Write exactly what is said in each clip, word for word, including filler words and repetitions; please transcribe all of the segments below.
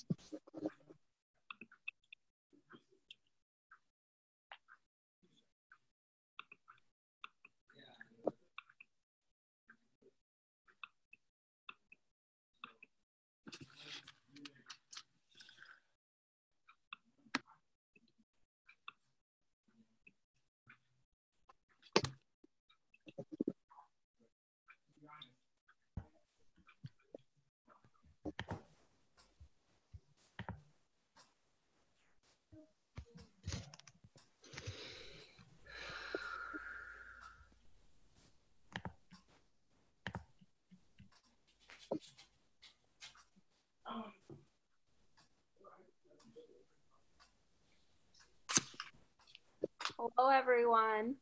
Hello, everyone.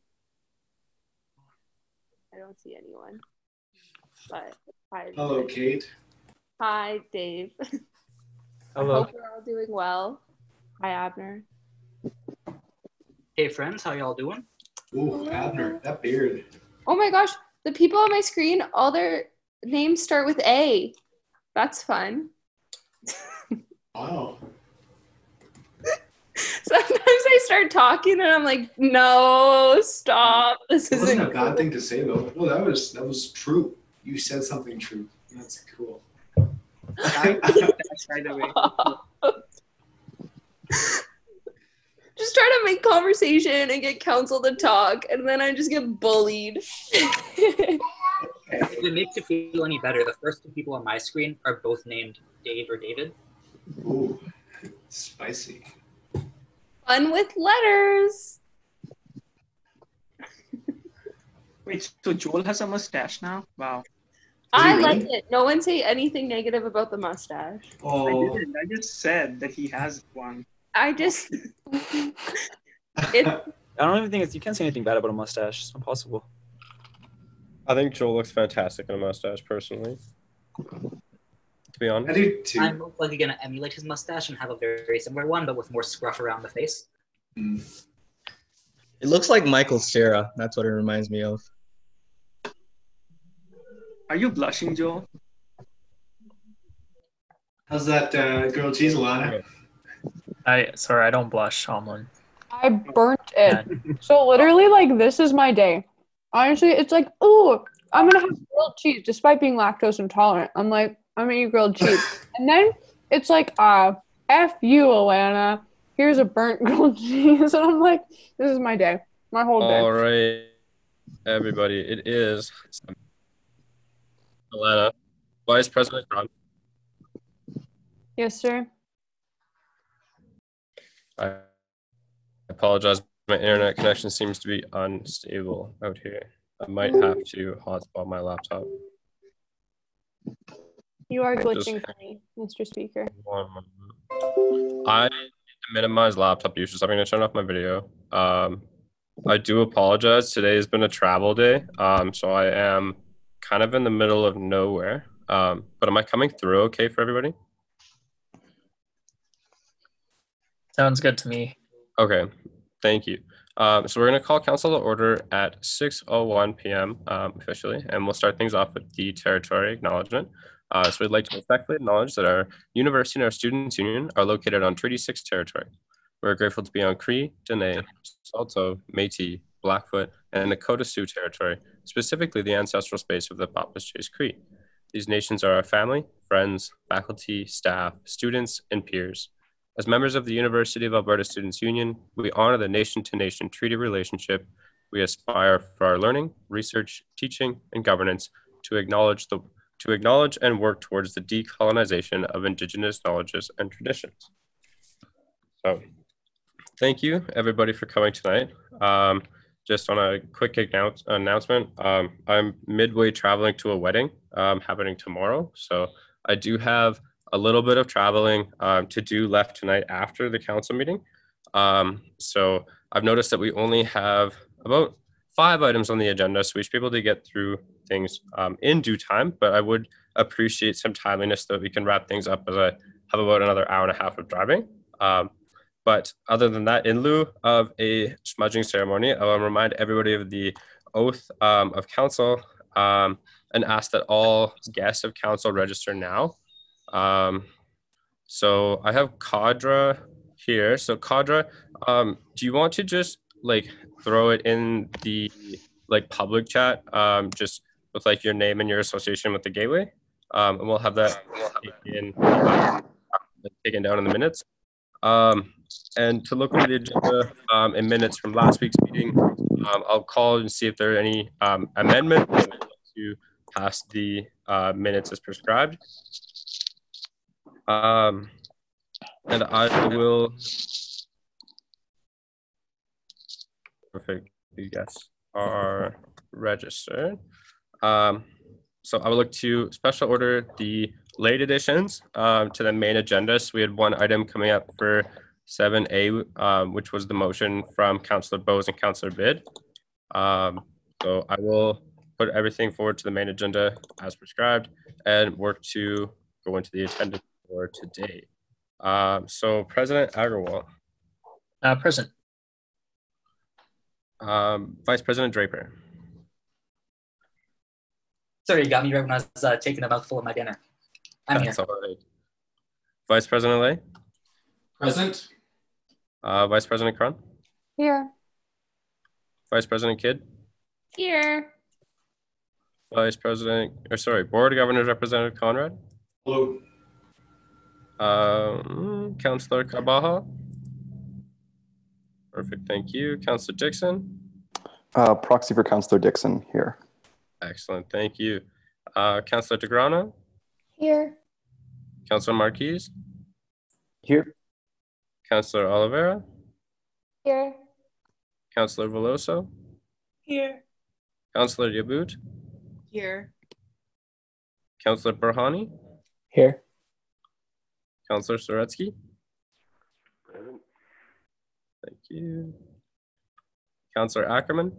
I don't see anyone. But hi. Hello, Kate. Hi, Dave. Hello. I hope you're all doing well. Hi, Abner. Hey, friends. How y'all doing? Ooh, Abner, that beard. Oh my gosh, the people on my screen, all their names start with A. That's fun. Wow. Sometimes I start talking and I'm like, no, stop. This It wasn't isn't a bad cool. thing to say though. Well, that was that was true. You said something true. That's cool. That's right away. Just try to make conversation and get counsel to talk, and then I just get bullied. If it makes you feel any better, the first two people on my screen are both named Dave or David. Ooh, spicy. Fun with letters. Wait, so Joel has a mustache now? Wow. I really? like it. No one say anything negative about the mustache. I Oh. didn't. I just said that he has one. I just it I don't even think it's, you can't say anything bad about a mustache. It's impossible. I think Joel looks fantastic in a mustache, personally. To be I honest. do too. I'm most likely going to emulate his mustache and have a very, very similar one, but with more scruff around the face. Mm. It looks like Michael Cera. That's what it reminds me of. Are you blushing, Joel? How's that uh, grilled cheese, Alana? I sorry, I don't blush, Tomlin. I burnt it. So literally, like, this is my day. Honestly, it's like, ooh, I'm gonna have grilled cheese, despite being lactose intolerant. I'm like, I'm gonna eat grilled cheese, and then it's like, uh, F you, Alana. Here's a burnt grilled cheese, and I'm like, this is my day, my whole day. All right, everybody. It is Alana, Vice President Ron. Yes, sir. I apologize. My internet connection seems to be unstable out here. I might have to hotspot my laptop. You are Just glitching for me, Mister Speaker. one moment. I need to minimize laptop usage. So I'm going to turn off my video. Um, I do apologize. Today has been a travel day, um, so I am kind of in the middle of nowhere. Um, but am I coming through okay for everybody? Sounds good to me. Okay, thank you. Um, so we're going to call council to order at six oh one p.m. Um, officially, and we'll start things off with the territory acknowledgement. Uh, so we'd like to respectfully acknowledge that our university and our students' union are located on Treaty six territory. We're grateful to be on Cree, Dene, Saulteaux, Métis, Blackfoot, and Nakota Sioux territory, specifically the ancestral space of the Papas-Chase Cree. These nations are our family, friends, faculty, staff, students, and peers. As members of the University of Alberta Students' Union, we honor the nation-to-nation treaty relationship. We aspire for our learning, research, teaching, and governance to acknowledge the to acknowledge and work towards the decolonization of Indigenous knowledges and traditions. So, thank you everybody for coming tonight. Um, just on a quick announce announcement, um, I'm midway traveling to a wedding um, happening tomorrow. So I do have a little bit of traveling um, to do left tonight after the council meeting. Um, so I've noticed that we only have about five items on the agenda, so we should be able to get through things um, in due time, but I would appreciate some timeliness so that we can wrap things up as I have about another hour and a half of driving. Um, but other than that, in lieu of a smudging ceremony, I will remind everybody of the oath um, of council um, and ask that all guests of council register now. Um, so I have Kadra here. So Kadra, um, do you want to just like throw it in the like public chat, um, just with like your name and your association with the gateway, um, and we'll have that taken, uh, taken down in the minutes. Um, and to look over the agenda um, in minutes from last week's meeting, um, I'll call and see if there are any um, amendments to pass the uh, minutes as prescribed. Um, and I will. Perfect. You guys are registered. Um, so I will look to special order the late additions um, to the main agenda. So we had one item coming up for seven A, um, which was the motion from Councillor Bose and Councillor Bid. Um, so I will put everything forward to the main agenda as prescribed and work to go into the attendance for today. Um, so President Agarwal. Uh, present. Um, Vice President Draper. Sorry, you got me right when I was uh, taking a mouthful of my dinner. I'm That's here. all right. Vice President Lay. Present. Uh, Vice President Cron. Here. Vice President Kidd. Here. Vice President, or sorry, Board of Governors Representative Conrad. Hello. Um, Councillor Kabaha. Perfect, thank you. Councillor Dixon. Uh, proxy for Councillor Dixon here. Excellent, thank you. Uh, Councillor DeGrana. Here. Councillor Marquise. Here. Councillor Oliveira. Here. Councillor Veloso. Here. Councillor Yabut. Here. Councillor Burhani. Here. Councillor Soretsky. Thank you. Councillor Ackerman.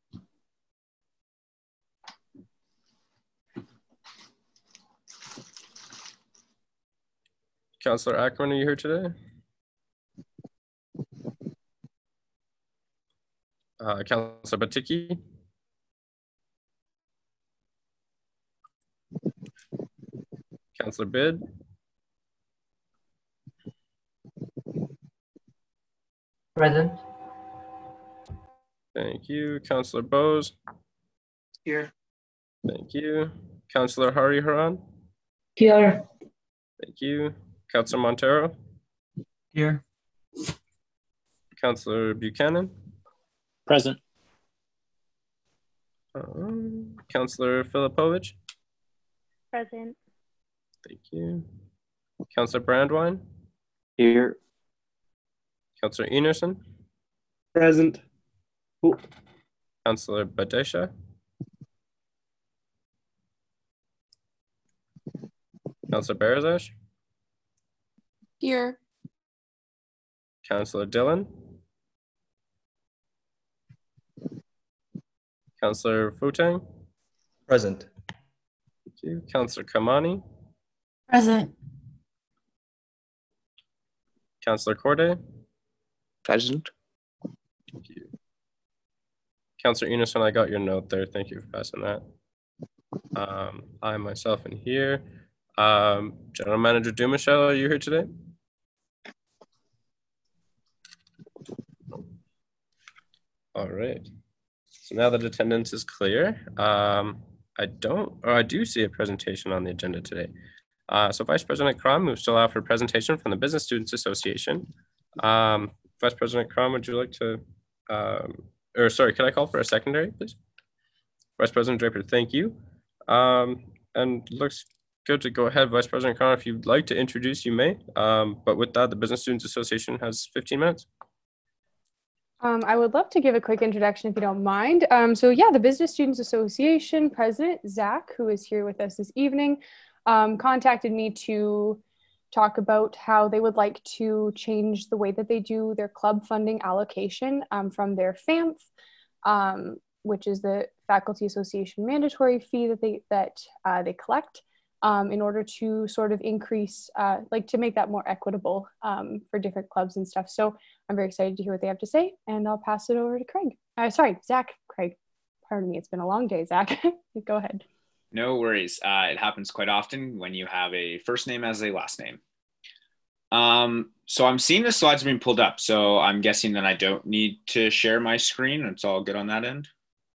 Councillor Ackerman, are you here today? Uh, Councillor Batiki. Councillor Bid. Present. Thank you. Councillor Bose. Here. Thank you. Councillor Hari Haran. Here. Thank you. Councillor Montero. Here. Councillor Buchanan. Present. Um, Councillor Filipovich. Present. Thank you. Councillor Brandwine. Here. Councillor Enerson. Present. Ooh. Councillor Badesha. Councillor Barazesh. Here. Councillor Dillon. Councillor Futang. Present. Thank you. Councillor Kamani. Present. Councillor Corday. Present. Thank you. Councillor Enerson, I got your note there. Thank you for passing that. Um, I myself am here. Um, General Manager Dumichel, are you here today? All right. So now that attendance is clear, um, I don't, or I do see a presentation on the agenda today. Uh, so Vice President Crom moves to allow for a presentation from the Business Students Association. Um, Vice President Crom, would you like to, um, or sorry, could I call for a secondary, please? Vice President Draper, thank you. Um, and looks good to go ahead, Vice President Crom, if you'd like to introduce, you may. Um, but with that, the Business Students Association has fifteen minutes. Um, I would love to give a quick introduction if you don't mind. Um, so yeah, the Business Students Association President, Zach, who is here with us this evening, um, contacted me to talk about how they would like to change the way that they do their club funding allocation um, from their F A M F, um, which is the Faculty Association mandatory fee that they, that, uh, they collect. Um, in order to sort of increase, uh, like to make that more equitable um, for different clubs and stuff. So I'm very excited to hear what they have to say, and I'll pass it over to Craig. Uh, sorry, Zach, Craig, pardon me, it's been a long day, Zach. Go ahead. No worries. Uh, it happens quite often when you have a first name as a last name. Um, so I'm seeing the slides being pulled up. So I'm guessing that I don't need to share my screen. It's all good on that end.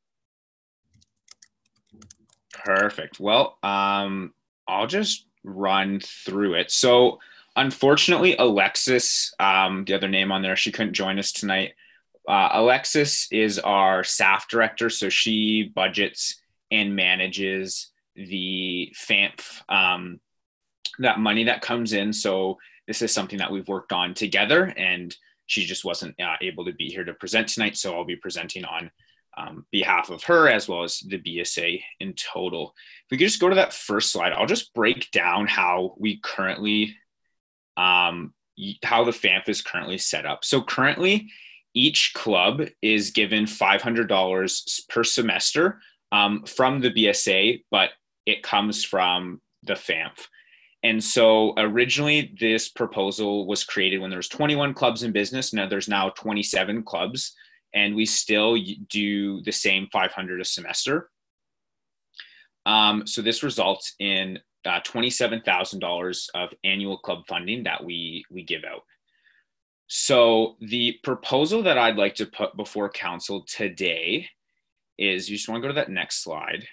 Perfect. Well, um, I'll just run through it. So unfortunately, Alexis, um, the other name on there, she couldn't join us tonight. Uh, Alexis is our S A F director. So she budgets and manages the F A M F, um, that money that comes in. So this is something that we've worked on together, and she just wasn't uh, able to be here to present tonight. So I'll be presenting on um, behalf of her as well as the B S A in total. If we could just go to that first slide, I'll just break down how we currently, um, how the F A M F is currently set up. So currently, each club is given five hundred dollars per semester um, from the B S A, but it comes from the F A M F. And so originally this proposal was created when there was twenty-one clubs in business. Now there's now twenty-seven clubs, and we still do the same five hundred a semester. Um, so this results in uh, twenty-seven thousand dollars of annual club funding that we, we give out. So the proposal that I'd like to put before council today is, you just want to go to that next slide.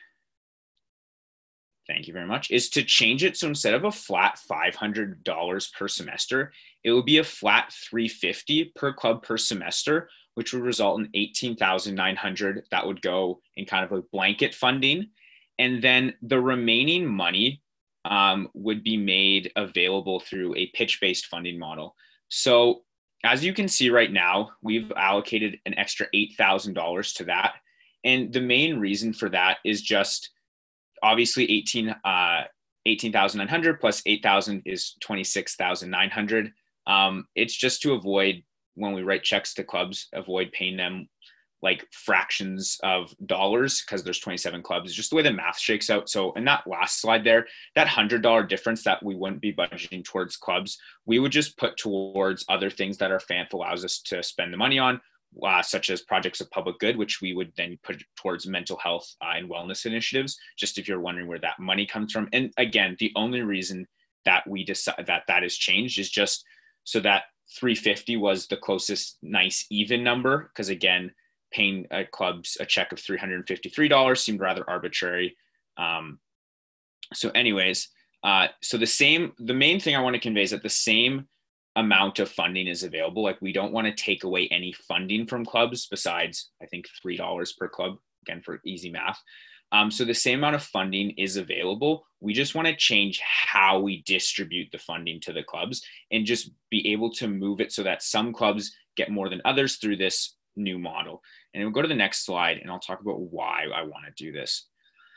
Thank you very much, is to change it. So instead of a flat five hundred dollars per semester, it would be a flat three hundred fifty dollars per club per semester, which would result in eighteen thousand nine hundred dollars that would go in kind of a blanket funding. And then the remaining money um, would be made available through a pitch-based funding model. So as you can see right now, we've allocated an extra eight thousand dollars to that. And the main reason for that is just obviously eighteen thousand nine hundred plus eight thousand is twenty-six thousand nine hundred. Um, it's just to avoid, when we write checks to clubs, avoid paying them like fractions of dollars because there's twenty-seven clubs. It's just the way the math shakes out. So in that last slide there, that one hundred dollars difference that we wouldn't be budgeting towards clubs, we would just put towards other things that our F A M F allows us to spend the money on, Uh, such as projects of public good, which we would then put towards mental health uh, and wellness initiatives, just if you're wondering where that money comes from. And again, the only reason that we decide that that has changed is just so that three hundred fifty was the closest nice even number, because again, paying uh, clubs a check of three hundred fifty-three dollars seemed rather arbitrary. Um, so anyways, uh, so the same, the main thing I want to convey is that the same amount of funding is available. Like, we don't want to take away any funding from clubs besides, I think, three dollars per club, again, for easy math. Um, so the same amount of funding is available. We just want to change how we distribute the funding to the clubs and just be able to move it so that some clubs get more than others through this new model. And we'll go to the next slide and I'll talk about why I want to do this.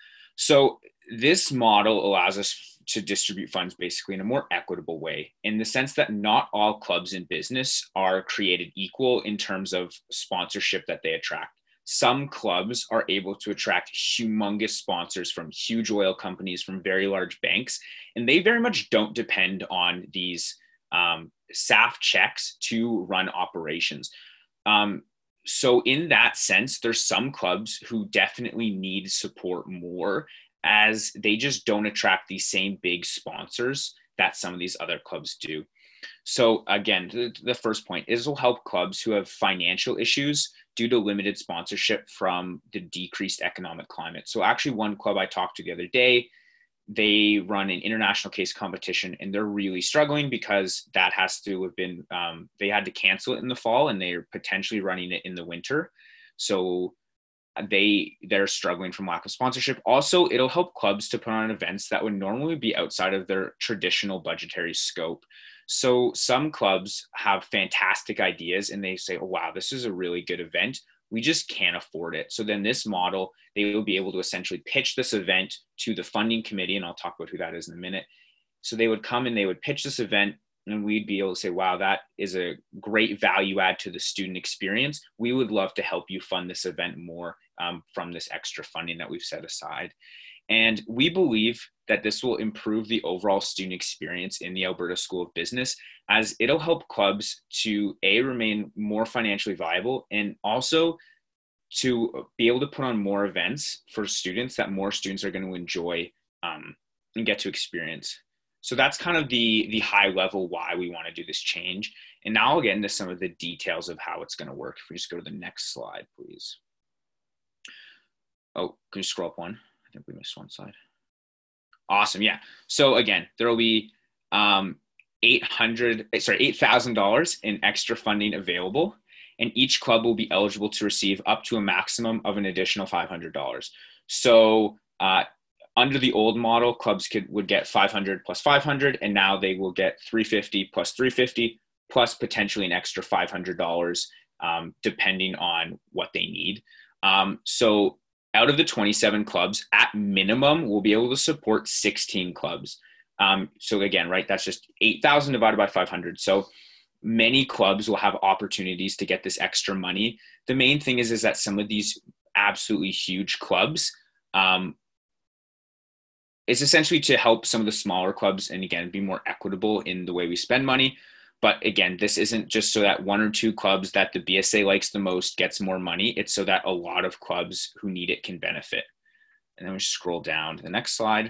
So this model allows us to distribute funds basically in a more equitable way, in the sense that not all clubs in business are created equal in terms of sponsorship that they attract. Some clubs are able to attract humongous sponsors from huge oil companies, from very large banks, and they very much don't depend on these um, S A F checks to run operations. Um, so in that sense, there's some clubs who definitely need support more, as they just don't attract these same big sponsors that some of these other clubs do. So again, the, the first point is, will help clubs who have financial issues due to limited sponsorship from the decreased economic climate. So actually, one club I talked to the other day, they run an international case competition and they're really struggling because that has to have been, um, they had to cancel it in the fall and they're potentially running it in the winter. So they they're struggling from lack of sponsorship. Also, it'll help clubs to put on events that would normally be outside of their traditional budgetary scope. So some clubs have fantastic ideas and they say, oh, wow, this is a really good event. We just can't afford it. So then this model, they will be able to essentially pitch this event to the funding committee, and I'll talk about who that is in a minute. So they would come and they would pitch this event, and we'd be able to say, wow, that is a great value add to the student experience. We would love to help you fund this event more um, from this extra funding that we've set aside. And we believe that this will improve the overall student experience in the Alberta School of Business, as it'll help clubs to A, remain more financially viable, and also to be able to put on more events for students that more students are going to enjoy um, and get to experience. So that's kind of the, the high level why we want to do this change. And now I'll get into some of the details of how it's going to work. If we just go to the next slide, please. Oh, can you scroll up one? I think we missed one slide. Awesome, yeah. So again, there will be um, eight hundred, sorry, eight thousand dollars in extra funding available, and each club will be eligible to receive up to a maximum of an additional five hundred dollars. So uh, under the old model, clubs could would get five hundred plus five hundred, and now they will get three hundred fifty plus three hundred fifty plus potentially an extra five hundred dollars, um, depending on what they need. Um, so out of the twenty-seven clubs, at minimum, we'll be able to support sixteen clubs. Um, so again, right, that's just eight thousand divided by five hundred. So many clubs will have opportunities to get this extra money. The main thing is, is that some of these absolutely huge clubs, um, it's essentially to help some of the smaller clubs and again, be more equitable in the way we spend money. But again, this isn't just so that one or two clubs that the B S A likes the most gets more money. It's so that a lot of clubs who need it can benefit. And then we scroll down to the next slide.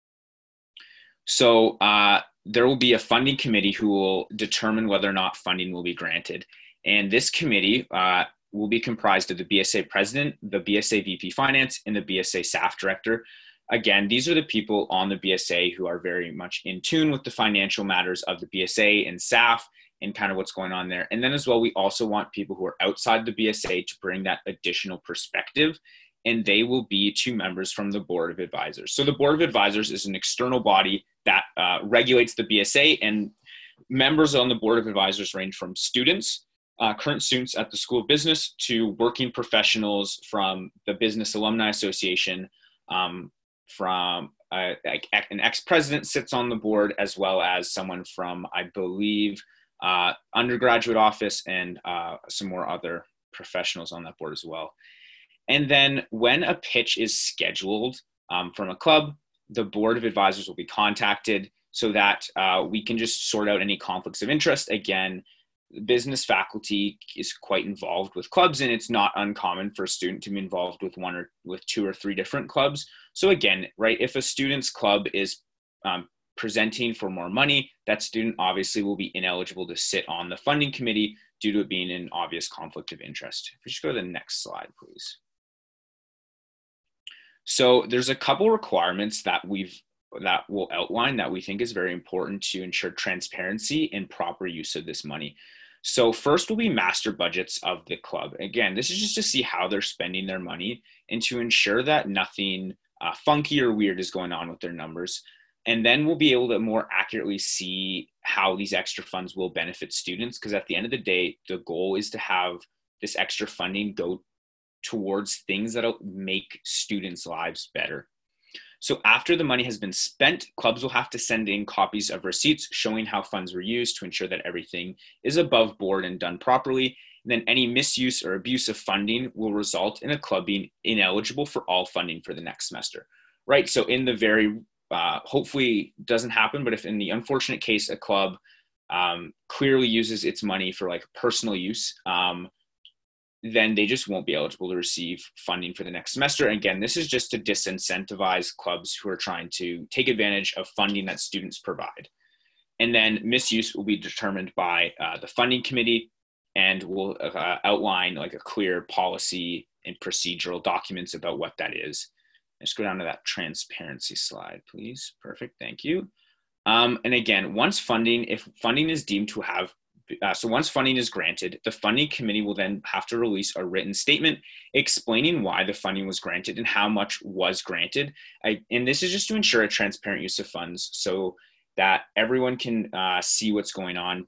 So uh, there will be a funding committee who will determine whether or not funding will be granted. And this committee uh, will be comprised of the B S A president, the B S A V P Finance, and the B S A S A F director. Again, these are the people on the B S A who are very much in tune with the financial matters of the B S A and S A F and kind of what's going on there. And then as well, we also want people who are outside the B S A to bring that additional perspective, and they will be two members from the Board of Advisors. So the Board of Advisors is an external body that uh, regulates the B S A, and members on the Board of Advisors range from students, uh, current students at the School of Business, to working professionals from the Business Alumni Association, um, from uh, an ex-president sits on the board, as well as someone from, I believe, uh, undergraduate office, and uh, some more other professionals on that board as well. And then when a pitch is scheduled um, from a club, the Board of Advisors will be contacted so that uh, we can just sort out any conflicts of interest. Again, business faculty is quite involved with clubs, and it's not uncommon for a student to be involved with one or with two or three different clubs. So again, right, if a student's club is um, presenting for more money, that student obviously will be ineligible to sit on the funding committee due to it being an obvious conflict of interest. If we just go to the next slide, please. So there's a couple requirements that we've that we'll outline that we think is very important to ensure transparency and proper use of this money. So first will be master budgets of the club. Again, this is just to see how they're spending their money and to ensure that nothing uh, funky or weird is going on with their numbers. And then we'll be able to more accurately see how these extra funds will benefit students, because at the end of the day, the goal is to have this extra funding go towards things that'll make students' lives better. So after the money has been spent, clubs will have to send in copies of receipts showing how funds were used to ensure that everything is above board and done properly. And then any misuse or abuse of funding will result in a club being ineligible for all funding for the next semester, right? So in the very, uh, hopefully doesn't happen, but if in the unfortunate case, a club um, clearly uses its money for like personal use, um, then they just won't be eligible to receive funding for the next semester. And again, this is just to disincentivize clubs who are trying to take advantage of funding that students provide. And then misuse will be determined by uh, the funding committee, and will uh, outline like a clear policy and procedural documents about what that is. Let's go down to that transparency slide, please. Perfect, thank you. Um, and again, once funding, if funding is deemed to have Uh, so once funding is granted, the funding committee will then have to release a written statement explaining why the funding was granted and how much was granted. I, and this is just to ensure a transparent use of funds so that everyone can uh, see what's going on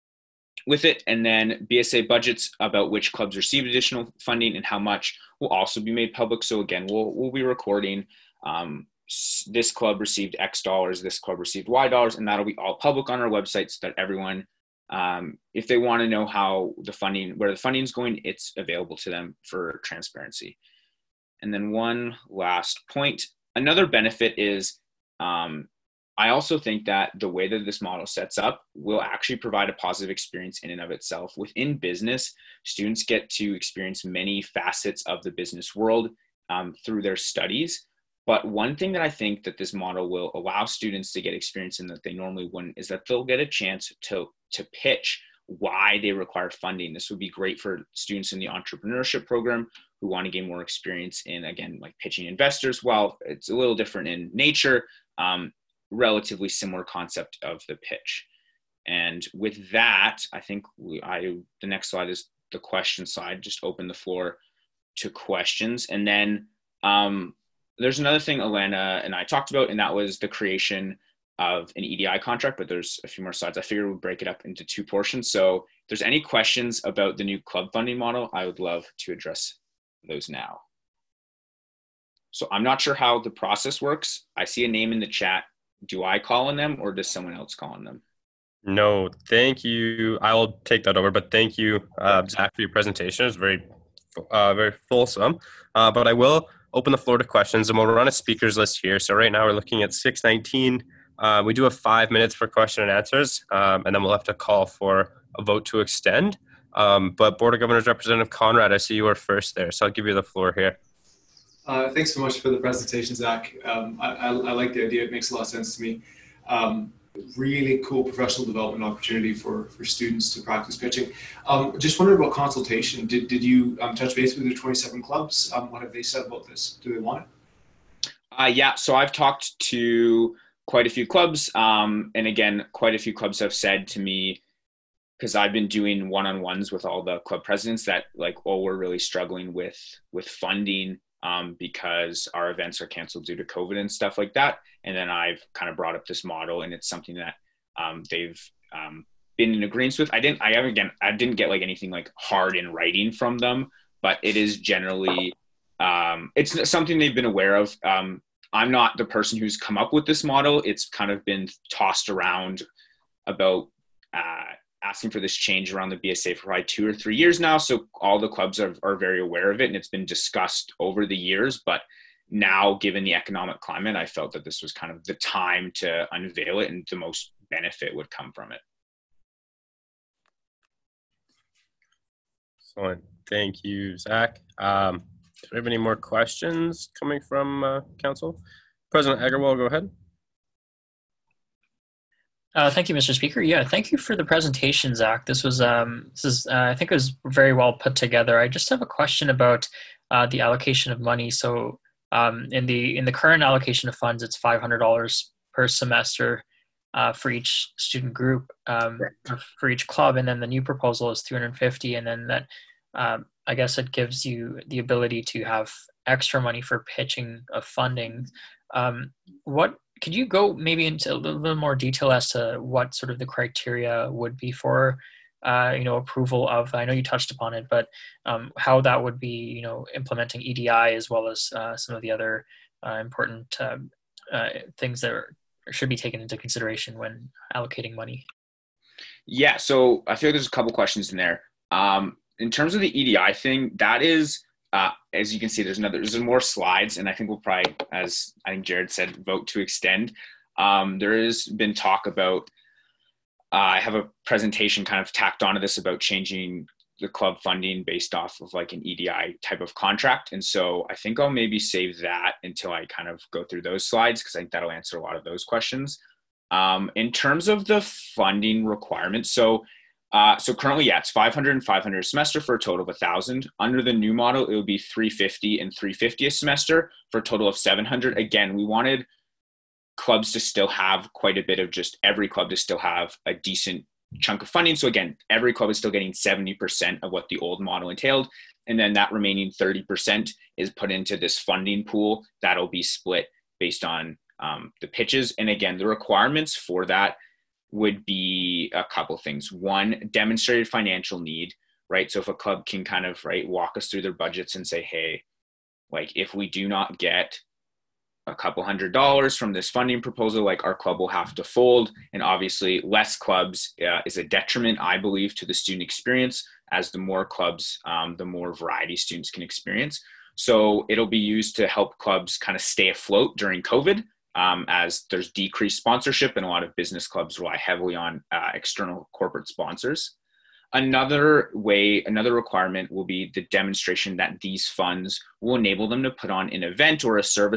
with it. And then B S A budgets about which clubs received additional funding and how much will also be made public. So again, we'll, we'll be recording um, this club received X dollars, this club received Y dollars, and that'll be all public on our website so that everyone, Um, if they want to know how the funding, where the funding is going, it's available to them for transparency. And then one last point, another benefit is um, I also think that the way that this model sets up will actually provide a positive experience in and of itself. Within business, students get to experience many facets of the business world um, through their studies. But one thing that I think that this model will allow students to get experience in that they normally wouldn't is that they'll get a chance to, to pitch why they require funding. This would be great for students in the entrepreneurship program who want to gain more experience in, again, like pitching investors. While it's a little different in nature, um, relatively similar concept of the pitch. And with that, I think we, I, the next slide is the question slide. Just open the floor to questions. And then um, there's another thing Alana and I talked about, and that was the creation of an E D I contract, but there's a few more slides. I figured we'll break it up into two portions. So if there's any questions about the new club funding model, I would love to address those now. So I'm not sure how the process works. I see a name in the chat. Do I call on them or does someone else call on them? No, thank you. I will take that over, but thank you, uh, Zach, for your presentation. It was very, uh, very fulsome. Uh, but I will open the floor to questions, and we'll run a speakers list here. So right now we're looking at six nineteen. Uh, we do have five minutes for question and answers, um, and then we'll have to call for a vote to extend. Um, but Board of Governors Representative Conrad, I see you were first there, so I'll give you the floor here. Uh, thanks so much for the presentation, Zach. Um, I, I, I like the idea. It makes a lot of sense to me. Um, really cool professional development opportunity for, for students to practice pitching. Um, just wondering about consultation. Did, did you um, touch base with the twenty-seven clubs? Um, what have they said about this? Do they want it? Uh, yeah, so I've talked to quite a few clubs. Um, and again, quite a few clubs have said to me, because I've been doing one-on-ones with all the club presidents, that like, oh, we're really struggling with, with funding um, because our events are canceled due to COVID and stuff like that. And then I've kind of brought up this model, and it's something that um, they've um, been in agreement with. I didn't, I haven't, again, I didn't get like anything like hard in writing from them, but it is generally, um, it's something they've been aware of. Um, I'm not the person who's come up with this model. It's kind of been tossed around about uh, asking for this change around the B S A for probably two or three years now. So all the clubs are, are very aware of it, and it's been discussed over the years. But now, given the economic climate, I felt that this was kind of the time to unveil it, and the most benefit would come from it. Excellent. Thank you, Zach. Um, do we have any more questions coming from uh, council? President Agarwal, go ahead. Uh, thank you, Mister Speaker. Yeah, thank you for the presentation, Zach. This was, um, this is, uh, I think it was very well put together. I just have a question about uh, the allocation of money. So um, in the in the current allocation of funds, it's five hundred dollars per semester uh, for each student group, um, for each club, and then the new proposal is three hundred fifty dollars, and then that, um, I guess it gives you the ability to have extra money for pitching of funding. Um, what could you go maybe into a little bit more detail as to what sort of the criteria would be for, uh, you know, approval of, I know you touched upon it, but um, how that would be, you know, implementing E D I as well as uh, some of the other uh, important uh, uh, things that are, should be taken into consideration when allocating money? Yeah, so I feel like there's a couple questions in there. Um, in terms of the E D I thing, that is, Uh, as you can see, there's another, there's more slides, and I think we'll probably, as I think Jared said, vote to extend. Um, there has been talk about, uh, I have a presentation kind of tacked onto this about changing the club funding based off of like an E D I type of contract. And so I think I'll maybe save that until I kind of go through those slides, because I think that'll answer a lot of those questions. Um, in terms of the funding requirements, so Uh, so currently, yeah, it's five hundred and five hundred a semester for a total of one thousand. Under the new model, it would be three hundred fifty and three hundred fifty a semester for a total of seven hundred. Again, we wanted clubs to still have quite a bit of just every club to still have a decent chunk of funding. So again, every club is still getting seventy percent of what the old model entailed. And then that remaining thirty percent is put into this funding pool that'll be split based on um, the pitches. And again, the requirements for that would be a couple things. One, demonstrated financial need, right? So if a club can kind of, right, walk us through their budgets and say, hey, like if we do not get a couple hundred dollars from this funding proposal, like our club will have to fold. And obviously less clubs uh, is a detriment, I believe, to the student experience, as the more clubs, um, the more variety students can experience. So it'll be used to help clubs kind of stay afloat during COVID. Um, as there's decreased sponsorship and a lot of business clubs rely heavily on uh, external corporate sponsors. Another way, another requirement will be the demonstration that these funds will enable them to put on an event or a service that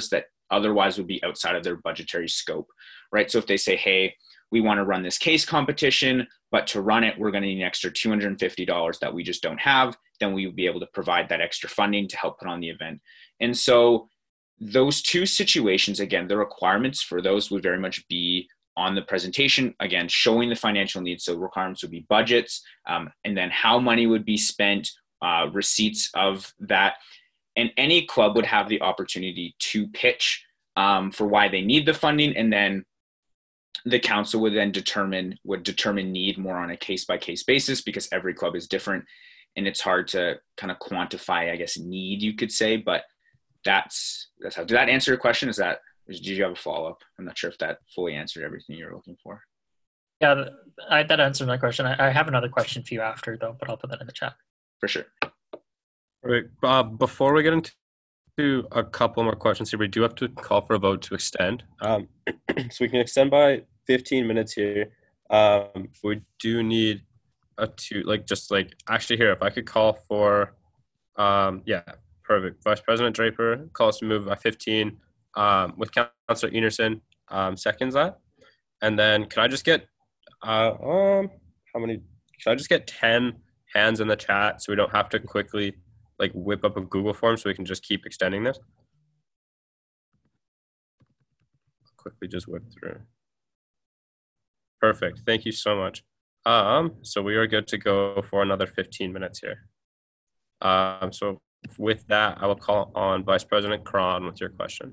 otherwise would be outside of their budgetary scope, right? So if they say, hey, we want to run this case competition, but to run it, we're going to need an extra two hundred fifty dollars that we just don't have, then we would be able to provide that extra funding to help put on the event. And so those two situations, again, the requirements for those would very much be on the presentation, again, showing the financial needs. So requirements would be budgets, um, and then how money would be spent, uh, receipts of that. And any club would have the opportunity to pitch um, for why they need the funding, and then the council would then determine would determine need more on a case by case basis, because every club is different and it's hard to kind of quantify, I guess, need, you could say. But that's that's how. Did that answer your question? Is that did you have a follow up? I'm not sure if that fully answered everything you're looking for. Yeah, I, that answered my question. I, I have another question for you after though, but I'll put that in the chat. For sure. All right. Uh, before we get into a couple more questions here, we do have to call for a vote to extend. Um, so we can extend by fifteen minutes here. Um, we do need a two, like just like actually here, if I could call for, um, yeah, perfect. Vice President Draper calls to move by fifteen um, with Councillor Enerson um, seconds that. And then can I just get, uh, um, how many, can I just get ten hands in the chat so we don't have to quickly like whip up a Google form so we can just keep extending this? Quickly just whip through. Perfect. Thank you so much. Um, so we are good to go for another fifteen minutes here. Um, so with that, I will call on Vice President Cron with your question.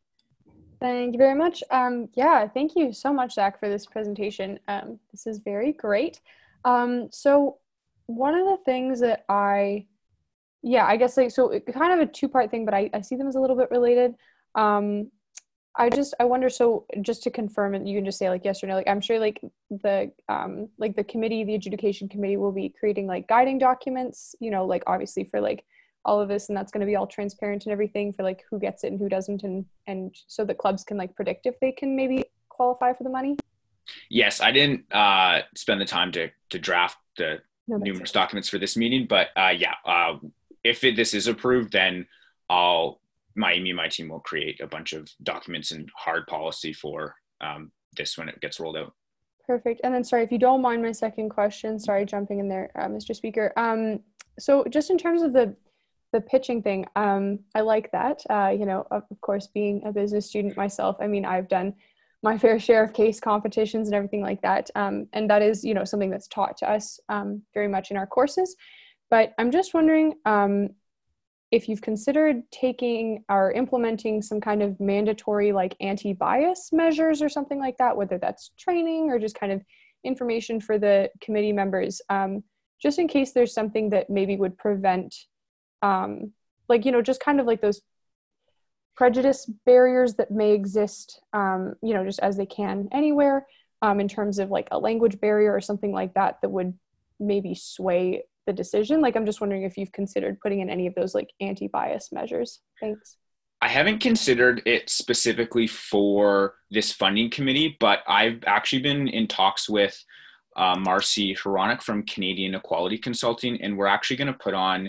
Thank you very much. Um, yeah, thank you so much, Zach, for this presentation. Um, this is very great. Um, so one of the things that I, yeah, I guess like, so it, kind of a two-part thing, but I, I see them as a little bit related. Um, I just, I wonder, so just to confirm, and you can just say like yes or no, like I'm sure like the, um, like the committee, the adjudication committee will be creating like guiding documents, you know, like obviously for like all of this, and that's going to be all transparent and everything for like who gets it and who doesn't, and, and so the clubs can like predict if they can maybe qualify for the money? Yes, I didn't uh, spend the time to, to draft the No, numerous documents for this meeting, but uh, yeah, uh, if it, this is approved, then I'll, my, me and my team will create a bunch of documents and hard policy for um, this when it gets rolled out. Perfect. And then sorry, if you don't mind my second question, sorry, jumping in there, uh, Mister Speaker. Um, so just in terms of the, the pitching thing, um, I like that, uh, you know, of, of course, being a business student myself, I mean, I've done my fair share of case competitions and everything like that. Um, and that is, you know, something that's taught to us um, very much in our courses. But I'm just wondering, um, if you've considered taking or implementing some kind of mandatory like anti-bias measures or something like that, whether that's training or just kind of information for the committee members, um, just in case there's something that maybe would prevent, um, like, you know, just kind of like those prejudice barriers that may exist, um, you know, just as they can anywhere, um, in terms of like a language barrier or something like that, that would maybe sway the decision. Like, I'm just wondering if you've considered putting in any of those like anti-bias measures. Thanks. I haven't considered it specifically for this funding committee, but I've actually been in talks with uh, Marcy Hronik from Canadian Equality Consulting, and we're actually going to put on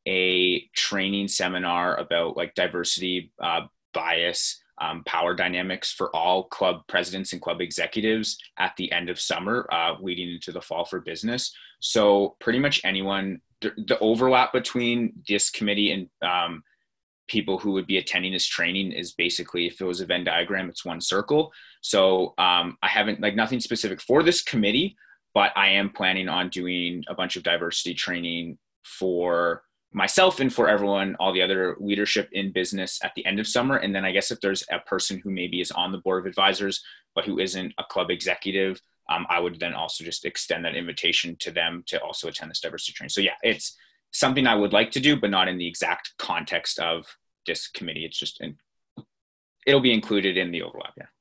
a training seminar about like diversity, uh, bias, um, power dynamics for all club presidents and club executives at the end of summer, uh, leading into the fall for business. So pretty much anyone, the, the overlap between this committee and um, people who would be attending this training is basically, if it was a Venn diagram, it's one circle. So um, I haven't, like nothing specific for this committee, but I am planning on doing a bunch of diversity training for myself and for everyone, all the other leadership in business at the end of summer. And then I guess if there's a person who maybe is on the board of advisors, but who isn't a club executive, um, I would then also just extend that invitation to them to also attend this diversity training. So yeah, it's something I would like to do, but not in the exact context of this committee. It's just, in, it'll be included in the overlap, yeah.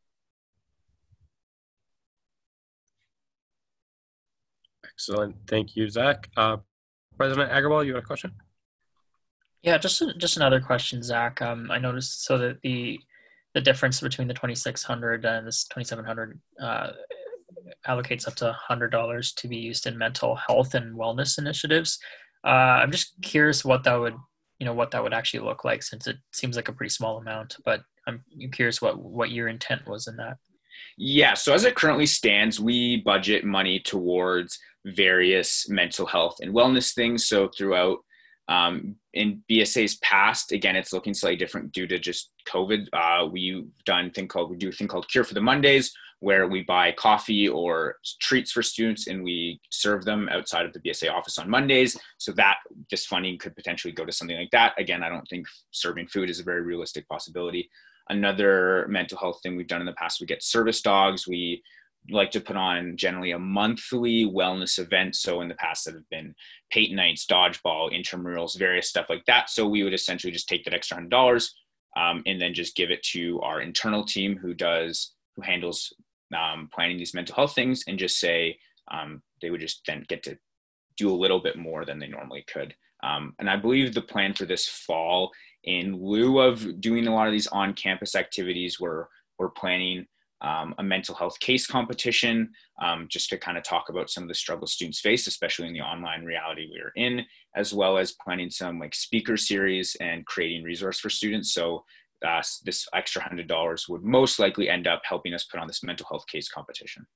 Excellent. Thank you, Zach. Uh, President Agarwal, you have a question? Yeah, just just another question, Zach. Um, I noticed so that the the difference between the twenty-six hundred and this twenty-seven hundred uh, allocates up to one hundred dollars to be used in mental health and wellness initiatives. Uh, I'm just curious what that would, you know, what that would actually look like, since it seems like a pretty small amount. But I'm curious what what your intent was in that. Yeah, so as it currently stands, we budget money towards various mental health and wellness things. So throughout um, in B S A's past, again, it's looking slightly different due to just COVID. Uh, we've done thing called we do a thing called Cure for the Mondays, where we buy coffee or treats for students and we serve them outside of the B S A office on Mondays. So that this funding could potentially go to something like that. Again, I don't think serving food is a very realistic possibility. Another mental health thing we've done in the past, we get service dogs. We like to put on generally a monthly wellness event. So in the past that have been Peyton nights, dodgeball, intramurals, various stuff like that. So we would essentially just take that extra hundred dollars um, and then just give it to our internal team who does, who handles um, planning these mental health things, and just say um, they would just then get to do a little bit more than they normally could. Um, and I believe the plan for this fall, in lieu of doing a lot of these on-campus activities, we're, we're planning um, a mental health case competition um, just to kind of talk about some of the struggles students face, especially in the online reality we're in, as well as planning some like speaker series and creating resource for students. So uh, this extra one hundred dollars would most likely end up helping us put on this mental health case competition.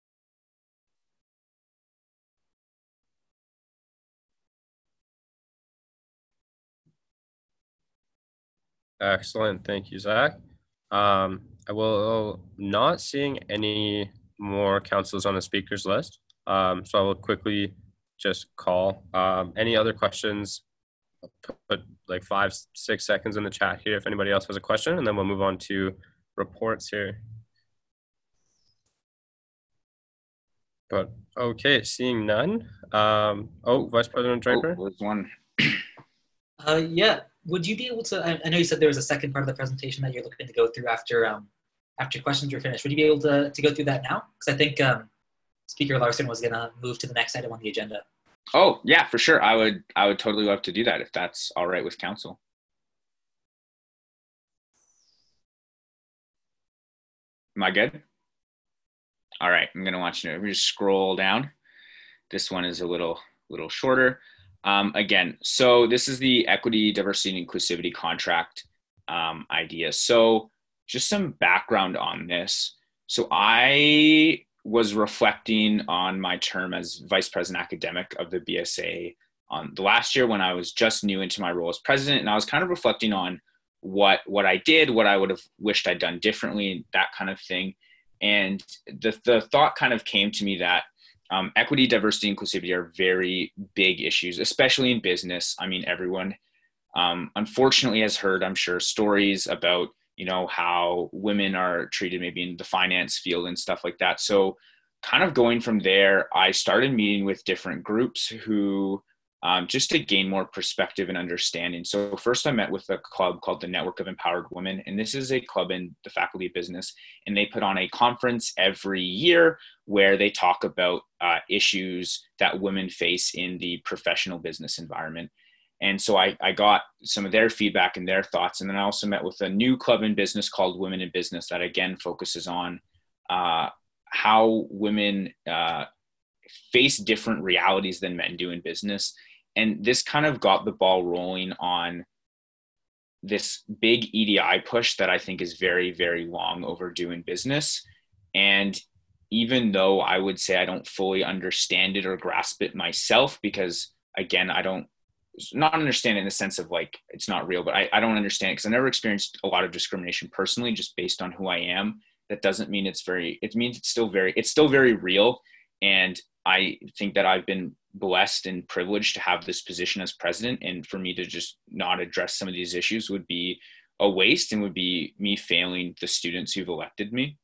Excellent. Thank you, Zach. Um, I will not seeing any more councils on the speakers list. Um, so I will quickly just call. Um, any other questions? I'll put like five, six seconds in the chat here if anybody else has a question, and then we'll move on to reports here. But okay, seeing none. Um, oh, Vice President Draper. Oh, there's one. Uh, yeah. Would you be able to, I, I know you said there was a second part of the presentation that you're looking to go through after um, after questions were finished. Would you be able to, to go through that now? Because I think um, Speaker Larson was going to move to the next item on the agenda. Oh, yeah, for sure. I would, I would totally love to do that if that's all right with council. Am I good? All right, I'm going to want you to just scroll down. This one is a little, little shorter. Um, again, so this is the equity, diversity, and inclusivity contract um, idea. So just some background on this. So I was reflecting on my term as Vice President Academic of the B S A on the last year when I was just new into my role as president. And I was kind of reflecting on what, what I did, what I would have wished I'd done differently, that kind of thing. And the, the thought kind of came to me that Um, equity, diversity, inclusivity are very big issues, especially in business. I mean, everyone, um, unfortunately, has heard, I'm sure, stories about, you know, how women are treated maybe in the finance field and stuff like that. So kind of going from there, I started meeting with different groups who, um, just to gain more perspective and understanding. So first I met with a club called the Network of Empowered Women. And this is a club in the Faculty of Business. And they put on a conference every year where they talk about uh, issues that women face in the professional business environment. And so I, I got some of their feedback and their thoughts. And then I also met with a new club in business called Women in Business that again focuses on uh, how women uh, face different realities than men do in business. And this kind of got the ball rolling on this big E D I push that I think is very, very long overdue in business. And even though I would say I don't fully understand it or grasp it myself, because again, I don't, not understand it in the sense of like, it's not real, but I, I don't understand it because I never experienced a lot of discrimination personally, just based on who I am. That doesn't mean it's very, it means it's still very, it's still very real. And I think that I've been blessed and privileged to have this position as president. And for me to just not address some of these issues would be a waste and would be me failing the students who've elected me.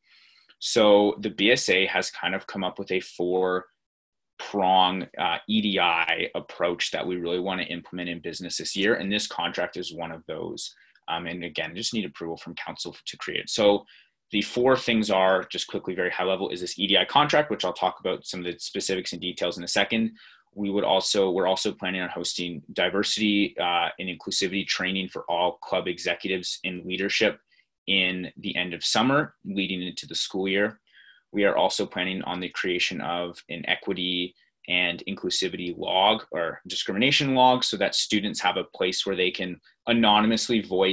So the B S A has kind of come up with a four prong uh, E D I approach that we really want to implement in business this year. And this contract is one of those. Um, and again, just need approval from council to create it. So the four things are, just quickly, very high level, is this E D I contract, which I'll talk about some of the specifics and details in a second. We would also, we're also planning on hosting diversity uh, and inclusivity training for all club executives in leadership in the end of summer, leading into the school year. We are also planning on the creation of an equity and inclusivity log or discrimination log so that students have a place where they can anonymously voice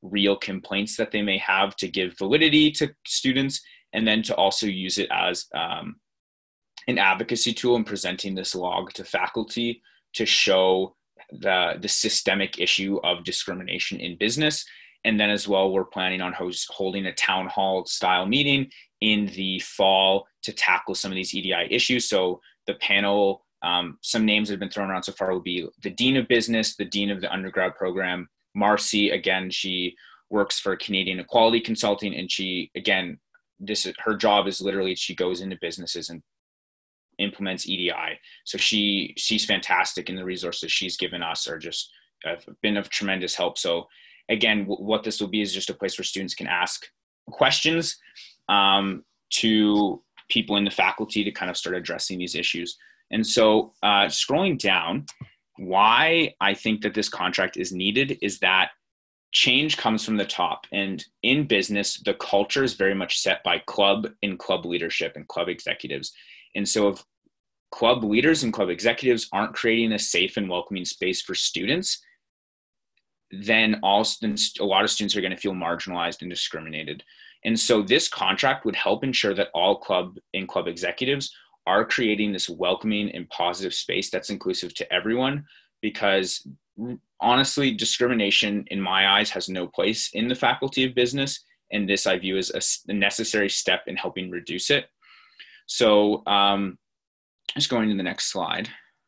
real complaints that they may have to give validity to students, and then to also use it as um, an advocacy tool in presenting this log to faculty to show the, the systemic issue of discrimination in business. And then as well, we're planning on host, holding a town hall style meeting in the fall to tackle some of these E D I issues. So the panel, um, some names that have been thrown around so far will be the Dean of Business, the Dean of the undergrad program, Marcy. Again, she works for Canadian Equality Consulting, and she, again, this is her job is literally she goes into businesses and implements E D I. So she she's fantastic, and the resources she's given us are just have been of tremendous help. So again, w- what this will be is just a place where students can ask questions um, to people in the faculty to kind of start addressing these issues. And so uh, scrolling down, why I think that this contract is needed is that change comes from the top. And in business, the culture is very much set by club and club leadership and club executives. And so if club leaders and club executives aren't creating a safe and welcoming space for students, then all students, a lot of students are going to feel marginalized and discriminated. And so this contract would help ensure that all club and club executives are creating this welcoming and positive space that's inclusive to everyone, because honestly, discrimination in my eyes has no place in the Faculty of Business. And this I view as a necessary step in helping reduce it. So um, just going to the next slide.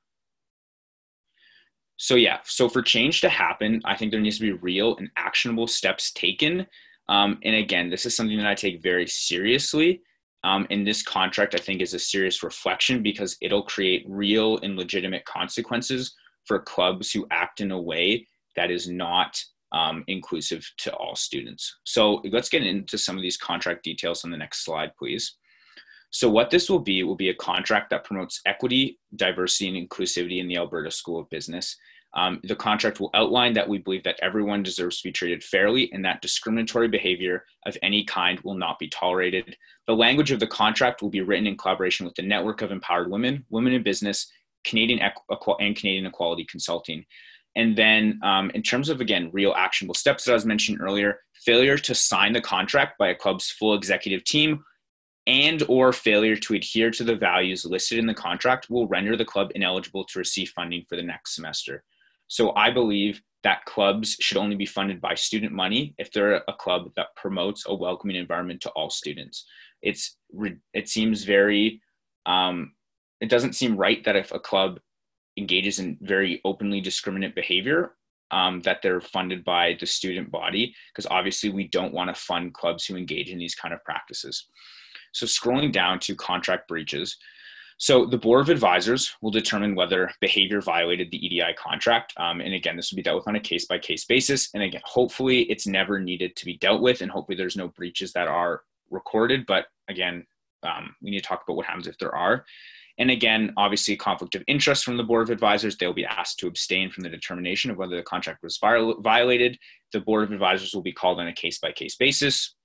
So yeah, so for change to happen, I think there needs to be real and actionable steps taken. Um, and again, this is something that I take very seriously. Um, and this contract, I think, is a serious reflection because it'll create real and legitimate consequences for clubs who act in a way that is not um, inclusive to all students. So let's get into some of these contract details on the next slide, please. So what this will be, will be a contract that promotes equity, diversity, and inclusivity in the Alberta School of Business. Um, the contract will outline that we believe that everyone deserves to be treated fairly and that discriminatory behavior of any kind will not be tolerated. The language of the contract will be written in collaboration with the Network of Empowered Women, Women in Business, Canadian Equ- and Canadian Equality Consulting. And then um, in terms of, again, real actionable steps that I was mentioning earlier, failure to sign the contract by a club's full executive team and or failure to adhere to the values listed in the contract will render the club ineligible to receive funding for the next semester. So I believe that clubs should only be funded by student money if they're a club that promotes a welcoming environment to all students. It's it seems very, um, it doesn't seem right that if a club engages in very openly discriminate behavior, um, that they're funded by the student body, because obviously we don't want to fund clubs who engage in these kind of practices. So scrolling down to contract breaches. So the Board of Advisors will determine whether behavior violated the E D I contract. Um, and again, this will be dealt with on a case-by-case basis. And again, hopefully it's never needed to be dealt with, and hopefully there's no breaches that are recorded. But again, um, we need to talk about what happens if there are. And again, obviously conflict of interest from the Board of Advisors, they'll be asked to abstain from the determination of whether the contract was violated. The Board of Advisors will be called on a case-by-case basis.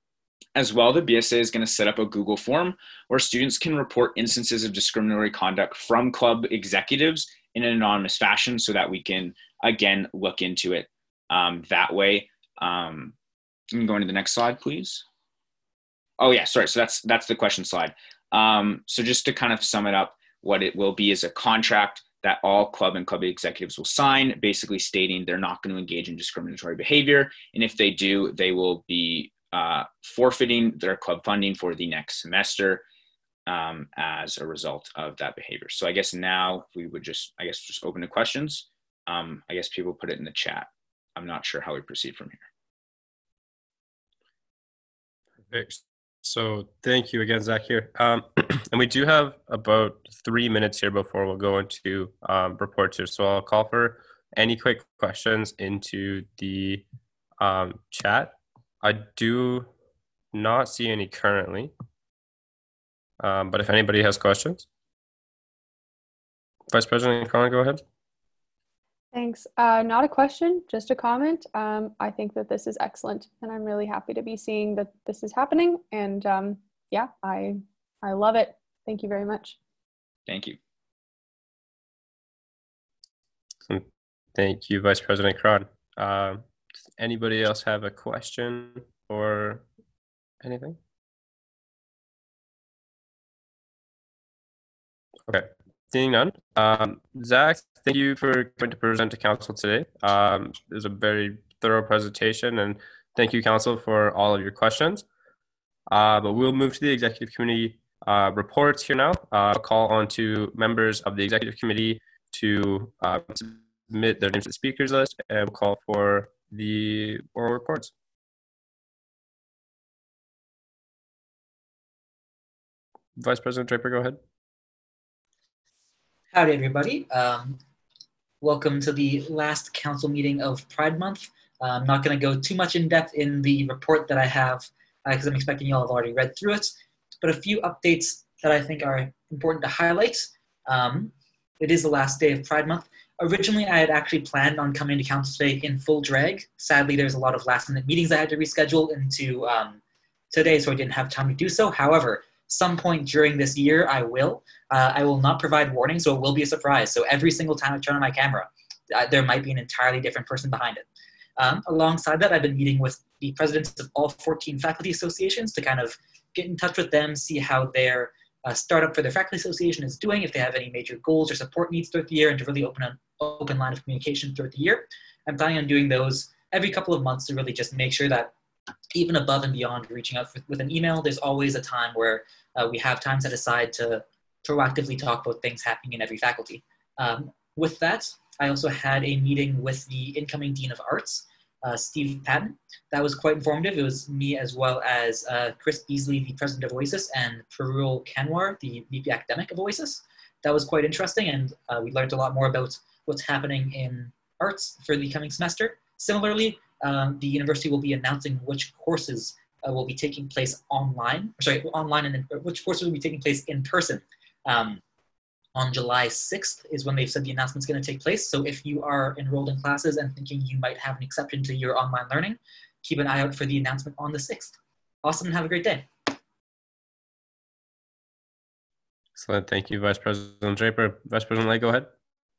As well, the B S A is going to set up a Google form where students can report instances of discriminatory conduct from club executives in an anonymous fashion so that we can, again, look into it um, that way. Um, you can go into the next slide, please. Oh, yeah, sorry. So that's, that's the question slide. Um, so just to kind of sum it up, what it will be is a contract that all club and club executives will sign, basically stating they're not going to engage in discriminatory behavior. And if they do, they will be Uh, forfeiting their club funding for the next semester um, as a result of that behavior. So I guess now we would just, I guess, just open to questions. Um, I guess people put it in the chat. I'm not sure how we proceed from here. Perfect. So thank you again, Zach here. Um, and we do have about three minutes here before we'll go into um, reports here. So I'll call for any quick questions into the um, chat. I do not see any currently, um, but if anybody has questions. Vice President Collin, go ahead. Thanks. Uh, not a question, just a comment. Um, I think that this is excellent, and I'm really happy to be seeing that this is happening. And um, yeah, I I love it. Thank you very much. Thank you. Thank you, Vice President Crod. Uh, Does anybody else have a question or anything? Okay, seeing none. Um, Zach, thank you for coming to present to council today. Um, it was a very thorough presentation, and thank you, council, for all of your questions. Uh, but we'll move to the executive committee uh, reports here now. Uh, I'll call on to members of the executive committee to uh, submit their names to the speakers list, and we'll call for the oral reports. Vice President Draper, go ahead. Howdy, everybody. Um, welcome to the last council meeting of Pride Month. Uh, I'm not going to go too much in depth in the report that I have because uh, I'm expecting you all have already read through it, but a few updates that I think are important to highlight. Um, it is the last day of Pride Month. Originally, I had actually planned on coming to council today in full drag. Sadly, there's a lot of last minute meetings I had to reschedule into um, today, so I didn't have time to do so. However, some point during this year, I will. Uh, I will not provide warning, so it will be a surprise. So every single time I turn on my camera, uh, there might be an entirely different person behind it. Um, alongside that, I've been meeting with the presidents of all fourteen faculty associations to kind of get in touch with them, see how their uh, startup for their faculty association is doing, if they have any major goals or support needs throughout the year, and to really open an open line of communication throughout the year. I'm planning on doing those every couple of months to really just make sure that even above and beyond reaching out with, with an email, there's always a time where uh, we have time set aside to proactively talk about things happening in every faculty. Um, with that, I also had a meeting with the incoming Dean of Arts, uh, Steve Patton. That was quite informative. It was me as well as uh, Chris Beasley, the president of Oasis, and Parul Kanwar, the V P academic of Oasis. That was quite interesting, and uh, we learned a lot more about what's happening in arts for the coming semester. Similarly, um, the university will be announcing which courses uh, will be taking place online, sorry, online and in, which courses will be taking place in person. Um, on July sixth is when they've said the announcement's going to take place. So if you are enrolled in classes and thinking you might have an exception to your online learning, keep an eye out for the announcement on the sixth. Awesome, and have a great day. Excellent. Thank you, Vice President Draper. Vice President Lay, go ahead.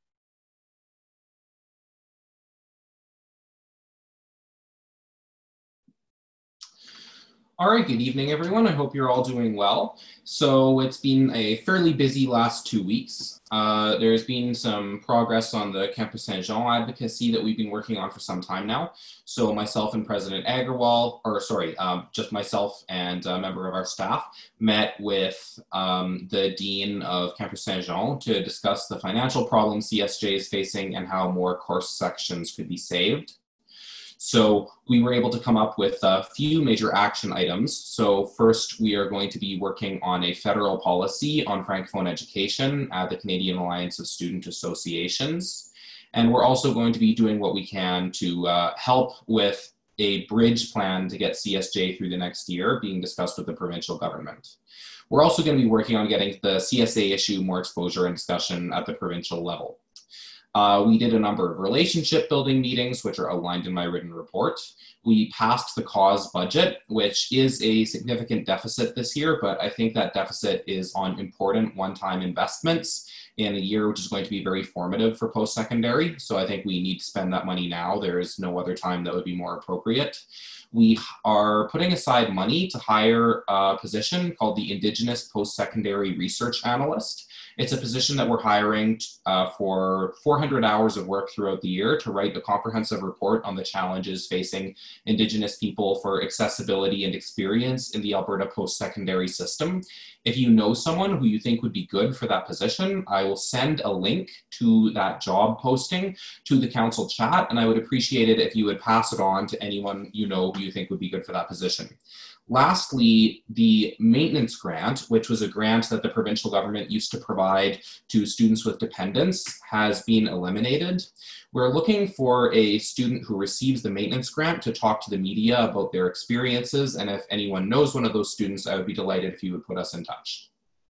All right, good evening, everyone. I hope you're all doing well. So it's been a fairly busy last two weeks. Uh, there's been some progress on the Campus Saint-Jean advocacy that we've been working on for some time now. So myself and President Agarwal, or sorry, um, just myself and a member of our staff met with um, the Dean of Campus Saint-Jean to discuss the financial problems C S J is facing and how more course sections could be saved. So we were able to come up with a few major action items. So first, we are going to be working on a federal policy on Francophone education at the Canadian Alliance of Student Associations. And we're also going to be doing what we can to uh, help with a bridge plan to get C S J through the next year being discussed with the provincial government. We're also going to be working on getting the C S A issue more exposure and discussion at the provincial level. Uh, we did a number of relationship building meetings, which are outlined in my written report. We passed the cause budget, which is a significant deficit this year, but I think that deficit is on important one-time investments in a year which is going to be very formative for post-secondary. So I think we need to spend that money now. There is no other time that would be more appropriate. We are putting aside money to hire a position called the Indigenous Post-Secondary Research Analyst. It's a position that we're hiring uh, for four hundred hours of work throughout the year to write a comprehensive report on the challenges facing Indigenous people for accessibility and experience in the Alberta post-secondary system. If you know someone who you think would be good for that position, I will send a link to that job posting to the council chat, and I would appreciate it if you would pass it on to anyone you know who you think would be good for that position. Lastly, the maintenance grant, which was a grant that the provincial government used to provide to students with dependents, has been eliminated. We're looking for a student who receives the maintenance grant to talk to the media about their experiences, and if anyone knows one of those students, I would be delighted if you would put us in touch.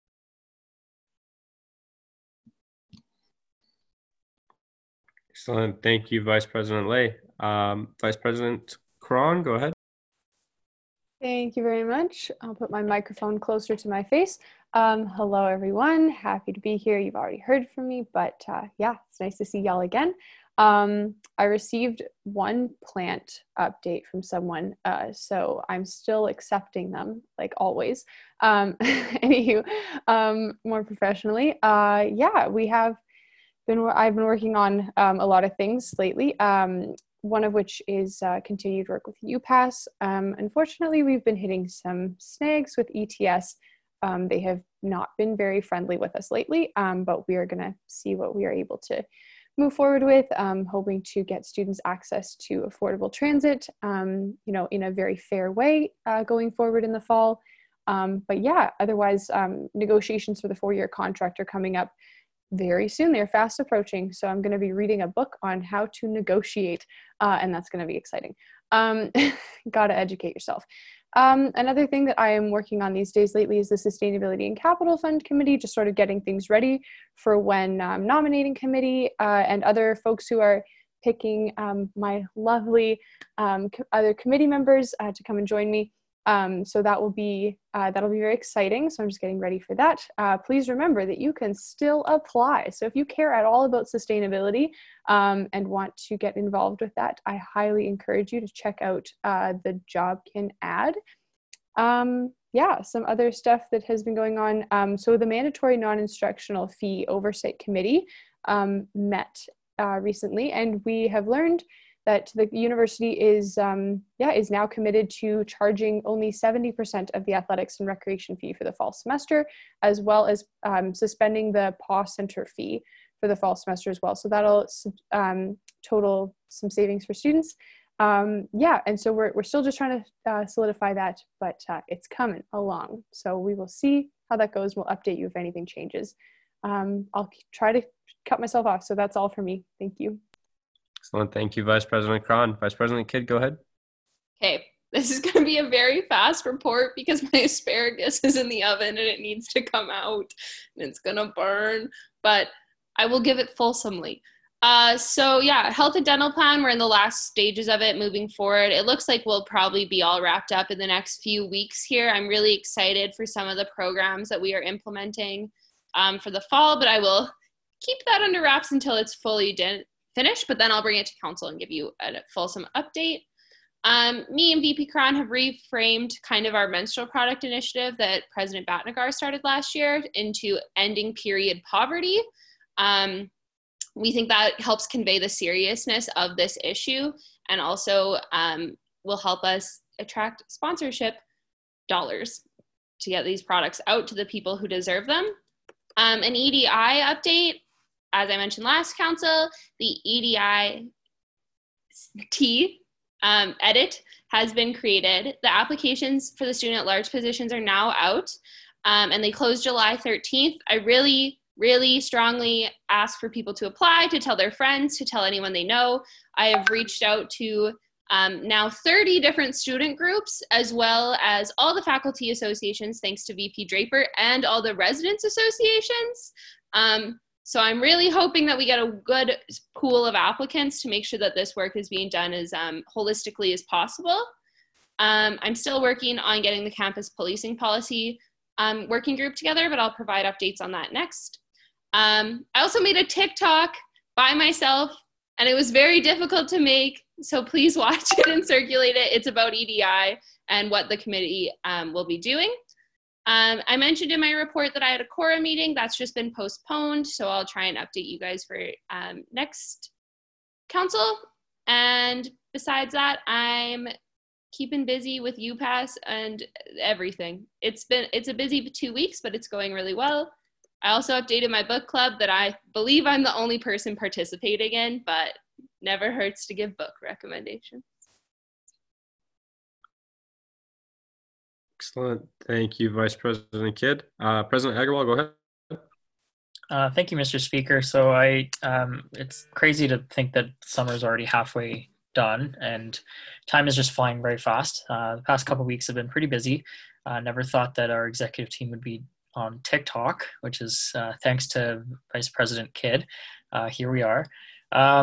Excellent. Thank you, Vice President Lay. Um, Vice President Cron, go ahead. Thank you very much. I'll put my microphone closer to my face. Um, hello, everyone. Happy to be here. You've already heard from me, but uh, yeah, it's nice to see y'all again. Um, I received one plant update from someone, uh, so I'm still accepting them, like always. Um, anywho, um, more professionally, uh, yeah, we have been, I've been working on um, a lot of things lately, um, one of which is uh, continued work with UPass. Um, unfortunately, we've been hitting some snags with E T S. Um, they have not been very friendly with us lately, um, but we are going to see what we are able to move forward with, um, hoping to get students access to affordable transit, um, you know, in a very fair way uh, going forward in the fall. Um, but yeah, otherwise, um, negotiations for the four-year contract are coming up very soon. They're fast approaching. So I'm going to be reading a book on how to negotiate, uh, and that's going to be exciting. Um, gotta educate yourself. Um, another thing that I am working on these days lately is the Sustainability and Capital Fund Committee, just sort of getting things ready for when um, nominating committee uh, and other folks who are picking um, my lovely um, co- other committee members uh, to come and join me. Um, so that will be uh, that'll be very exciting. So I'm just getting ready for that. Uh, please remember that you can still apply. So if you care at all about sustainability um, and want to get involved with that, I highly encourage you to check out uh, the JobCan ad. Um, yeah, some other stuff that has been going on. Um, so the mandatory non-instructional fee oversight committee um, met uh, recently, and we have learned that the university is, um, yeah, is now committed to charging only seventy percent of the athletics and recreation fee for the fall semester, as well as um, suspending the P A W Center fee for the fall semester as well. So that'll um, total some savings for students. Um, yeah, and so we're, we're still just trying to uh, solidify that, but uh, it's coming along. So we will see how that goes. We'll update you if anything changes. Um, I'll try to cut myself off. So that's all for me. Thank you. Excellent. Thank you, Vice President Cron. Vice President Kidd, go ahead. Okay, this is going to be a very fast report because my asparagus is in the oven and it needs to come out and it's going to burn, but I will give it fulsomely. Uh, so yeah, health and dental plan, we're in the last stages of it moving forward. It looks like we'll probably be all wrapped up in the next few weeks here. I'm really excited for some of the programs that we are implementing um, for the fall, but I will keep that under wraps until it's fully done. Finished, but then I'll bring it to council and give you a fulsome update. Um, me and V P Cron have reframed kind of our menstrual product initiative that President Batnagar started last year into ending period poverty. Um, we think that helps convey the seriousness of this issue and also um, will help us attract sponsorship dollars to get these products out to the people who deserve them. Um, an E D I update. As I mentioned last council, the E D I T um, edit has been created. The applications for the student at large positions are now out um, and they close July thirteenth. I really, really strongly ask for people to apply, to tell their friends, to tell anyone they know. I have reached out to um, now thirty different student groups, as well as all the faculty associations, thanks to V P Draper, and all the residents associations. Um, So I'm really hoping that we get a good pool of applicants to make sure that this work is being done as um, holistically as possible. Um, I'm still working on getting the campus policing policy um, working group together, but I'll provide updates on that next. Um, I also made a TikTok by myself, and it was very difficult to make, so please watch it and circulate it. It's about E D I and what the committee um, will be doing. Um, I mentioned in my report that I had a Cora meeting. That's just been postponed, so I'll try and update you guys for um, next council. And besides that, I'm keeping busy with UPass and everything. It's been it's a busy two weeks, but it's going really well. I also updated my book club that I believe I'm the only person participating in, but never hurts to give book recommendations. Excellent. Thank you, Vice President Kidd. Uh, President Agarwal, go ahead. Uh, thank you, Mister Speaker. So I, um, it's crazy to think that summer is already halfway done and time is just flying very fast. Uh, the past couple of weeks have been pretty busy. I uh, never thought that our executive team would be on TikTok, which is uh, thanks to Vice President Kidd. Uh, here we are. Um,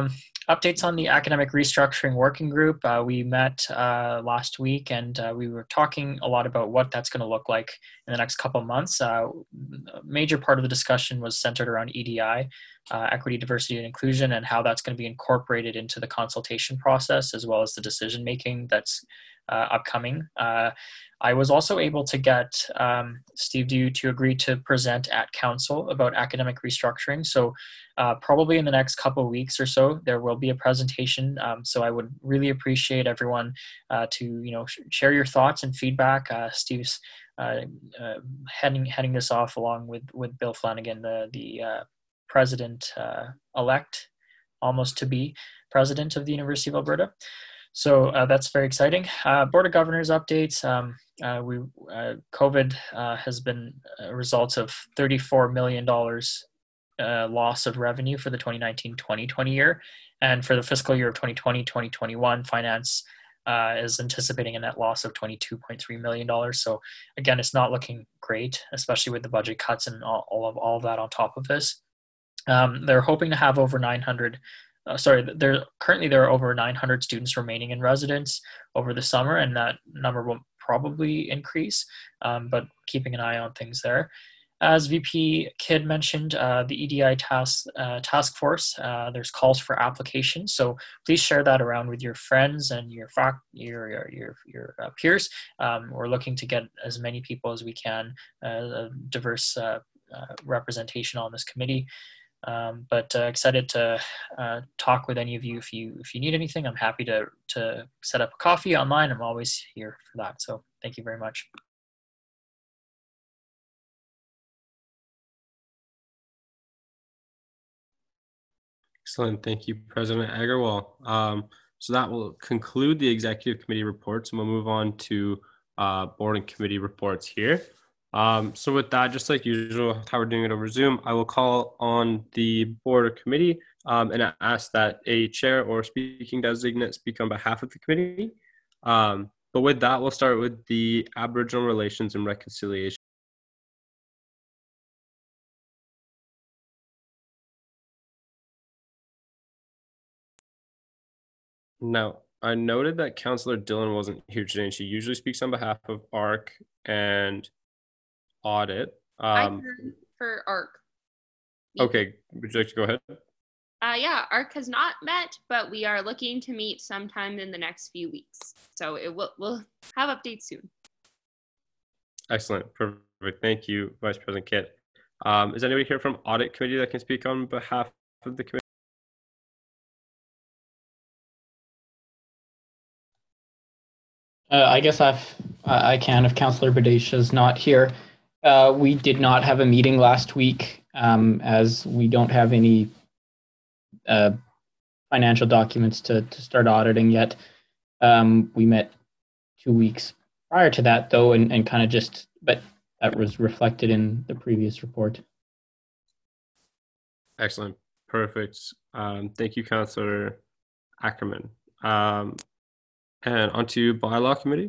updates on the academic restructuring working group. Uh, we met uh, last week, and uh, we were talking a lot about what that's going to look like in the next couple of months. Uh, a major part of the discussion was centered around E D I, uh, equity, diversity, and inclusion, and how that's going to be incorporated into the consultation process as well as the decision making that's uh, upcoming. Uh, I was also able to get um, Steve Dew to agree to present at council about academic restructuring. So uh, probably in the next couple of weeks or so, there will be a presentation. Um, so I would really appreciate everyone uh, to, you know, sh- share your thoughts and feedback. Uh, Steve's uh, uh, heading heading this off along with, with Bill Flanagan, the, the uh, president uh, elect, almost to be president of the University of Alberta. So uh, that's very exciting. Uh, Board of Governors updates. Um, uh, we uh, COVID uh, has been a result of thirty-four million dollars uh, loss of revenue for the twenty nineteen twenty twenty year. And for the fiscal year of twenty twenty twenty twenty-one, finance uh, is anticipating a net loss of twenty-two point three million dollars. So again, it's not looking great, especially with the budget cuts and all, all of all of that on top of this. Um, they're hoping to have over nine hundred Uh, sorry, there currently there are over nine hundred students remaining in residence over the summer, and that number will probably increase, um, but keeping an eye on things there. As V P Kidd mentioned, uh, the E D I task uh, task force, uh, there's calls for applications, so please share that around with your friends and your fac- your your your, your uh, peers. Um, we're looking to get as many people as we can, uh, a diverse uh, uh, representation on this committee. Um, but uh, excited to uh, talk with any of you if you if you need anything. I'm happy to to set up a coffee online. I'm always here for that. So thank you very much. Excellent. Thank you, President Agarwal. Um, so that will conclude the executive committee reports, and we'll move on to uh, board and committee reports here. Um, so with that, just like usual, how we're doing it over Zoom, I will call on the board or committee um, and ask that a chair or speaking designate speak on behalf of the committee. Um, but with that, we'll start with the Aboriginal Relations and Reconciliation. Now, I noted that Councillor Dillon wasn't here today, and she usually speaks on behalf of A R C and Audit. Um, I heard for A R C. Okay, would you like to go ahead? Uh, yeah, A R C has not met, but we are looking to meet sometime in the next few weeks. So it will we'll have updates soon. Excellent, perfect. Thank you, Vice President Kidd. Um, is anybody here from Audit Committee that can speak on behalf of the committee? Uh, I guess I've, I can if Councillor Badesha is not here. Uh, we did not have a meeting last week um, as we don't have any uh, financial documents to, to start auditing yet. Um, we met two weeks prior to that though, and, and kind of just, but that was reflected in the previous report. Excellent, perfect. Um, thank you, Councillor Ackerman. Um, and onto Bylaw Committee.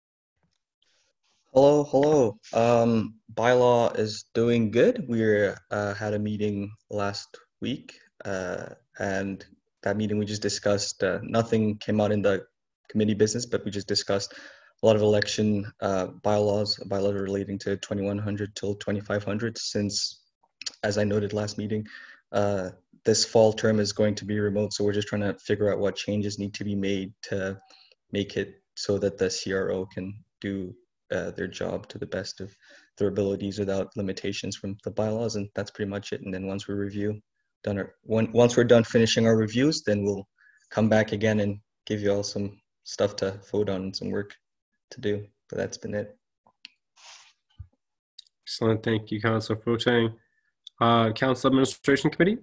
Hello, hello. Um, bylaw is doing good. We uh, had a meeting last week, uh, and that meeting we just discussed, uh, nothing came out in the committee business, but we just discussed a lot of election uh, bylaws, bylaws relating to twenty-one hundred till twenty-five hundred, since, as I noted last meeting, uh, this fall term is going to be remote, so we're just trying to figure out what changes need to be made to make it so that the C R O can do Uh, their job to the best of their abilities without limitations from the bylaws, and that's pretty much it. And then once we review, done our one, once we're done finishing our reviews, then we'll come back again and give you all some stuff to vote on and some work to do. But that's been it. Excellent, thank you, Councillor Fotang. Uh, Council Administration Committee.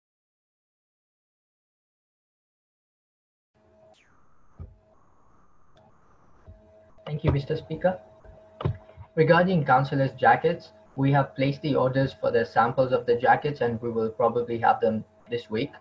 Thank you, Mister Speaker. Regarding councillors' jackets, we have placed the orders for the samples of the jackets and we will probably have them this week.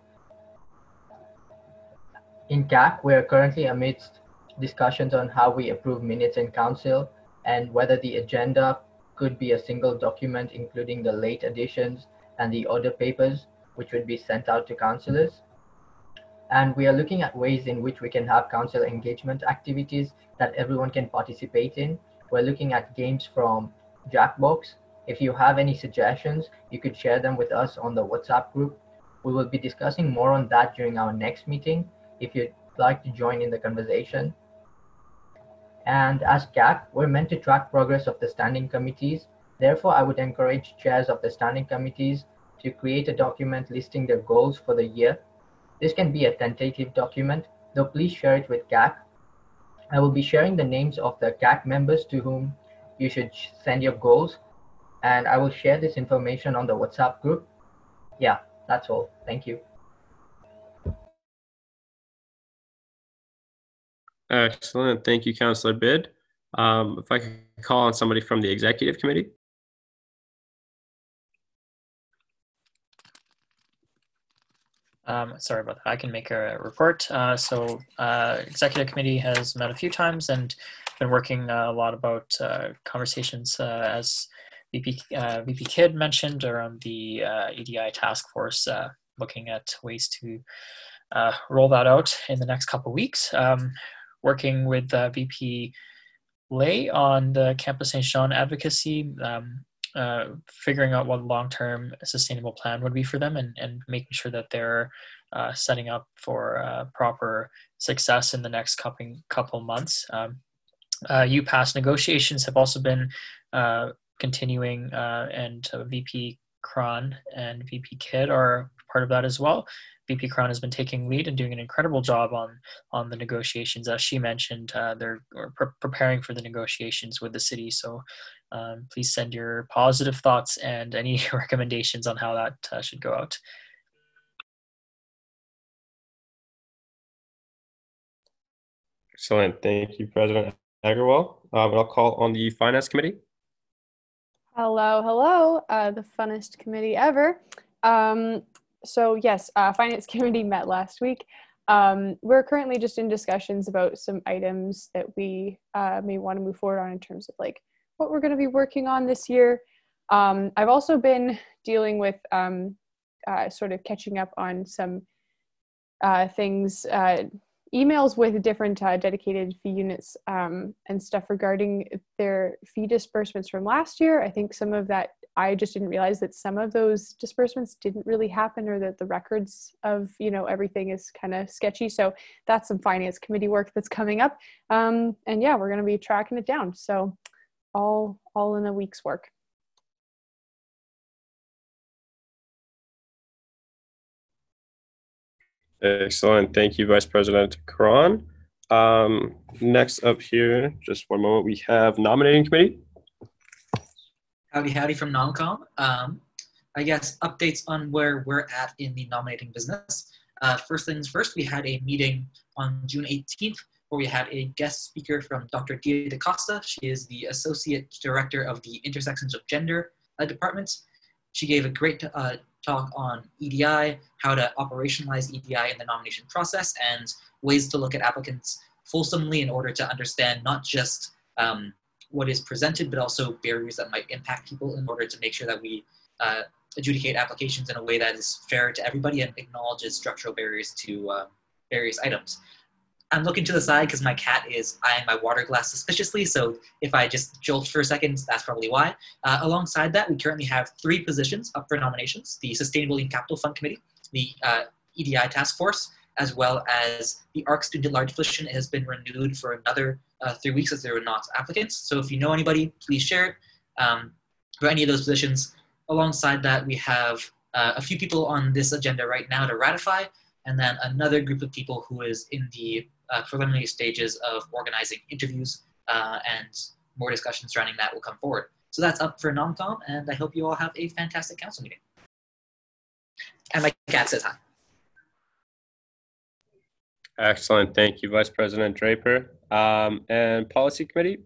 In C A C, we are currently amidst discussions on how we approve minutes in council and whether the agenda could be a single document including the late additions and the order papers, which would be sent out to councillors. And we are looking at ways in which we can have council engagement activities that everyone can participate in. We're looking at games from Jackbox. If you have any suggestions, you could share them with us on the WhatsApp group. We will be discussing more on that during our next meeting if you'd like to join in the conversation. And as C A C, we're meant to track progress of the standing committees. Therefore, I would encourage chairs of the standing committees to create a document listing their goals for the year. This can be a tentative document, though please share it with C A C. I will be sharing the names of the C A C members to whom you should send your goals, and I will share this information on the WhatsApp group. Yeah, that's all. Thank you. Excellent. Thank you, Councillor Bid. Um, if I could call on somebody from the executive committee. Um, sorry about that. I can make a report. Uh, so uh, executive committee has met a few times and been working uh, a lot about uh, conversations uh, as V P, uh, V P Kidd mentioned around the uh, E D I task force, uh, looking at ways to uh, roll that out in the next couple of weeks. Um, working with uh, V P Lay on the Campus Saint Jean advocacy, um, uh, figuring out what long-term sustainable plan would be for them, and, and making sure that they're uh, setting up for uh, proper success in the next couple, couple months. Um, uh, U Pass negotiations have also been uh, continuing, uh, and uh, V P Cron and V P Kidd are part of that as well. V P Cron has been taking lead and doing an incredible job on on the negotiations. As she mentioned, uh, they're pre preparing for the negotiations with the city. So um, please send your positive thoughts and any recommendations on how that uh, should go out. Excellent. Thank you, President Agarwal. Um, I'll call on the Finance Committee. Hello, hello, uh, the funnest committee ever. Um, so yes, uh, Finance Committee met last week. Um, we're currently just in discussions about some items that we uh, may want to move forward on in terms of like what we're going to be working on this year. Um, I've also been dealing with um, uh, sort of catching up on some uh, things, uh, emails with different uh, dedicated fee units um, and stuff regarding their fee disbursements from last year. I think some of that, I just didn't realize that some of those disbursements didn't really happen, or that the records of, you know, everything is kind of sketchy. So that's some Finance Committee work that's coming up. Um, and yeah, we're going to be tracking it down. So all, all in a week's work. Excellent. Thank you, Vice President Cron. Um, next up here, just one moment, we have Nominating Committee. Howdy, howdy from NomCom. Um, I guess updates on where we're at in the nominating business. Uh, first things first, we had a meeting on June eighteenth where we had a guest speaker from Doctor Dia DaCosta. She is the Associate Director of the Intersections of Gender uh, Department. She gave a great uh, talk on E D I, how to operationalize E D I in the nomination process, and ways to look at applicants fulsomely in order to understand not just um, what is presented, but also barriers that might impact people in order to make sure that we uh, adjudicate applications in a way that is fair to everybody and acknowledges structural barriers to uh, various items. I'm looking to the side because my cat is eyeing my water glass suspiciously, so if I just jolt for a second, that's probably why. Uh, alongside that, we currently have three positions up for nominations: the Sustainable and Capital Fund Committee, the uh, E D I Task Force, as well as the A R C Student at Large position. It has been renewed for another uh, three weeks as there were not applicants. So if you know anybody, please share it um, for any of those positions. Alongside that, we have uh, a few people on this agenda right now to ratify, and then another group of people who is in the uh, preliminary stages of organizing interviews, uh, and more discussions surrounding that will come forward. So that's up for NomCom, and I hope you all have a fantastic council meeting. And my cat says hi. Excellent. Thank you, Vice President Draper. Um, and Policy Committee?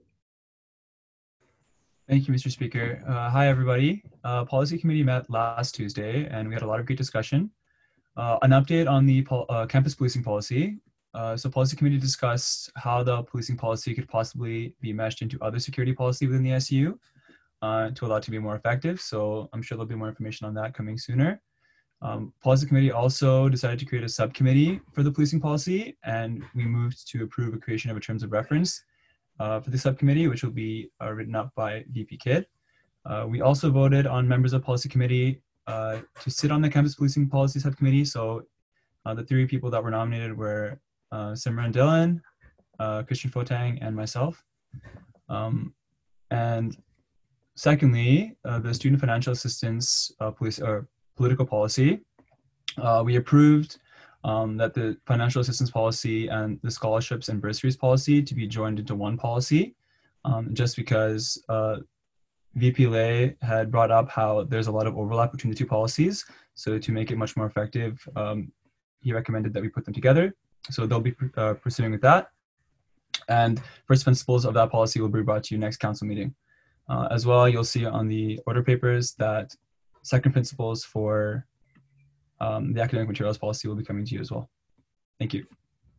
Thank you, Mister Speaker. Uh, hi, everybody. Uh, Policy Committee met last Tuesday, and we had a lot of great discussion. Uh, an update on the pol uh, campus policing policy. Uh, so Policy Committee discussed how the policing policy could possibly be meshed into other security policy within the S U uh, to allow it to be more effective. So I'm sure there'll be more information on that coming sooner. Um, policy committee also decided to create a subcommittee for the policing policy, and we moved to approve a creation of a terms of reference uh, for the subcommittee, which will be uh, written up by V P Kidd. Uh, we also voted on members of policy committee uh, to sit on the campus policing policy subcommittee. So uh, the three people that were nominated were uh, Simran Dhillon, uh, Christian Fotang, and myself. Um, and secondly, uh, the student financial assistance uh, police or political policy, uh, we approved um, that the financial assistance policy and the scholarships and bursaries policy to be joined into one policy, um, just because uh, V P Lay had brought up how there's a lot of overlap between the two policies. So to make it much more effective, um, he recommended that we put them together. So they'll be uh, pursuing with that. And first principles of that policy will be brought to you next council meeting. Uh, as well, you'll see on the order papers that second principles for um, the academic materials policy will be coming to you as well. Thank you.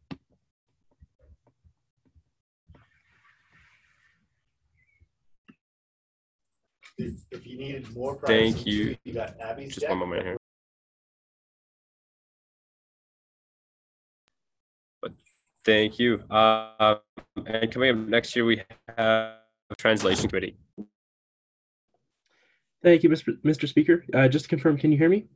If, if you needed more Thank you. you got Abby's Just deck. one moment here. But thank you. Uh, and coming up next year, we have a translation committee. Thank you, Mister Speaker. Uh, just to confirm, can you hear me?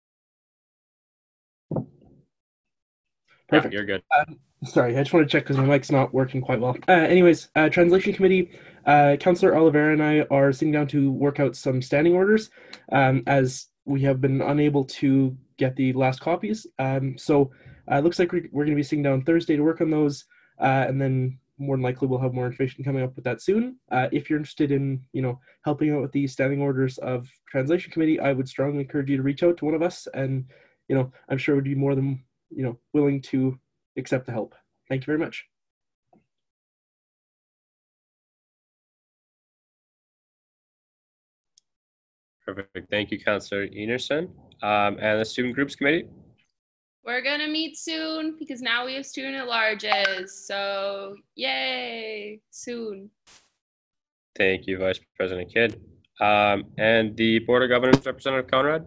Perfect. Yeah, you're good. Um, sorry, I just want to check because my mic's not working quite well. Uh, anyways, uh, translation committee, uh, Councillor Oliveira and I are sitting down to work out some standing orders um, as we have been unable to get the last copies. Um, so it uh, looks like we're, we're going to be sitting down Thursday to work on those, uh, and then more than likely we'll have more information coming up with that soon. Uh, if you're interested in, you know, helping out with the standing orders of translation committee, I would strongly encourage you to reach out to one of us, and, you know, I'm sure would be more than, you know, willing to accept the help. Thank you very much. Perfect. Thank you, Councillor Enerson. Um, and the student groups committee? We're gonna meet soon because now we have student at larges. So yay, soon. Thank you, Vice President Kidd. Um, and the Board of Governors, Representative Conrad?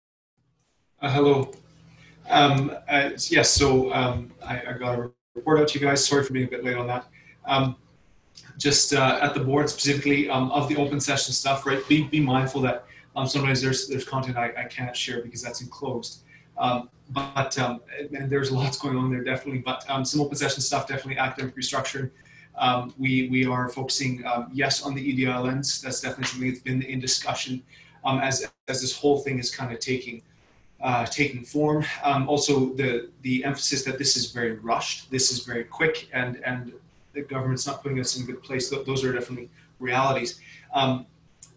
Uh, hello. Um, uh, yes, so um, I, I got a report out to you guys. Sorry for being a bit late on that. Um, just uh, at the board specifically, um, of the open session stuff, right? Be, be mindful that um, sometimes there's there's content I, I can't share because that's enclosed. Um, but um, and there's lots going on there definitely. But um, some open session stuff, definitely academic restructuring. Um, we we are focusing um, yes on the E D I lens. That's definitely something that's been in discussion um, as as this whole thing is kind of taking. Uh, taking form. Um, also, the the emphasis that this is very rushed, this is very quick, and and the government's not putting us in a good place. Th those are definitely realities. Um,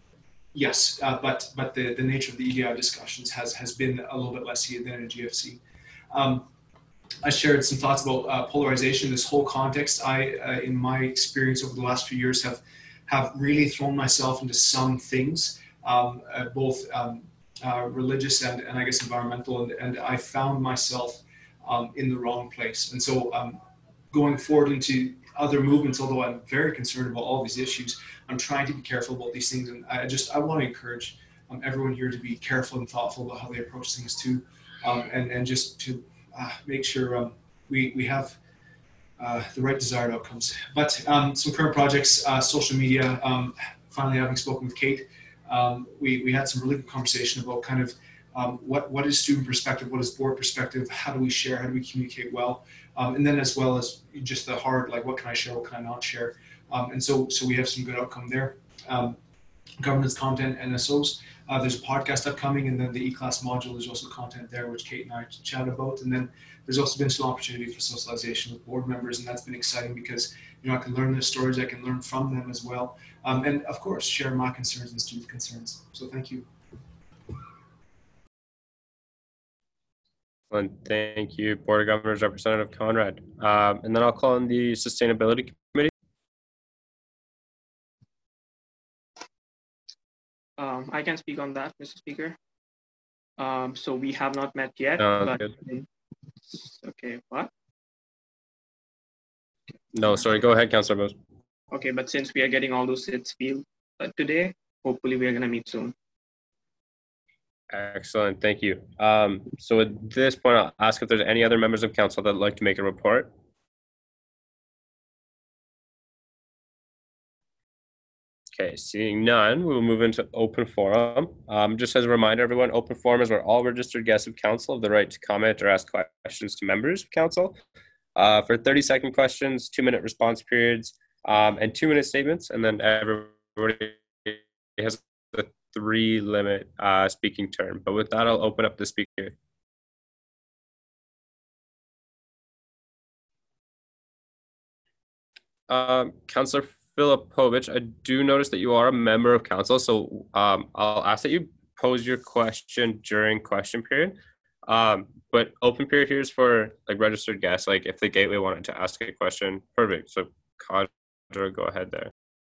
yes, uh, but but the the nature of the E D I discussions has has been a little bit less heated than in a G F C. Um, I shared some thoughts about uh, polarization. This whole context, I, uh, in my experience over the last few years, have have really thrown myself into some things, um, uh, both. Um, Uh, religious and, and I guess environmental, and, and I found myself um, in the wrong place. And so um, going forward into other movements, although I'm very concerned about all these issues, I'm trying to be careful about these things. And I just, I want to encourage um, everyone here to be careful and thoughtful about how they approach things too. Um, and, and just to uh, make sure um, we, we have uh, the right desired outcomes. But um, some current projects, uh, social media, um, finally having spoken with Kate, Um, we, we had some really good conversation about kind of um, what, what is student perspective, what is board perspective, how do we share, how do we communicate well, um, and then as well as just the hard, like what can I share, what can I not share, um, and so so we have some good outcome there. Um, governance content, N S Os, uh, there's a podcast upcoming, and then the E-Class module, there's also content there which Kate and I chat about, and then there's also been some opportunity for socialization with board members, and that's been exciting because you know I can learn their stories, I can learn from them as well. Um, and of course, share my concerns and student concerns. So thank you. And thank you, Board of Governors Representative Conrad. Um, and then I'll call on the Sustainability Committee. Um, I can speak on that, Mister Speaker. Um, so we have not met yet. Uh, but, good. Okay, what? No, sorry, go ahead, Councillor Bose. Okay, but since we are getting all those seats filled uh, today, hopefully we are going to meet soon. Excellent, thank you. Um, so at this point, I'll ask if there's any other members of council that would like to make a report. Okay, seeing none, we will move into open forum. Um, just as a reminder, everyone, open forum is where all registered guests of council have the right to comment or ask questions to members of council. Uh, for thirty second questions, two minute response periods, um, and two minute statements, and then everybody has a three limit uh, speaking term. But with that, I'll open up the speaker. Um, Councillor Filipovich, I do notice that you are a member of council, so um, I'll ask that you pose your question during question period. Um, but open period here is for like registered guests, like if the gateway wanted to ask a question. Perfect. So Kadra, go ahead there.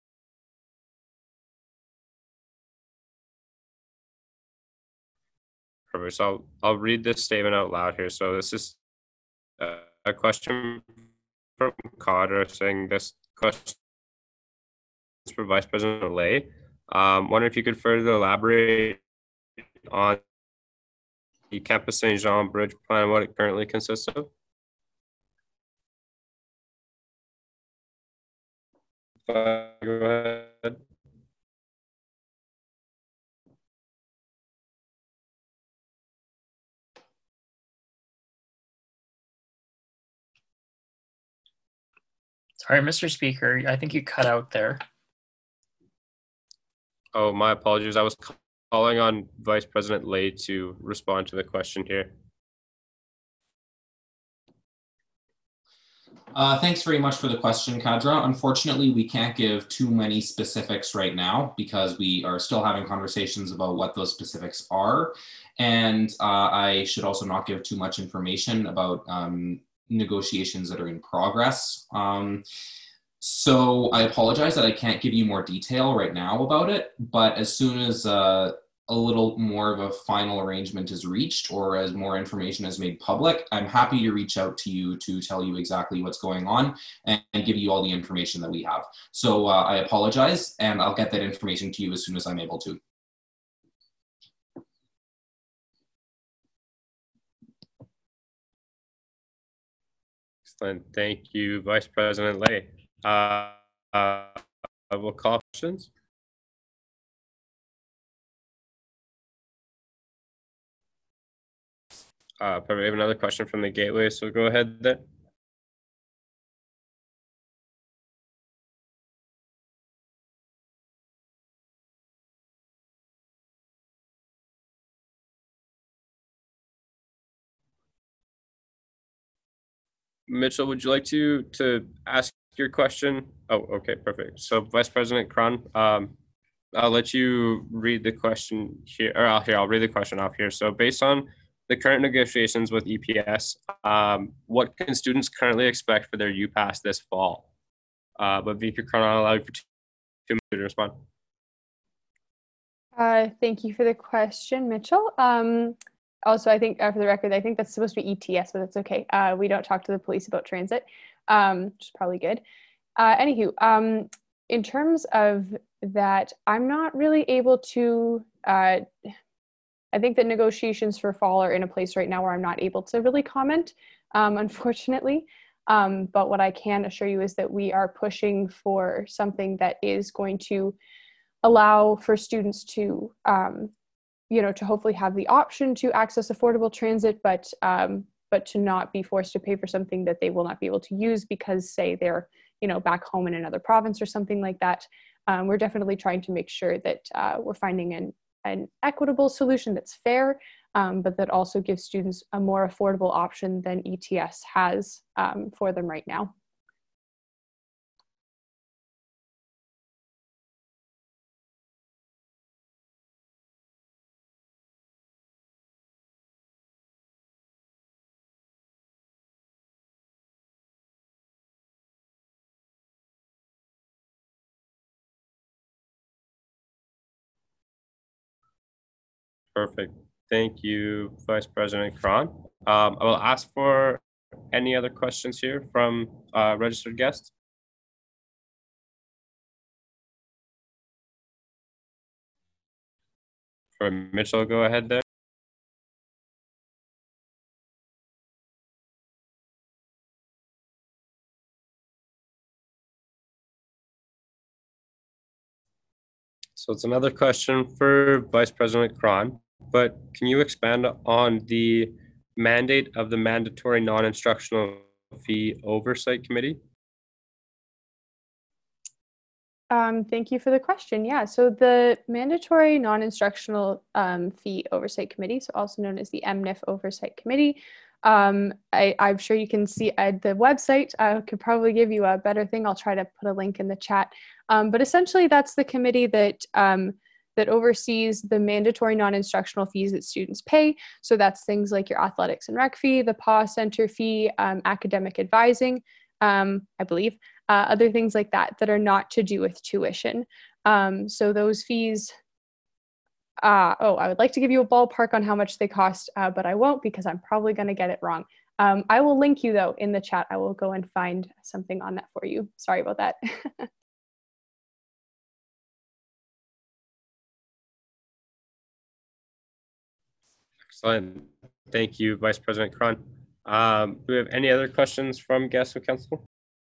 Perfect. So I'll, I'll read this statement out loud here. So this is uh, a question from Kadra saying this question is for Vice President Lay. Um, wonder if you could further elaborate on the Campus Saint Jean Bridge plan, what it currently consists of. Uh, go ahead. Sorry, Mister Speaker, I think you cut out there. Oh, my apologies. I was calling on Vice President Lay to respond to the question here. Uh, thanks very much for the question, Kadra. Unfortunately, we can't give too many specifics right now because we are still having conversations about what those specifics are. And uh, I should also not give too much information about um, negotiations that are in progress. Um, so I apologize that I can't give you more detail right now about it, but as soon as uh, a little more of a final arrangement is reached or as more information is made public, I'm happy to reach out to you to tell you exactly what's going on and, and give you all the information that we have. So uh, I apologize, and I'll get that information to you as soon as I'm able to. Excellent. Thank you, Vice President Lay. Uh, uh, I will call questions. Uh, probably have another question from the gateway, so go ahead there. Mitchell, would you like to to ask your question? Oh, okay, perfect. So Vice President Cron, um, I'll let you read the question here, or I'll, here, I'll read the question off here. So based on the current negotiations with E P S, um, what can students currently expect for their UPass this fall? Uh, but V P Cron, I'll allow you for two minutes to respond. Uh, thank you for the question, Mitchell. Um, also, I think, uh, for the record, I think that's supposed to be E T S, but that's okay. Uh, we don't talk to the police about transit, um, which is probably good. Uh, anywho, um, in terms of that, I'm not really able to, uh, I think that negotiations for fall are in a place right now where I'm not able to really comment, um, unfortunately. Um, but what I can assure you is that we are pushing for something that is going to allow for students to, um, you know, to hopefully have the option to access affordable transit, but um, but to not be forced to pay for something that they will not be able to use because, say, they're, you know, back home in another province or something like that. Um, we're definitely trying to make sure that uh, we're finding an, an equitable solution that's fair, um, but that also gives students a more affordable option than E T S has um, for them right now. Perfect. Thank you, Vice President Cron. Um, I will ask for any other questions here from uh, registered guests. Troy Mitchell go ahead there. So it's another question for Vice President Cron, but can you expand on the mandate of the Mandatory Non-Instructional Fee Oversight Committee? Um, thank you for the question. Yeah, so the Mandatory Non-Instructional um, Fee Oversight Committee, so also known as the M N I F Oversight Committee, um, I, I'm sure you can see at the website. I could probably give you a better thing. I'll try to put a link in the chat. Um, but essentially, that's the committee that um, that oversees the mandatory non-instructional fees that students pay. So that's things like your athletics and rec fee, the P A W Center fee, um, academic advising, um, I believe, uh, other things like that that are not to do with tuition. Um, so those fees, uh, oh, I would like to give you a ballpark on how much they cost, uh, but I won't because I'm probably going to get it wrong. Um, I will link you though in the chat. I will go and find something on that for you. Sorry about that. Excellent. Thank you, Vice President Cron. Um, do we have any other questions from guests of council?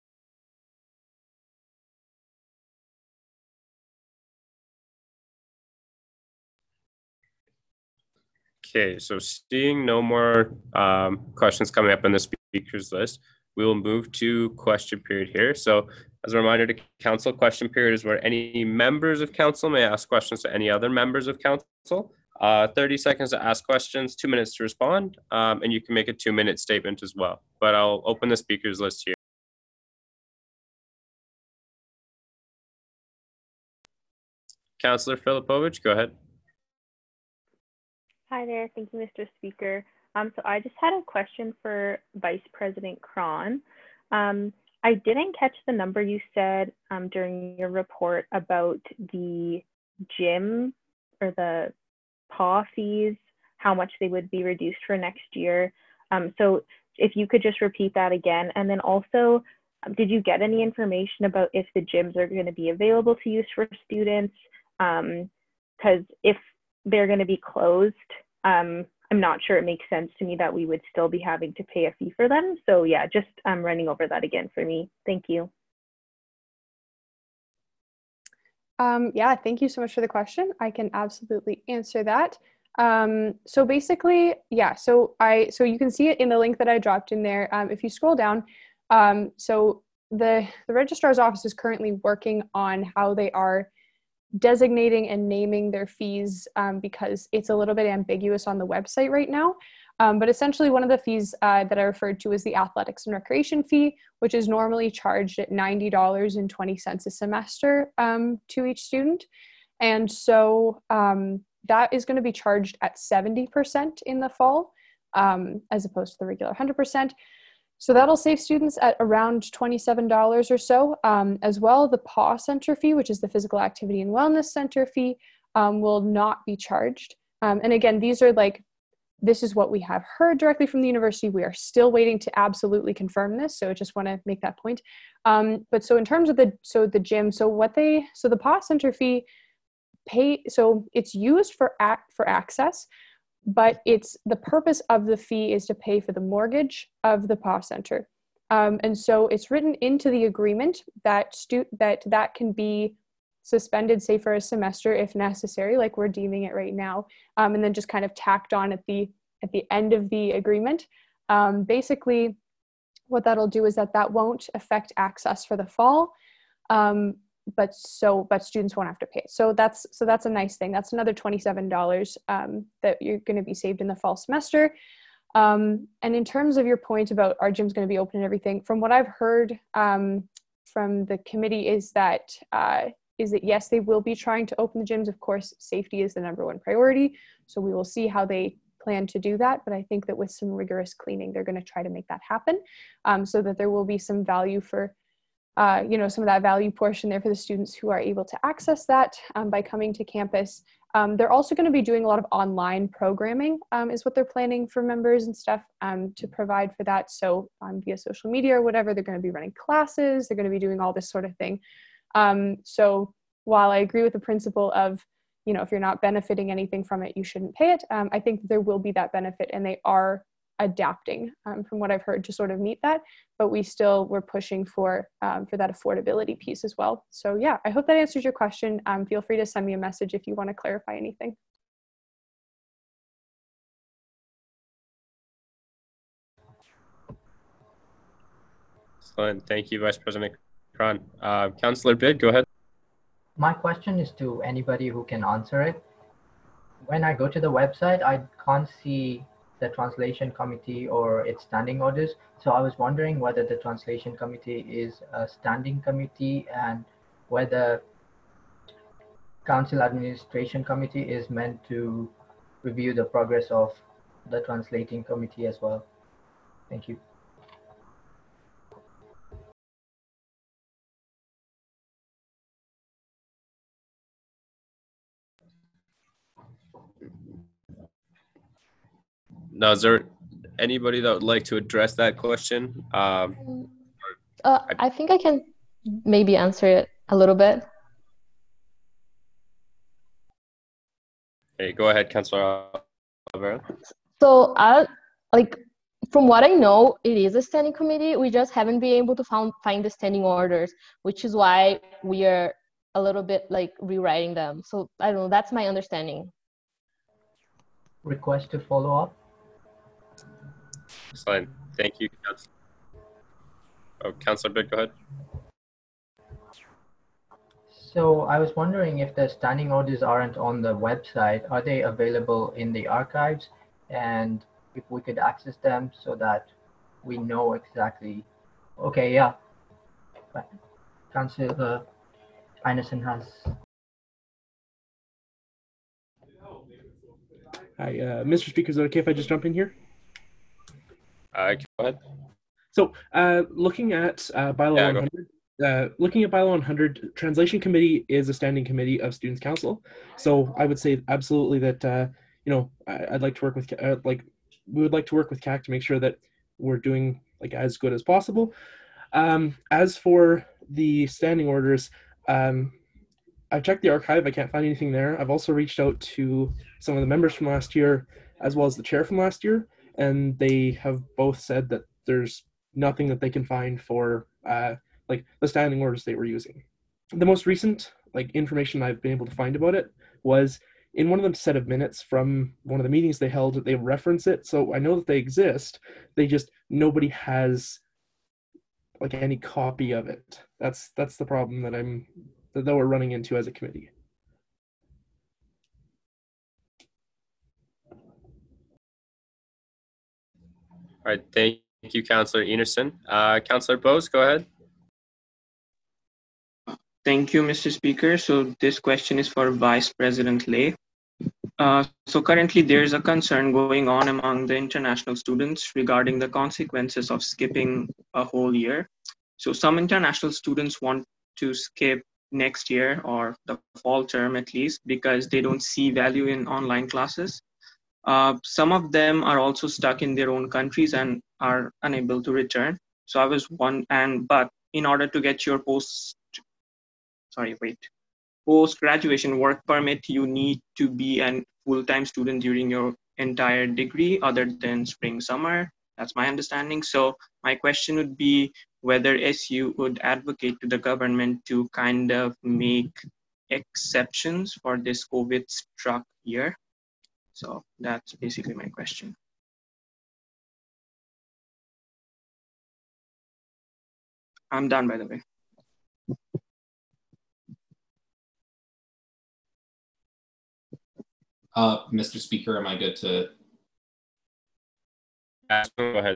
Okay, so seeing no more um, questions coming up on the speakers list, we will move to question period here. So as a reminder to council, question period is where any members of council may ask questions to any other members of council. Uh, thirty seconds to ask questions, two minutes to respond, um, and you can make a two minute statement as well. But I'll open the speakers list here. Councillor Filipovich, go ahead. Hi there, thank you, Mister Speaker. Um, so I just had a question for Vice President Cron. Um, I didn't catch the number you said um, during your report about the gym or the P A W fees, how much they would be reduced for next year. Um, so if you could just repeat that again. And then also, um, did you get any information about if the gyms are going to be available to use for students? Because um, if they're going to be closed, um, I'm not sure it makes sense to me that we would still be having to pay a fee for them. So yeah, just um, running over that again for me. Thank you. Um, yeah, thank you so much for the question. I can absolutely answer that. Um, so basically, yeah, so I so you can see it in the link that I dropped in there. Um, if you scroll down, um, so the, the registrar's office is currently working on how they are designating and naming their fees um, because it's a little bit ambiguous on the website right now. Um, but essentially one of the fees uh, that I referred to is the athletics and recreation fee, which is normally charged at ninety dollars and twenty cents a semester um, to each student. And so um, that is going to be charged at seventy percent in the fall, um, as opposed to the regular one hundred percent. So that'll save students at around twenty-seven dollars or so. Um, as well, the P A W Center fee, which is the Physical Activity and Wellness Center fee, um, will not be charged. Um, and again, these are like, this is what we have heard directly from the university. We are still waiting to absolutely confirm this. So I just want to make that point. Um, but so in terms of the, so the gym, so what they, so the P A W Center fee pay, so it's used for, act, for access, but it's the purpose of the fee is to pay for the mortgage of the P A W Center. Um, and so it's written into the agreement that stu that that can be suspended, say for a semester if necessary, like we're deeming it right now, um, and then just kind of tacked on at the at the end of the agreement. Um, basically, what that'll do is that that won't affect access for the fall. Um, but so but students won't have to pay. So that's so that's a nice thing. That's another twenty-seven dollars um, that you're going to be saved in the fall semester. Um, and in terms of your point about our gym's going to be open and everything, from what I've heard um, from the committee is that uh, is that yes, they will be trying to open the gyms. Of course, safety is the number one priority. So we will see how they plan to do that. But I think that with some rigorous cleaning, they're going to try to make that happen um, so that there will be some value for Uh, you know, some of that value portion there for the students who are able to access that um, by coming to campus. Um, they're also going to be doing a lot of online programming um, is what they're planning for members and stuff um, to provide for that. So um, via social media or whatever, they're going to be running classes. They're going to be doing all this sort of thing. Um, so while I agree with the principle of, you know, if you're not benefiting anything from it, you shouldn't pay it. Um, I think there will be that benefit, and they are adapting um, from what I've heard to sort of meet that, but we still, we're pushing for um, for that affordability piece as well. So yeah, I hope that answers your question. Um, feel free to send me a message if you want to clarify anything. Excellent. Thank you, Vice President Cron. Uh, Councillor Bid, go ahead. My question is to anybody who can answer it. When I go to the website, I can't see the translation committee or its standing orders. So I was wondering whether the translation committee is a standing committee and whether council administration committee is meant to review the progress of the translating committee as well. Thank you. Now, is there anybody that would like to address that question? Um, uh, I think I can maybe answer it a little bit. Okay, go ahead, Councillor Oliveira. So, I like from what I know, it is a standing committee. We just haven't been able to found, find the standing orders, which is why we are a little bit like rewriting them. So I don't know. That's my understanding. Request to follow up. Excellent. Thank you, Councillor. Oh, Councillor Bid, go ahead. So I was wondering if the standing orders aren't on the website, are they available in the archives? And if we could access them so that we know exactly. Okay, yeah. Councillor Einarsson has. Hi, uh, Mister Speaker, is it okay if I just jump in here? Uh, go ahead. So, uh, looking at uh, bylaw Yeah, one hundred, uh, looking at bylaw one hundred, translation committee is a standing committee of Students' Council. So, I would say absolutely that uh, you know I, I'd like to work with uh, like we would like to work with C A C to make sure that we're doing like as good as possible. Um, as for the standing orders, um, I've checked the archive. I can't find anything there. I've also reached out to some of the members from last year, as well as the chair from last year, and they have both said that there's nothing that they can find for uh, like the standing orders they were using. The most recent like information I've been able to find about it was in one of the set of minutes from one of the meetings they held. They reference it, so I know that they exist. They just nobody has like any copy of it. That's that's the problem that I'm that we're running into as a committee. All right, thank you, Councillor Einarsson. Uh, Councillor Bose, go ahead. Thank you, Mister Speaker. So this question is for Vice President Lay. Uh, so currently there's a concern going on among the international students regarding the consequences of skipping a whole year. So some international students want to skip next year or the fall term at least because they don't see value in online classes. Uh, some of them are also stuck in their own countries and are unable to return. So I was one, and but in order to get your post, sorry, wait, post-graduation work permit, you need to be a full-time student during your entire degree other than spring, summer. That's my understanding. So my question would be whether S U would advocate to the government to kind of make exceptions for this COVID-struck year. So that's basically my question. I'm done, by the way. Uh, Mister Speaker, am I good to? Go ahead.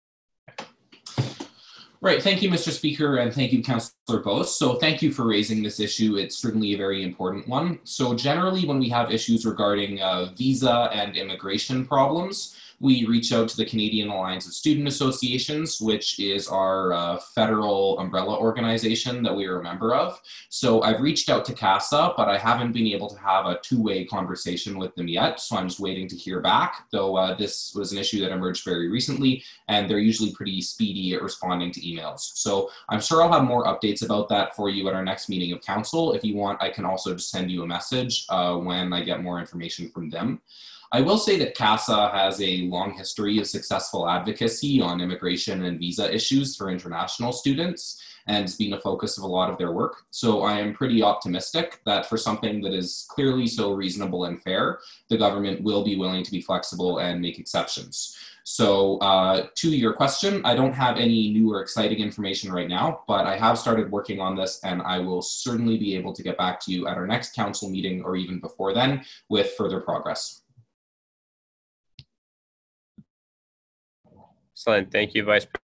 Right. Thank you, Mister Speaker, and thank you, Councillor Bose. So thank you for raising this issue. It's certainly a very important one. So generally, when we have issues regarding uh, visa and immigration problems, we reach out to the Canadian Alliance of Student Associations, which is our uh, federal umbrella organization that we are a member of. So I've reached out to CASA, but I haven't been able to have a two-way conversation with them yet. So I'm just waiting to hear back, though uh, this was an issue that emerged very recently, and they're usually pretty speedy at responding to emails. So I'm sure I'll have more updates about that for you at our next meeting of council. If you want, I can also just send you a message uh, when I get more information from them. I will say that CASA has a long history of successful advocacy on immigration and visa issues for international students, and it's been a focus of a lot of their work. So I am pretty optimistic that for something that is clearly so reasonable and fair, the government will be willing to be flexible and make exceptions. So uh, to your question, I don't have any new or exciting information right now, but I have started working on this, and I will certainly be able to get back to you at our next council meeting or even before then with further progress. Excellent. Thank you, Vice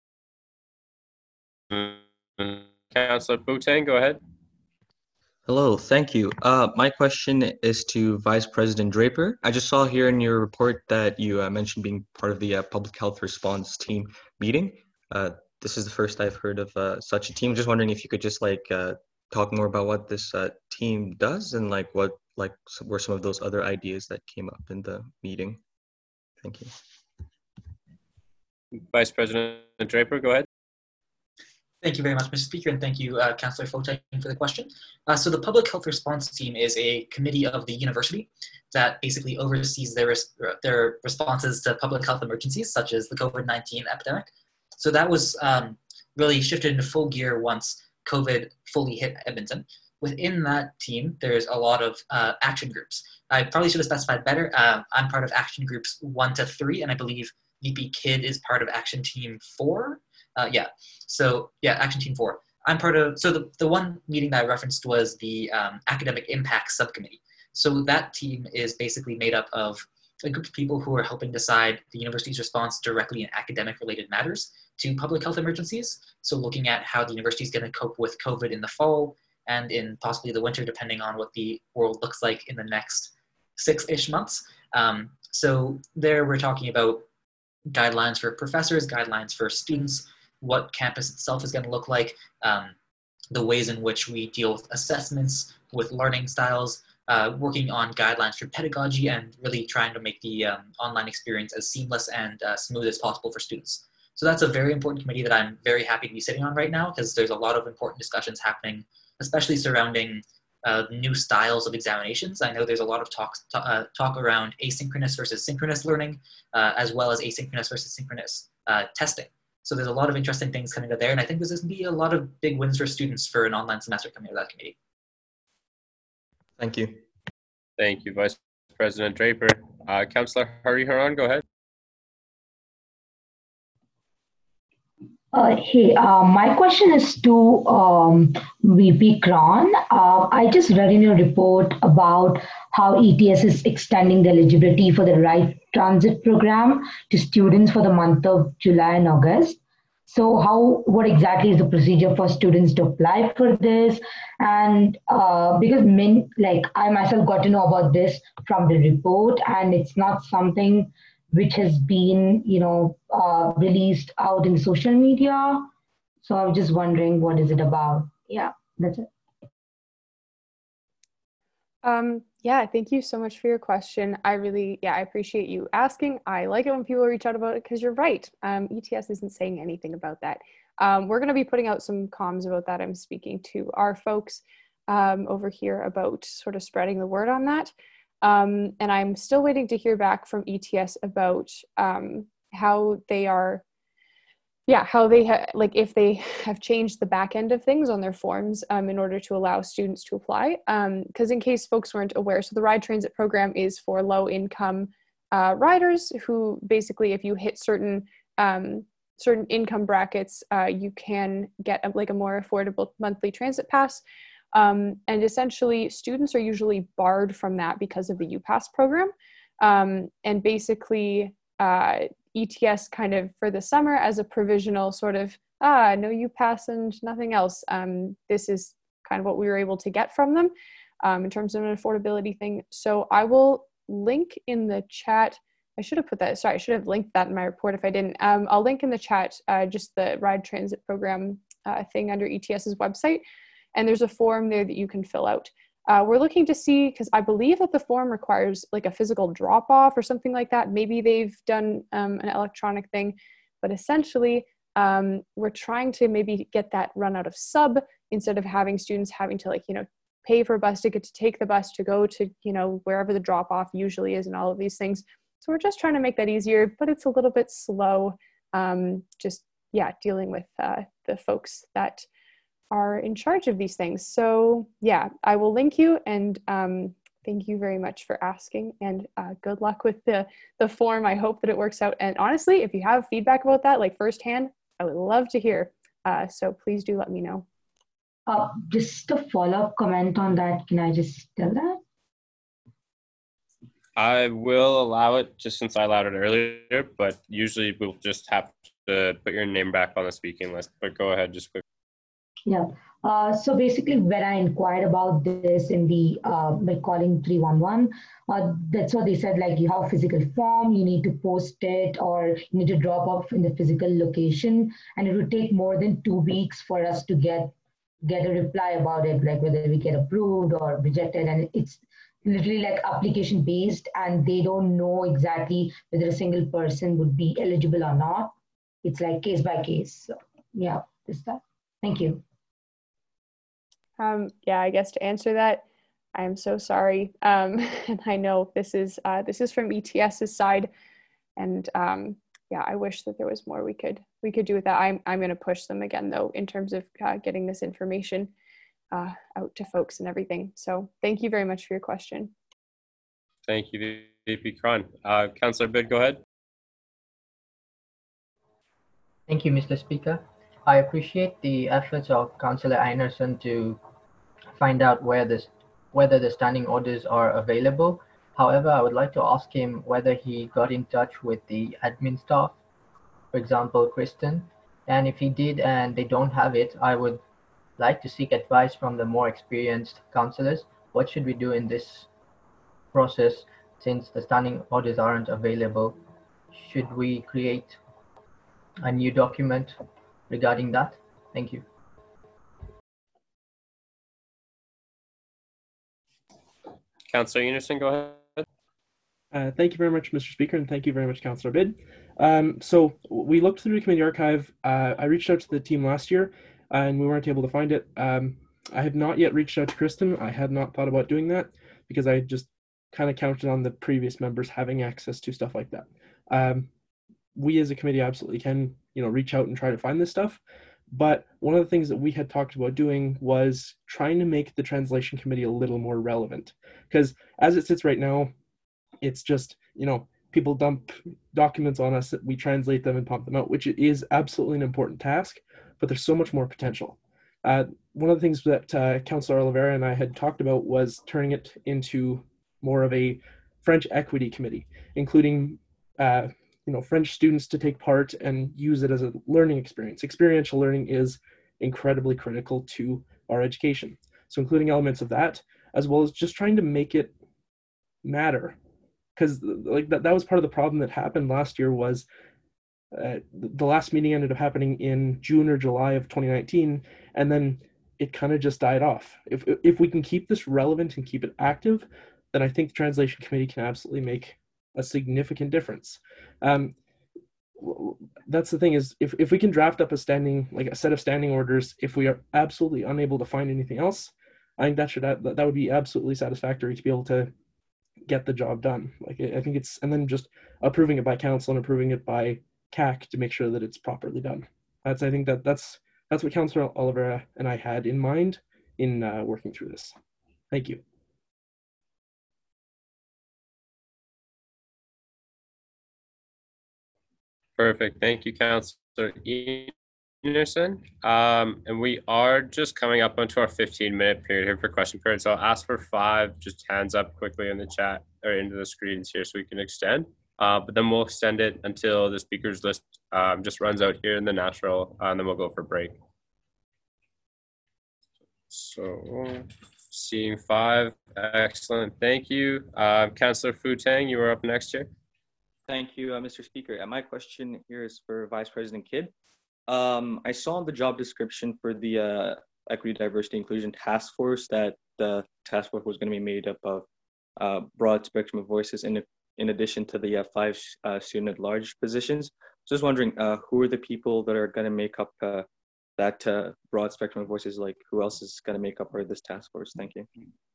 President. Councillor Bouteng, go ahead. Hello, thank you. Uh, my question is to Vice President Draper. I just saw here in your report that you uh, mentioned being part of the uh, public health response team meeting. Uh, this is the first I've heard of uh, such a team. Just wondering if you could just like uh, talk more about what this uh, team does and like what like were some of those other ideas that came up in the meeting. Thank you. Vice President Draper, go ahead. Thank you very much, Mister Speaker, and thank you, uh, Councillor Bouteng, for the question. Uh, so the Public Health Response Team is a committee of the university that basically oversees their, res their responses to public health emergencies, such as the COVID nineteen epidemic. So that was um, really shifted into full gear once COVID fully hit Edmonton. Within that team, there's a lot of uh, action groups. I probably should have specified better. Uh, I'm part of action groups one to three, and I believe V P Kid is part of action team four. Uh, yeah, so yeah, action team four. I'm part of, so the, the one meeting that I referenced was the um, academic impact subcommittee. So that team is basically made up of a group of people who are helping decide the university's response directly in academic related matters to public health emergencies. So looking at how the university is going to cope with COVID in the fall and in possibly the winter, depending on what the world looks like in the next six-ish months. Um, so there we're talking about guidelines for professors, guidelines for students, what campus itself is going to look like, um, the ways in which we deal with assessments, with learning styles, uh, working on guidelines for pedagogy, and really trying to make the um, online experience as seamless and uh, smooth as possible for students. So that's a very important committee that I'm very happy to be sitting on right now, because there's a lot of important discussions happening, especially surrounding uh, new styles of examinations. I know there's a lot of talk, uh, talk around asynchronous versus synchronous learning, uh, as well as asynchronous versus synchronous uh, testing. So there's a lot of interesting things coming out there, and I think there's going to be a lot of big wins for students for an online semester coming out of that committee. Thank you. Thank you, Vice President Draper. Uh, Councillor Hariharan, go ahead. Uh, hey, uh, my question is to um, V P Cron. Uh, I just read in your report about how E T S is extending the eligibility for the Right Transit program to students for the month of July and August. So how, what exactly is the procedure for students to apply for this? And uh, because min, like I myself got to know about this from the report, and it's not something which has been, you know, uh, released out in social media. So I was just wondering, what is it about? Yeah, that's it. Um, yeah, thank you so much for your question. I really, yeah, I appreciate you asking. I like it when people reach out about it because you're right. Um, E T S isn't saying anything about that. Um, we're going to be putting out some comms about that. I'm speaking to our folks um, over here about sort of spreading the word on that. Um, and I'm still waiting to hear back from E T S about um, how they are, yeah, how they have, like if they have changed the back end of things on their forms um, in order to allow students to apply. Because um, in case folks weren't aware, so the Ride Transit program is for low income uh, riders who basically, if you hit certain um, certain income brackets, uh, you can get a, like a more affordable monthly transit pass. Um, and essentially, students are usually barred from that because of the U Pass program. Um, and basically, uh, E T S kind of for the summer as a provisional sort of, ah, no U Pass and nothing else. Um, this is kind of what we were able to get from them um, in terms of an affordability thing. So I will link in the chat I should have put that, sorry, I should have linked that in my report if I didn't. Um, I'll link in the chat uh, just the Ride Transit Program uh, thing under E T S's website. And there's a form there that you can fill out. Uh, we're looking to see, because I believe that the form requires like a physical drop off or something like that. Maybe they've done um, an electronic thing, but essentially um, we're trying to maybe get that run out of sub instead of having students having to like, you know, pay for a bus ticket to take the bus to go to, you know, wherever the drop off usually is and all of these things. So we're just trying to make that easier, but it's a little bit slow. Um, just, yeah, dealing with uh, the folks that are in charge of these things. So yeah, I will link you, and um, thank you very much for asking, and uh, good luck with the, the form. I hope that it works out. And honestly, if you have feedback about that, like firsthand, I would love to hear. Uh, so please do let me know. Uh, just a follow-up comment on that. Can I just tell that? I will allow it just since I allowed it earlier, but usually we'll just have to put your name back on the speaking list. But go ahead, just quick. Yeah. Uh, so basically, when I inquired about this in the uh, by calling three one one, uh, that's what they said. Like, you have a physical form, you need to post it, or you need to drop off in the physical location, and it would take more than two weeks for us to get get a reply about it, like whether we get approved or rejected. And it's literally like application based, and they don't know exactly whether a single person would be eligible or not. It's like case by case. So yeah, is that. Thank you. Um, yeah, I guess to answer that, I am so sorry. Um, and I know this is uh, this is from E T S's side, and um, yeah, I wish that there was more we could we could do with that. I'm I'm going to push them again though in terms of uh, getting this information uh, out to folks and everything. So thank you very much for your question. Thank you, V P Cron. Uh, Councillor Bid, go ahead. Thank you, Mister Speaker. I appreciate the efforts of Councillor Einarsson to find out where this, whether the standing orders are available. However, I would like to ask him whether he got in touch with the admin staff, for example, Kristen. And if he did and they don't have it, I would like to seek advice from the more experienced councillors. What should we do in this process since the standing orders aren't available? Should we create a new document regarding that? Thank you. Councillor Einarsson, go ahead. Uh, thank you very much, Mister Speaker, and thank you very much, Councillor Bid. Um, so we looked through the committee archive. Uh, I reached out to the team last year, and we weren't able to find it. Um, I have not yet reached out to Kristen. I had not thought about doing that because I just kind of counted on the previous members having access to stuff like that. Um, we as a committee absolutely can, you know, reach out and try to find this stuff. But one of the things that we had talked about doing was trying to make the translation committee a little more relevant. Because as it sits right now, it's just, you know, people dump documents on us, we translate them and pump them out, which is absolutely an important task, but there's so much more potential. Uh, one of the things that uh, Councillor Oliveira and I had talked about was turning it into more of a French equity committee, including uh, you know, French students to take part and use it as a learning experience. Experiential learning is incredibly critical to our education. So including elements of that, as well as just trying to make it matter. Because like that, that was part of the problem that happened last year was uh, the last meeting ended up happening in June or July of twenty nineteen, and then it kind of just died off. If, if we can keep this relevant and keep it active, then I think the translation committee can absolutely make a significant difference. Um, that's the thing is, if, if we can draft up a standing, like a set of standing orders, if we are absolutely unable to find anything else, I think that should, that would be absolutely satisfactory to be able to get the job done. Like, I think it's, and then just approving it by council and approving it by C A C to make sure that it's properly done. That's, I think that that's, that's what Councillor Oliveira and I had in mind in uh, working through this. Thank you. Perfect. Thank you, Councillor Einarsson. Um, and we are just coming up onto our fifteen minute period here for question period. So I'll ask for five, just hands up quickly in the chat or into the screens here so we can extend. Uh, but then we'll extend it until the speakers list um, just runs out here in the natural, uh, and then we'll go for break. So seeing five, excellent. Thank you. Uh, Councillor Fu Tang, you are up next here. Thank you, uh, Mister Speaker. And my question here is for Vice President Kidd. Um, I saw in the job description for the uh, Equity, Diversity, Inclusion Task Force that the task force was going to be made up of uh, broad spectrum of voices in, in addition to the uh, five uh, student at large positions. Just wondering, uh, who are the people that are going to make up uh, that uh, broad spectrum of voices? Like, who else is going to make up part of this task force? Thank you.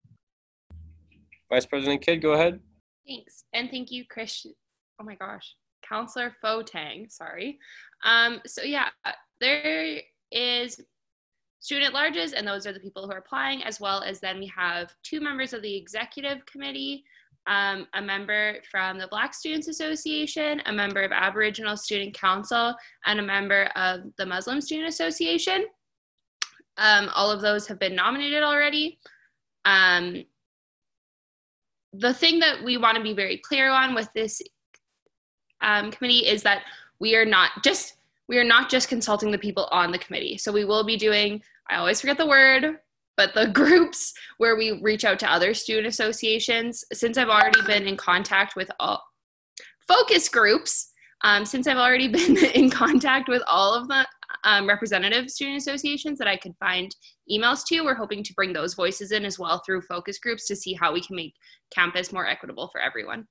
Vice President Kidd, go ahead. Thanks. And thank you, Christian. Oh my gosh. Counselor Fotang, sorry. Um, so yeah, there is student at larges, and those are the people who are applying, as well as then we have two members of the executive committee, um, a member from the Black Students Association, a member of Aboriginal Student Council, and a member of the Muslim Student Association. Um, all of those have been nominated already. Um, the thing that we want to be very clear on with this um, committee is that we are not just we are not just consulting the people on the committee. So we will be doing, I always forget the word, but the groups where we reach out to other student associations. Since I've already been in contact with all focus groups, um, since I've already been in contact with all of the um, representative student associations that I could find emails to, we're hoping to bring those voices in as well through focus groups to see how we can make campus more equitable for everyone.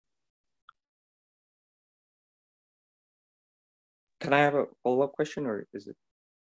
Can I have a follow-up question, or is it?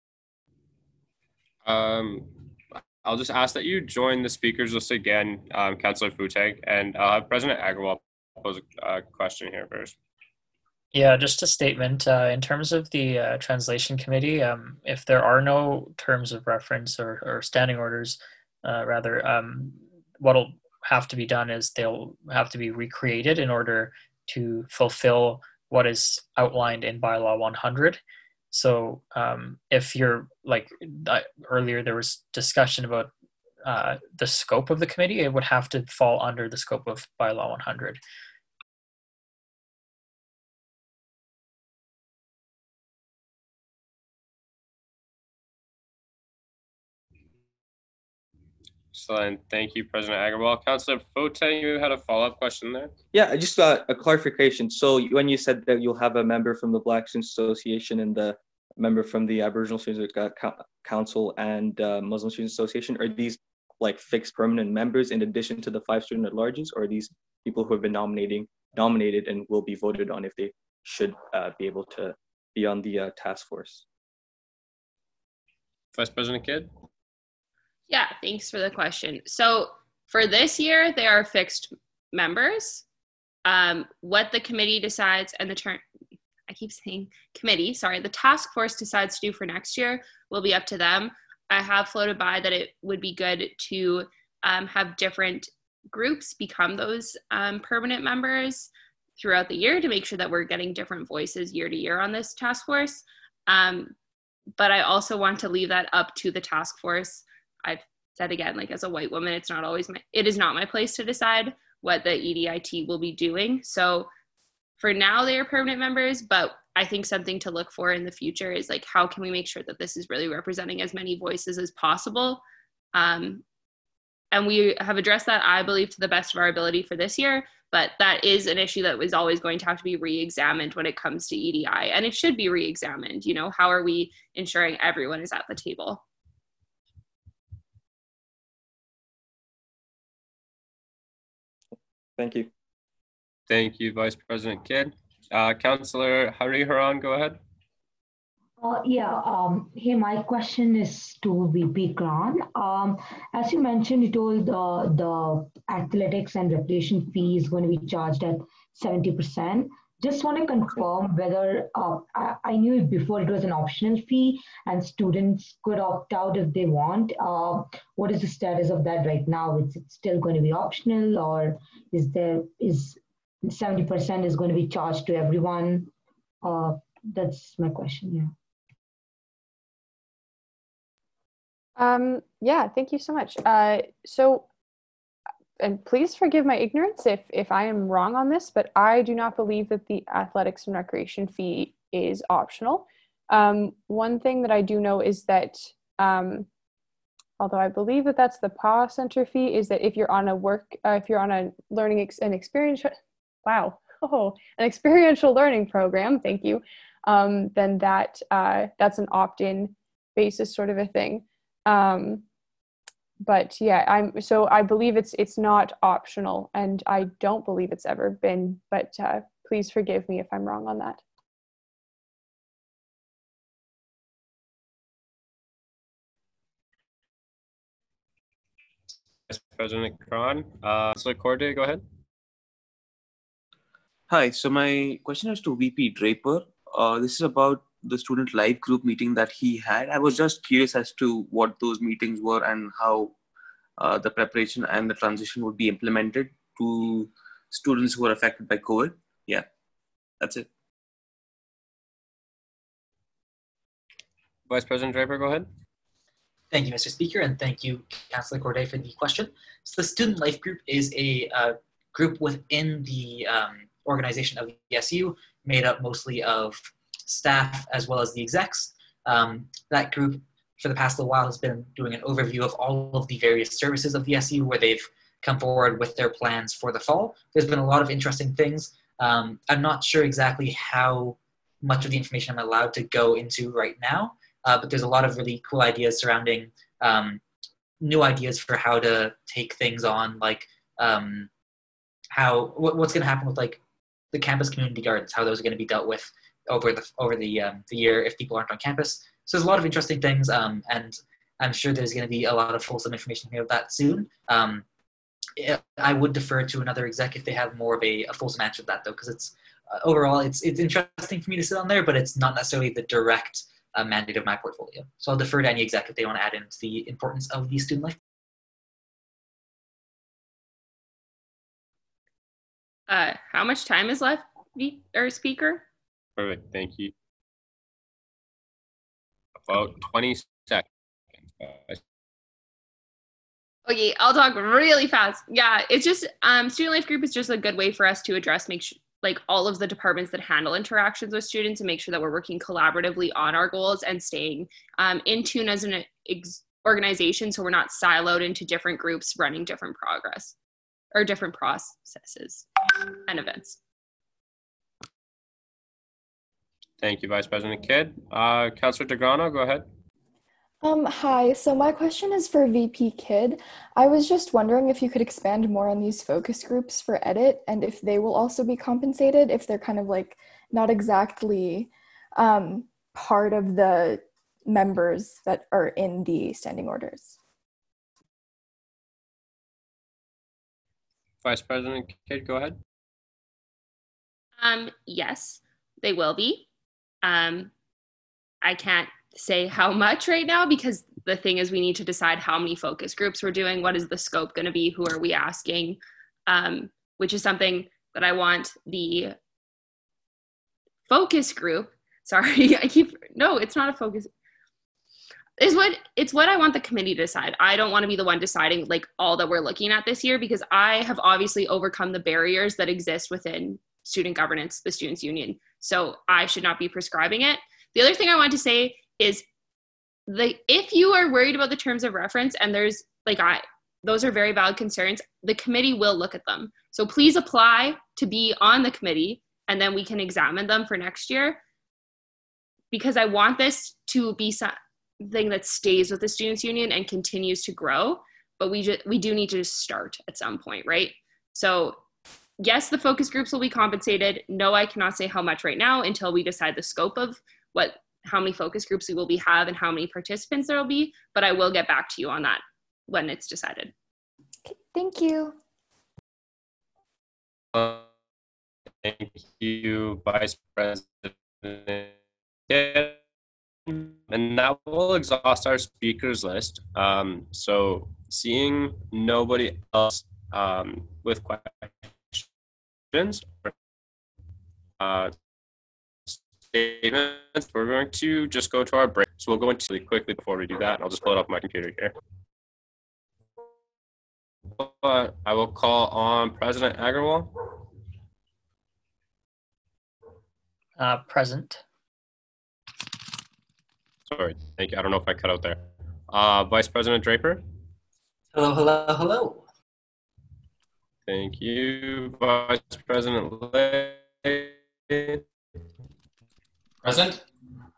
Um, I'll just ask that you join the speakers list again, um, Councillor Fotang, and I'll have President Agarwal pose a uh, question here first. Yeah, just a statement. Uh, in terms of the uh, translation committee, um, if there are no terms of reference or, or standing orders, uh, rather, um, what'll have to be done is they'll have to be recreated in order to fulfill what is outlined in bylaw one hundred. So um, if you're like uh, earlier, there was discussion about uh, the scope of the committee, it would have to fall under the scope of bylaw one hundred. Excellent. Thank you, President Agarwal. Councillor Fotang, you had a follow-up question there? Yeah, I just got a clarification. So when you said that you'll have a member from the Black Students Association and the member from the Aboriginal Students Council and uh, Muslim Students Association, are these like fixed permanent members in addition to the five student at larges, or are these people who have been nominating nominated and will be voted on if they should uh, be able to be on the uh, task force? Vice President Kidd? Yeah, thanks for the question. So for this year, they are fixed members. Um, what the committee decides and the term, I keep saying committee, sorry, the task force decides to do for next year will be up to them. I have floated by that it would be good to um, have different groups become those um, permanent members throughout the year to make sure that we're getting different voices year to year on this task force. Um, but I also want to leave that up to the task force. I've said again, like as a white woman, it's not always my, it is not my place to decide what the E D I T will be doing. So for now they are permanent members, but I think something to look for in the future is like, how can we make sure that this is really representing as many voices as possible? Um, and we have addressed that, I believe, to the best of our ability for this year, but that is an issue that is always going to have to be re-examined when it comes to E D I, and it should be re-examined. You know, how are we ensuring everyone is at the table? Thank you. Thank you, Vice President Kidd. Uh, Councillor Hari Haran, go ahead. Uh, yeah, um, hey, my question is to V P Kran. Um, as you mentioned, you told the, the athletics and recreation fee is going to be charged at seventy percent. Just want to confirm whether, uh, I, I knew before it was an optional fee and students could opt out if they want. Uh, what is the status of that right now? Is it still going to be optional, or is there, is seventy percent is going to be charged to everyone? Uh, that's my question, yeah. Um, yeah, thank you so much. Uh, so, and please forgive my ignorance if, if I am wrong on this, but I do not believe that the athletics and recreation fee is optional. Um, one thing that I do know is that, um, although I believe that that's the P A W Center fee, is that if you're on a work, uh, if you're on a learning ex and experience, wow, oh, an experiential learning program, thank you, um, then that uh, that's an opt-in basis sort of a thing. Um, but yeah, I'm so I believe it's it's not optional, and I don't believe it's ever been. But uh, please forgive me if I'm wrong on that. Vice President Cron. Uh, so Corday, go ahead. Hi, so my question is to V P Draper. Uh, this is about the student live group meeting that he had. I was just curious as to what those meetings were and how uh, the preparation and the transition would be implemented to students who are affected by COVID. Yeah, that's it. Vice President Draper, go ahead. Thank you, Mister Speaker, and thank you, Councillor Corday, for the question. So the Student Life Group is a uh, group within the um, organization of the S U, made up mostly of staff as well as the execs. Um, that group, for the past little while, has been doing an overview of all of the various services of the S U, where they've come forward with their plans for the fall. There's been a lot of interesting things. Um, I'm not sure exactly how much of the information I'm allowed to go into right now, Uh, but there's a lot of really cool ideas surrounding um, new ideas for how to take things on, like um, how what, what's going to happen with like the campus community gardens, how those are going to be dealt with over the over the um, the year if people aren't on campus. So there's a lot of interesting things, um, and I'm sure there's going to be a lot of fulsome information here about that soon. Um, I would defer to another exec if they have more of a, a fulsome answer to that, though, because it's uh, overall it's it's interesting for me to sit on there, but it's not necessarily the direct Uh, mandate of my portfolio. So I'll defer to any exec if they want to add into the importance of the student life. Uh, how much time is left, or Speaker? Perfect, thank you. About twenty seconds. Okay, I'll talk really fast. Yeah, it's just, um, Student Life Group is just a good way for us to address, make sure, like all of the departments that handle interactions with students, and make sure that we're working collaboratively on our goals and staying um, in tune as an ex- organization, so we're not siloed into different groups running different progress or different processes and events. Thank you, Vice President Kidd. Uh, Councillor Degrano, go ahead. Um, hi, so my question is for V P Kidd. I was just wondering if you could expand more on these focus groups for EDIT, and if they will also be compensated, if they're kind of like not exactly um, part of the members that are in the standing orders. Vice President Kidd, go ahead. Um, yes, they will be. Um, I can't say how much right now, because the thing is we need to decide how many focus groups we're doing, what is the scope going to be, who are we asking, um, which is something that I want the focus group, sorry, I keep, no, it's not a focus, is what, it's what I want the committee to decide. I don't want to be the one deciding like all that we're looking at this year, because I have obviously overcome the barriers that exist within student governance, the Students' Union, so I should not be prescribing it. The other thing I want to say is the if you are worried about the terms of reference, and there's like I those are very valid concerns, the committee will look at them. So please apply to be on the committee, and then we can examine them for next year, because I want this to be something that stays with the Students' Union and continues to grow, but we just we do need to just start at some point, right? So yes, the focus groups will be compensated. No, I cannot say how much right now until we decide the scope of what how many focus groups we will be have and how many participants there will be, but I will get back to you on that when it's decided. Okay, thank you. Uh, thank you, Vice President. And that will exhaust our speakers list. Um, so seeing nobody else um, with questions, uh, statements, we're going to just go to our break. So we'll go into really quickly before we do that. I'll just pull it up on my computer here. But I will call on President Agarwal. Uh, present. Sorry, thank you. I don't know if I cut out there. Uh, Vice President Draper. Hello, hello, hello. Thank you, Vice President Lay. Present.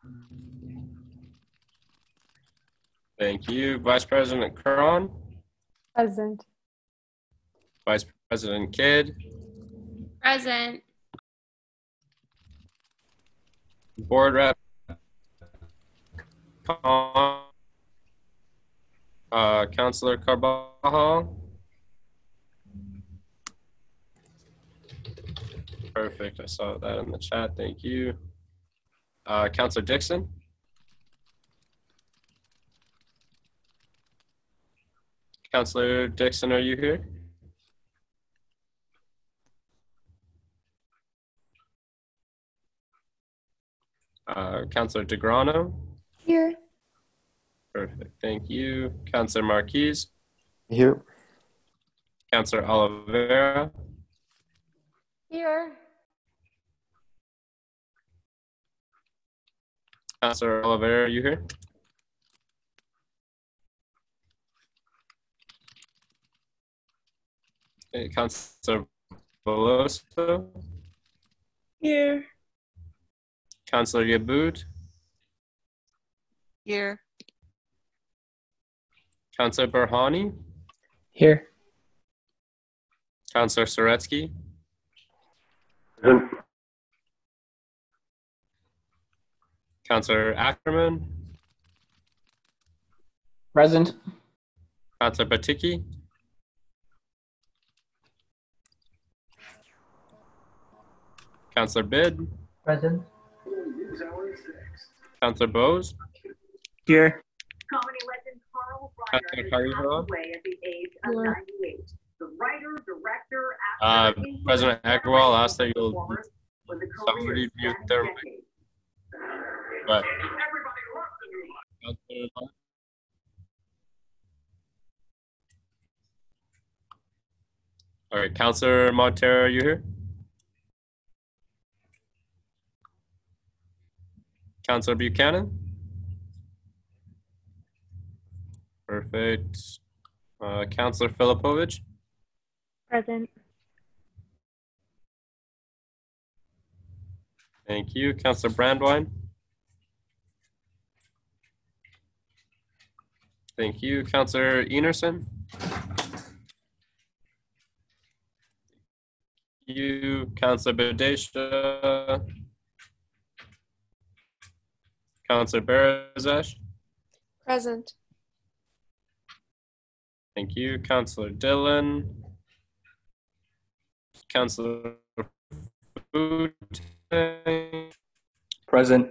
Thank you. Vice President Cron, Present. Vice President Kidd, Present. Board Rep Khan, uh, Councilor Carvajal. Perfect. I saw that in the chat. Thank you. Uh, Councilor Dixon. Councilor Dixon, are you here? Uh, Councilor DeGrano. Here. Perfect. Thank you. Councilor Marquise. Here. Councilor Oliveira. Here. Councilor Oliveira, are you here? Okay, Councilor Veloso. Here. Councilor Yabud. Here. Councilor Berhani. Here. Councilor Soretsky. Councilor Ackerman. Present. Councilor Batiki. Councilor Bid. Present. Councilor Bose. Here. Comedy legend Carl Councilor Reiner Carrillo. passed away at the age of Here. ninety-eight. The writer, director, Uh, actor, and President Agarwal asked that you'll performer with a somebody career mute spanning their decades. but Everybody loves the movie. Councilor Lund. All right, Councilor Montero, are you here? Councilor Buchanan. Perfect. Uh, Councilor Filipovich. Present. Thank you. Councilor Brandwine. Thank you. Councilor Enerson. Thank you. Councilor Badesha. Councilor Barazesh. Present. Thank you. Councilor Dillon. Councilor Fute. Present.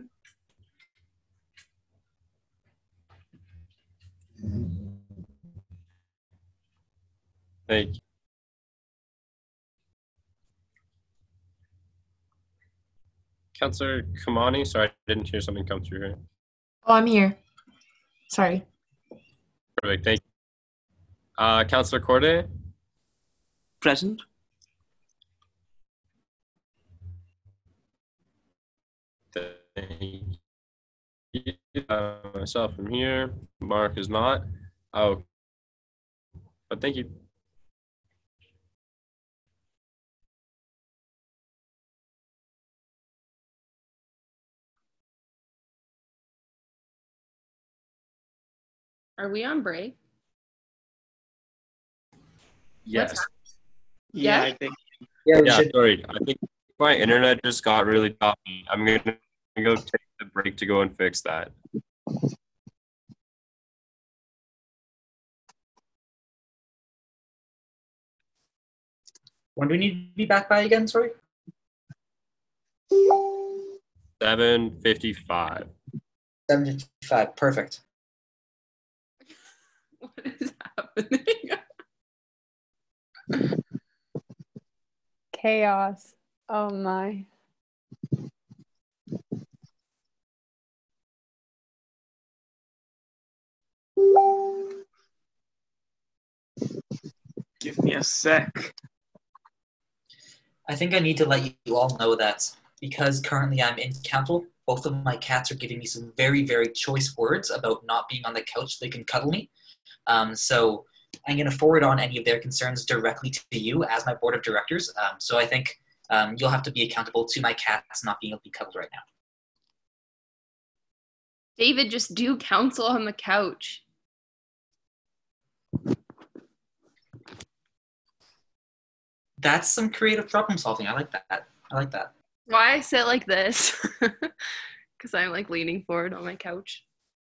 Thank you. Councilor Kamani, sorry, I didn't hear something come through here. Oh, I'm here. Sorry. Perfect, thank you. Uh, Councilor Corday. Present. Thank you. Uh, myself from here. Mark is not. Oh, but thank you. Are we on break? Yes. Yeah, I think. Yeah, yeah sorry. I think my internet just got really choppy. I'm going to go take the break to go and fix that. When do we need to be back by again, sorry? seven fifty-five. seven fifty-five, perfect. What is happening? Chaos. Oh my. Give me a sec. I think I need to let you all know that because currently I'm in council, both of my cats are giving me some very, very choice words about not being on the couch so they can cuddle me. Um, so I'm going to forward on any of their concerns directly to you as my board of directors. Um, so I think um, you'll have to be accountable to my cats not being able to be cuddled right now. David, just do council on the couch. That's some creative problem solving. I like that. I like that. Why I sit like this? Because I'm like leaning forward on my couch.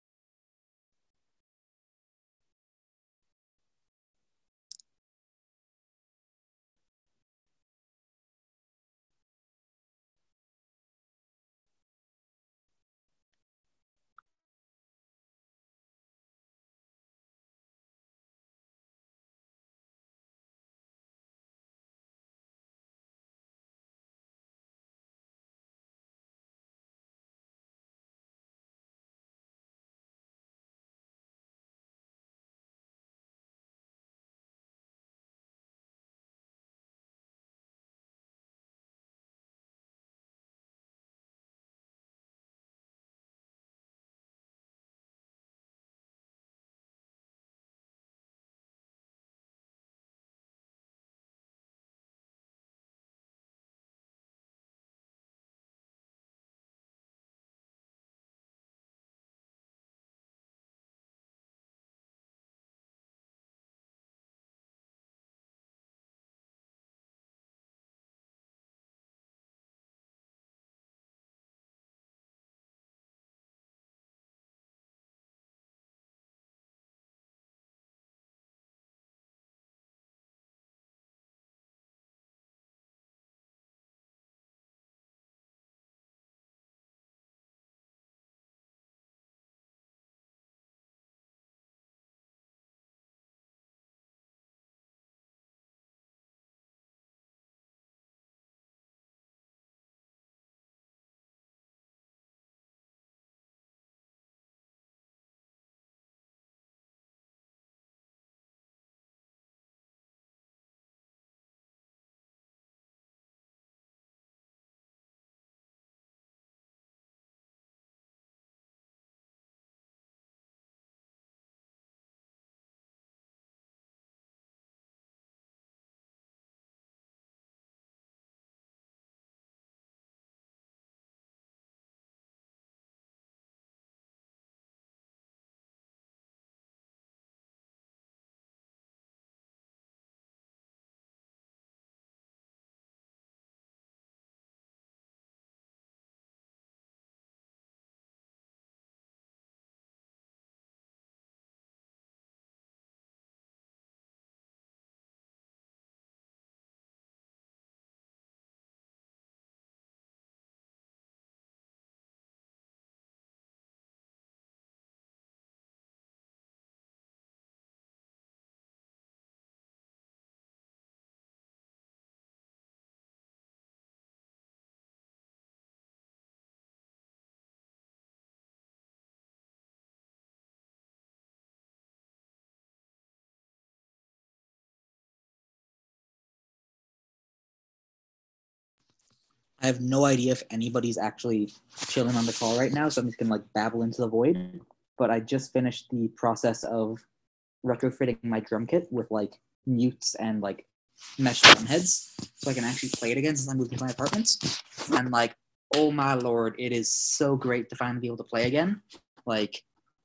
I have no idea if anybody's actually chilling on the call right now, so I'm just gonna like babble into the void. But I just finished the process of retrofitting my drum kit with like mutes and like mesh drum heads, so I can actually play it again since I moved to my apartment. And like, oh my lord, it is so great to finally be able to play again. Like,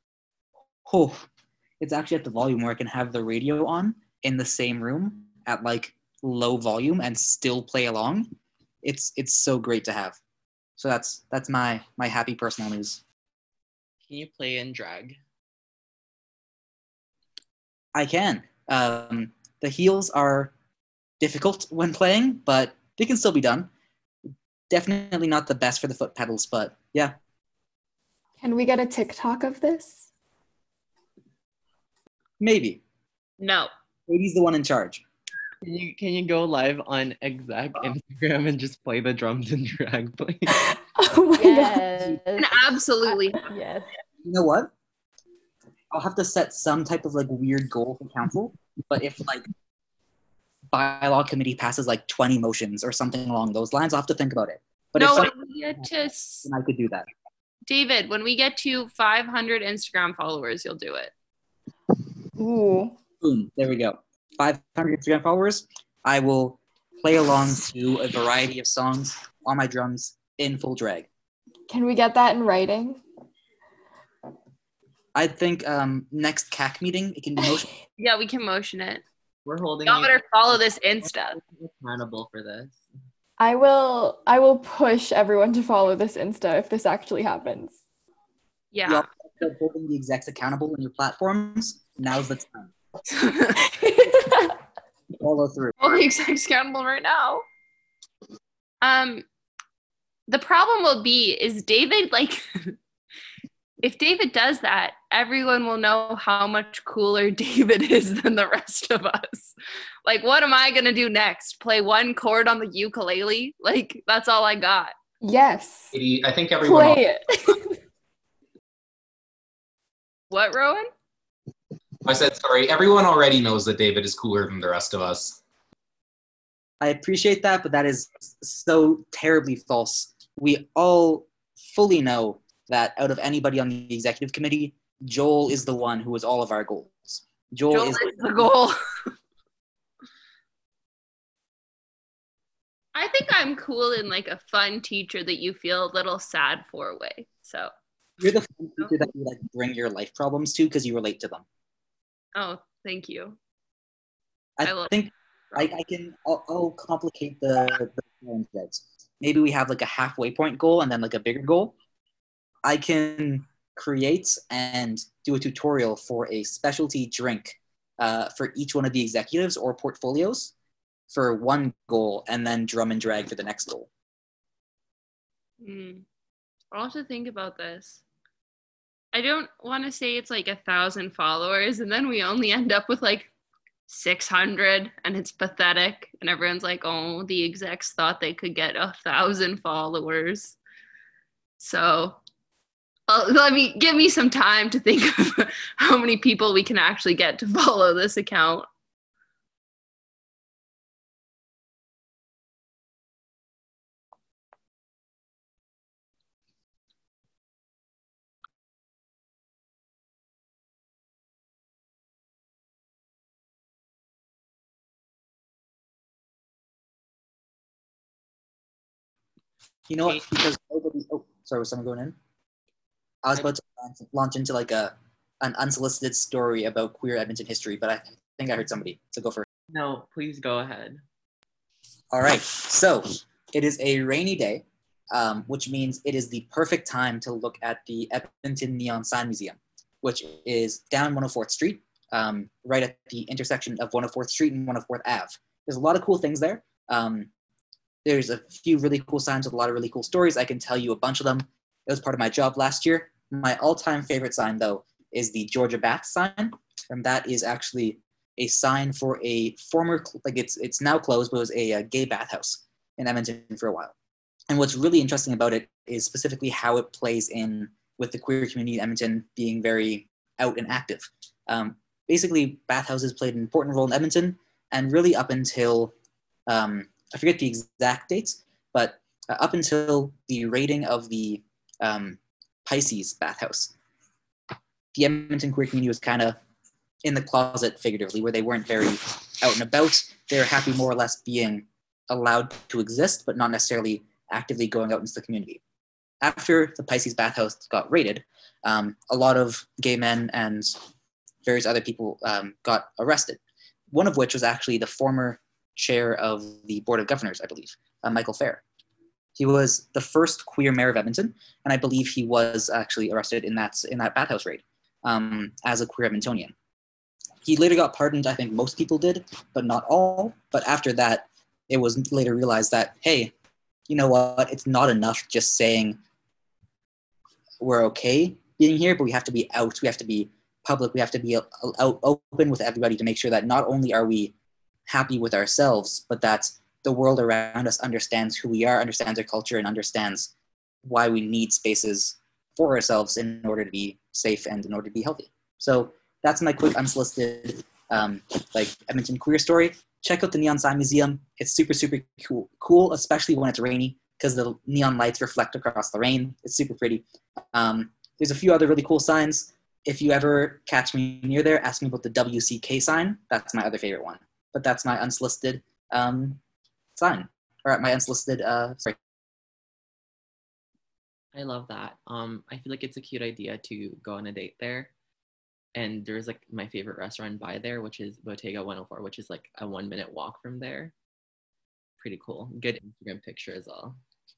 oh, it's actually at the volume where I can have the radio on in the same room at like low volume and still play along. It's it's so great to have. So that's that's my my happy personal news. Can you play in drag? I can. Um, the heels are difficult when playing, but they can still be done. Definitely not the best for the foot pedals, but yeah. Can we get a TikTok of this? Maybe. No. Katie's the one in charge. Can you can you go live on Exact Instagram and just play the drums in drag, please? Oh my Yes. And absolutely. Yes. You know what? I'll have to set some type of like weird goal for council, but if like bylaw committee passes like twenty motions or something along those lines, I'll have to think about it. But no, if when some- we get to s- then I could do that. David, when we get to five hundred Instagram followers, you'll do it. Ooh. Boom. There we go. five hundred Instagram followers. I will play along to a variety of songs on my drums in full drag. Can we get that in writing? I think um, next C A C meeting, it can be motion. Yeah, we can motion it. We're holding Y'all you better follow this Insta. accountable for this. I will I will push everyone to follow this Insta if this actually happens. Yeah. Y'all start holding the execs accountable in your platforms. Now's the time. Follow through. All the execs accountable right now. Um, the problem will be is David like. If David does that, everyone will know how much cooler David is than the rest of us. Like, what am I going to do next? Play one chord on the ukulele? Like, that's all I got. Yes. I think everyone. Play it. What, Rowan? I said, sorry, everyone already knows that David is cooler than the rest of us. I appreciate that, but that is so terribly false. We all fully know that out of anybody on the executive committee, Joel is the one who is all of our goals. Joel, Joel is, is the goal. I think I'm cool in like a fun teacher that you feel a little sad for way. So you're the fun teacher that you like bring your life problems to because you relate to them. Oh, thank you. I, I think I, I can. I'll, I'll complicate the, the threads. Maybe we have like a halfway point goal and then like a bigger goal. I can create and do a tutorial for a specialty drink uh, for each one of the executives or portfolios for one goal, and then drum and drag for the next goal. Mm. I'll have to think about this. I don't want to say it's like a thousand followers, and then we only end up with like six hundred, and it's pathetic. And everyone's like, oh, the execs thought they could get a thousand followers. So uh, let me give me some time to think of how many people we can actually get to follow this account. You know what? Because nobody. Oh, sorry, was someone going in? I was about to launch, launch into like a an unsolicited story about queer Edmonton history, but I think I heard somebody. So go first. No, please go ahead. All right. So it is a rainy day, um, which means it is the perfect time to look at the Edmonton Neon Sign Museum, which is down one oh fourth Street, um, right at the intersection of one oh fourth Street and one oh fourth Avenue. There's a lot of cool things there. Um, There's a few really cool signs with a lot of really cool stories. I can tell you a bunch of them. It was part of my job last year. My all-time favorite sign, though, is the Georgia Bath sign. And that is actually a sign for a former, like it's it's now closed, but it was a, a gay bathhouse in Edmonton for a while. And what's really interesting about it is specifically how it plays in with the queer community in Edmonton being very out and active. Um, basically, bathhouses played an important role in Edmonton, and really up until, um, I forget the exact dates, but uh, up until the raiding of the um, Pisces bathhouse, the Edmonton queer community was kind of in the closet figuratively, where they weren't very out and about. They were happy more or less being allowed to exist, but not necessarily actively going out into the community. After the Pisces bathhouse got raided, um, a lot of gay men and various other people um, got arrested, one of which was actually the former chair of the Board of Governors, I believe, uh, Michael Fair. He was the first queer mayor of Edmonton, and I believe he was actually arrested in that, in that bathhouse raid um, as a queer Edmontonian. He later got pardoned, I think most people did, but not all. But after that, it was later realized that, hey, you know what, it's not enough just saying we're okay being here, but we have to be out, we have to be public, we have to be out, open with everybody to make sure that not only are we happy with ourselves, but that the world around us understands who we are, understands our culture, and understands why we need spaces for ourselves in order to be safe and in order to be healthy. So that's my quick unsolicited um, like Edmonton queer story. Check out the Neon Sign Museum. It's super, super cool, cool, especially when it's rainy, because the neon lights reflect across the rain. It's super pretty. Um, there's a few other really cool signs. If you ever catch me near there, ask me about the W C K sign. That's my other favorite one. But that's my unsolicited um, sign or at my unsolicited. Uh, sorry. I love that. Um, I feel like it's a cute idea to go on a date there. And there's like my favorite restaurant by there, which is Bottega one oh four, which is like a one minute walk from there. Pretty cool. Good Instagram picture as well.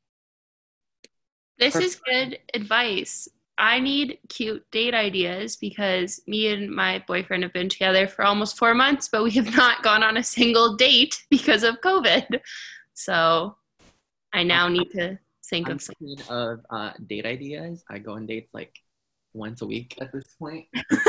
This is good advice. I need cute date ideas because me and my boyfriend have been together for almost four months, but we have not gone on a single date because of COVID. So I now need to think I'm of something. of uh, date ideas. I go on dates like once a week at this point.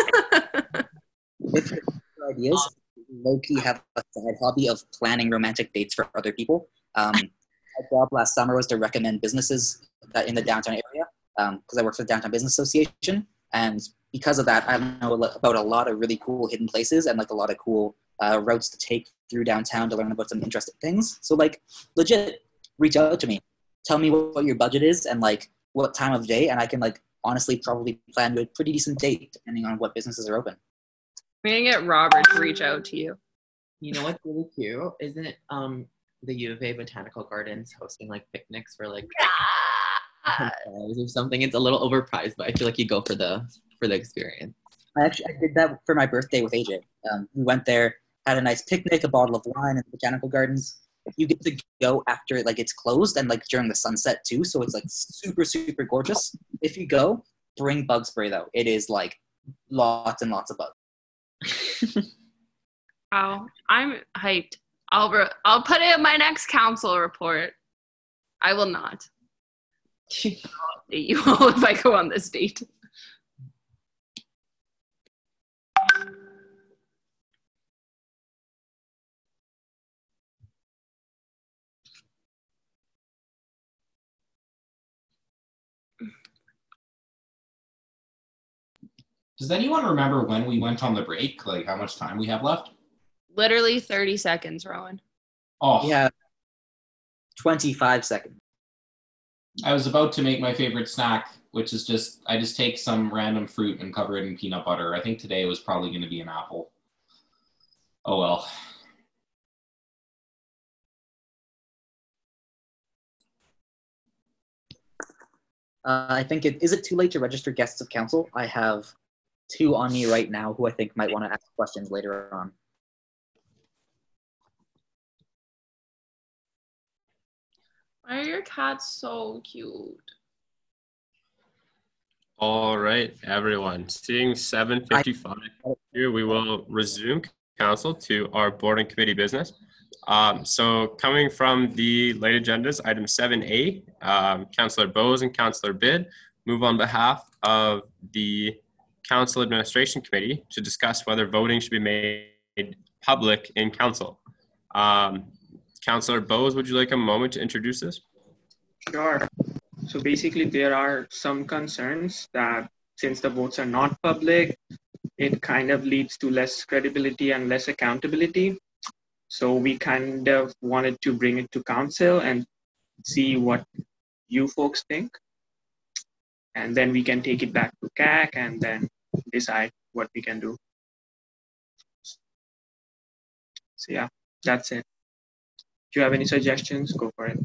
With your ideas, low-key have a side hobby of planning romantic dates for other people. Um, my job last summer was to recommend businesses that in the downtown area because um, I work for the Downtown Business Association. And because of that, I know about a lot of really cool hidden places and like a lot of cool uh, routes to take through downtown to learn about some interesting things. So like legit, reach out to me. Tell me what, what your budget is and like what time of day, and I can like honestly probably plan a pretty decent date depending on what businesses are open. We're gonna get Robert to reach out to you. You know what's really cute? Isn't um the U of A Botanical Gardens hosting like picnics for like or something? It's a little overpriced, but I feel like you go for the for the experience. I actually I did that for my birthday with A J. Um, we went there, had a nice picnic, a bottle of wine in the Botanical Gardens. You get to go after like it's closed and like during the sunset too, so it's like super super gorgeous. If you go, bring bug spray though. It is like lots and lots of bugs. Wow, I'm hyped. I'll re- I'll put it in my next council report. I will not. I'll update you all if I go on this date. Does anyone remember when we went on the break? Like how much time we have left? Literally thirty seconds, Rowan. Oh, yeah, twenty-five seconds. I was about to make my favorite snack, which is just, I just take some random fruit and cover it in peanut butter. I think today was probably going to be an apple. Oh well. Uh, I think it, is it too late to register guests of council? I have two on me right now who I think might want to ask questions later on. Why are your cats so cute? All right, everyone. Seeing seven fifty-five here, we will resume council to our board and committee business. Um, so coming from the late agendas, item seven A, um, Councillor Bose and Councillor Bid move on behalf of the Council Administration Committee to discuss whether voting should be made public in council. Um, Councillor Bose, would you like a moment to introduce this? Sure. So basically, there are some concerns that since the votes are not public, it kind of leads to less credibility and less accountability. So we kind of wanted to bring it to council and see what you folks think. And then we can take it back to C A C and then decide what we can do. So yeah, that's it. If you have any suggestions, go for it.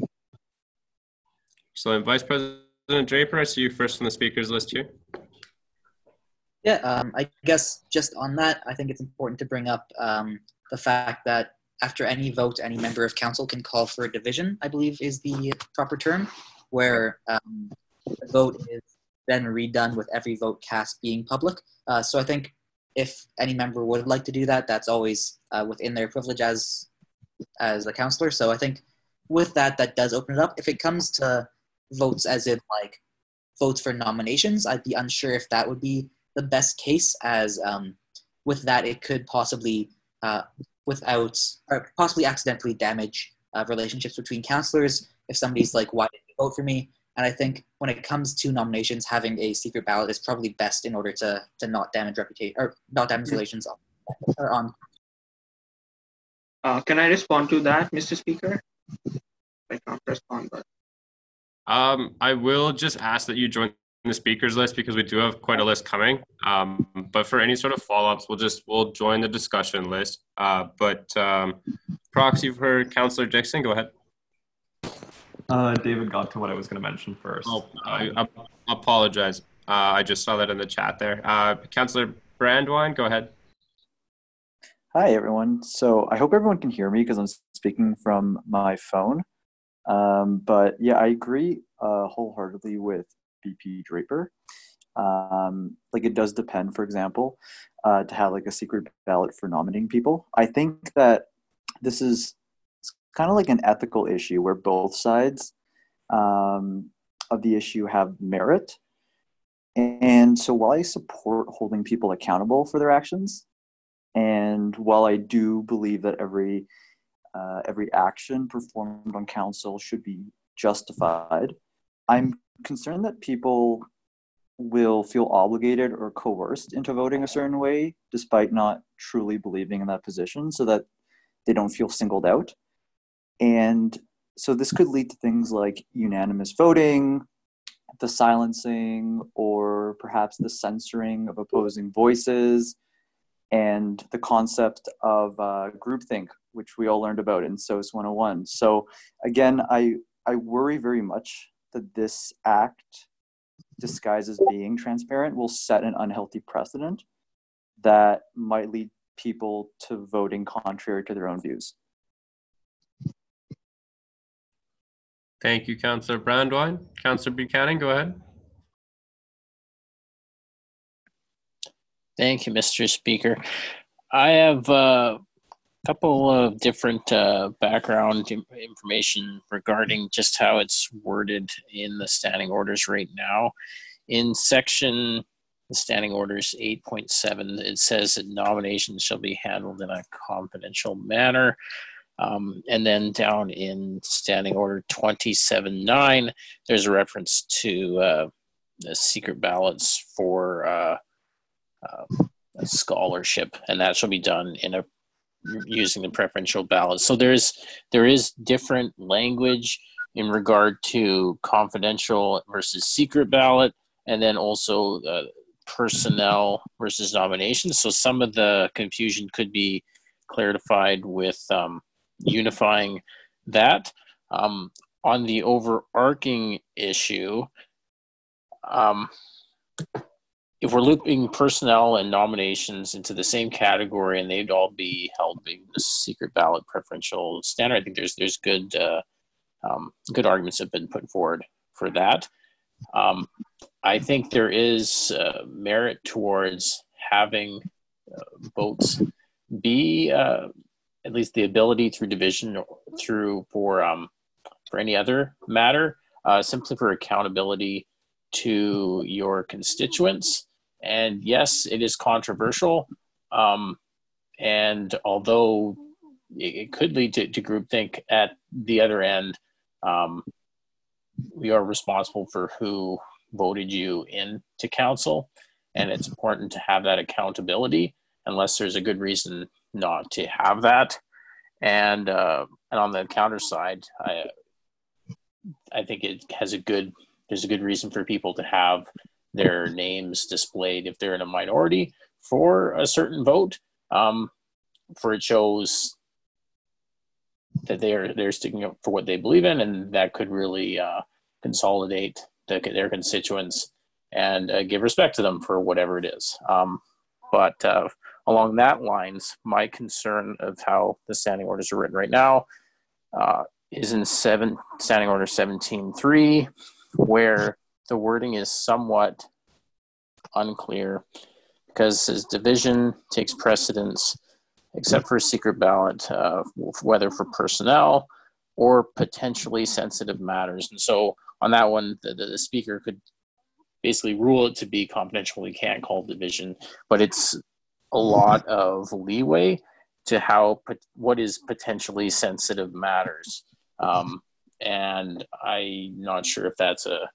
So Vice President Draper, I see you first on the speakers list here. Yeah, um, I guess just on that, I think it's important to bring up um, the fact that after any vote, any member of council can call for a division, I believe is the proper term, where um, the vote is then redone with every vote cast being public. Uh, so I think if any member would like to do that, that's always uh, within their privilege as as a councillor. So I think with that, that does open it up. If it comes to votes as in like votes for nominations, I'd be unsure if that would be the best case, as um, with that it could possibly uh, without or possibly accidentally damage uh, relationships between councillors if somebody's like, why did you vote for me? And I think when it comes to nominations, having a secret ballot is probably best in order to to not damage reputation or not damage relations on. Or on. Uh, can I respond to that, Mister Speaker? I can't respond, but Um, I will just ask that you join the speakers list because we do have quite a list coming. Um, but for any sort of follow-ups, we'll just we'll join the discussion list. Uh, but um, proxy for Councillor Dixon, go ahead. Uh, David got to what I was going to mention first. Oh, I, I apologize. Uh, I just saw that in the chat there. Uh, Councillor Brandwine, go ahead. Hi, everyone. So I hope everyone can hear me because I'm speaking from my phone. Um, but yeah, I agree uh, wholeheartedly with V P Draper. Um, like it does depend, for example, uh, to have like a secret ballot for nominating people. I think that this is kind of like an ethical issue where both sides um, of the issue have merit. And so while I support holding people accountable for their actions, and while I do believe that every uh, every action performed on council should be justified, I'm concerned that people will feel obligated or coerced into voting a certain way despite not truly believing in that position, so that they don't feel singled out. And so this could lead to things like unanimous voting, the silencing, or perhaps the censoring of opposing voices, and the concept of uh, groupthink, which we all learned about in S O S one oh one. So again, I, I worry very much that this act, disguised as being transparent, will set an unhealthy precedent that might lead people to voting contrary to their own views. Thank you, Councillor Brandwine. Councillor Buchanan, go ahead. Thank you, Mister Speaker. I have a couple of different uh, background information regarding just how it's worded in the standing orders right now. In section, the standing orders eight point seven, it says that nominations shall be handled in a confidential manner. Um, and then down in standing order twenty-seven nine, there's a reference to uh, the secret ballots for uh, uh, a scholarship, and that shall be done in a using the preferential ballot. So there's there is different language in regard to confidential versus secret ballot, and then also uh, personnel versus nominations. So some of the confusion could be clarified with um, unifying that. Um, on the overarching issue, um, if we're looping personnel and nominations into the same category and they'd all be held in the secret ballot preferential standard, I think there's there's good uh, um, good arguments have been put forward for that. Um, I think there is uh, merit towards having uh, votes be uh, at least the ability through division or through for um, for any other matter, uh, simply for accountability to your constituents. And yes, it is controversial. Um, and although it, it could lead to, to groupthink at the other end, um, we are responsible for who voted you into council. And it's important to have that accountability unless there's a good reason not to have that. And, uh, and on the counter side, I, I think it has a good, there's a good reason for people to have their names displayed if they're in a minority for a certain vote, um, for it shows that they're they're sticking up for what they believe in, and that could really uh, consolidate the, their constituents and uh, give respect to them for whatever it is. Um, but uh, along that lines, my concern of how the standing orders are written right now uh, is in seven standing order seventeen three, where the wording is somewhat unclear because his division takes precedence except for a secret ballot, uh, whether for personnel or potentially sensitive matters. And so on that one, the, the speaker could basically rule it to be confidential. We can't call division, but it's a lot of leeway to how what is potentially sensitive matters. Um, and I'm not sure if that's a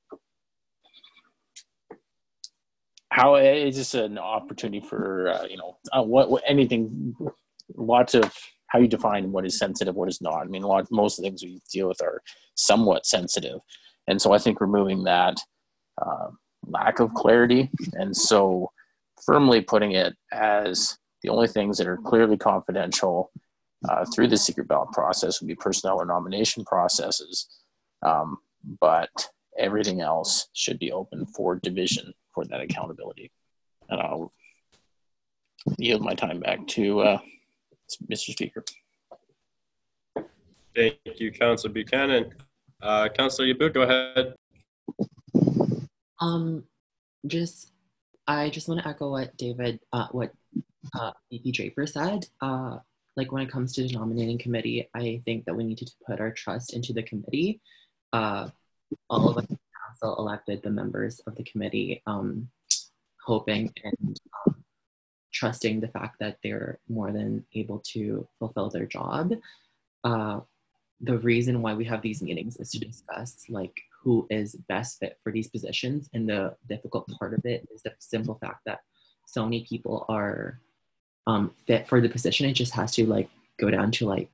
how it's just an opportunity for uh, you know uh, what, what anything, lots of how you define what is sensitive, what is not. I mean, a lot most of the things we deal with are somewhat sensitive, and so I think removing that uh, lack of clarity, and so firmly putting it as the only things that are clearly confidential uh, through the secret ballot process would be personnel or nomination processes. Um, but everything else should be open for division for that accountability. And I'll yield my time back to uh, Mister Speaker. Thank you, Councilor Buchanan. Uh, Councilor Yabu, go ahead. Um, just I just want to echo what David, uh, what uh, V P Draper said. Uh, like when it comes to the nominating committee, I think that we need to put our trust into the committee. Uh, all of us in council elected the members of the committee, um, hoping and um, trusting the fact that they're more than able to fulfill their job. Uh, the reason why we have these meetings is to discuss like who is best fit for these positions. And the difficult part of it is the simple fact that so many people are um, fit for the position. It just has to like go down to like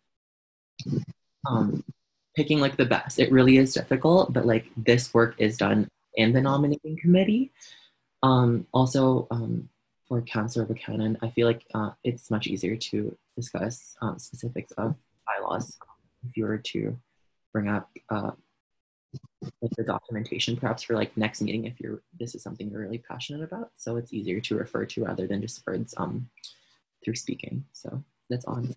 um, picking like the best. It really is difficult, but like this work is done in the nominating committee. Um, also, um, for Councillor Buchanan, I feel like uh, it's much easier to discuss um, specifics of bylaws if you were to bring up uh, like the documentation perhaps for like next meeting if you're this is something you're really passionate about. So it's easier to refer to rather than just words um, through speaking. So that's on.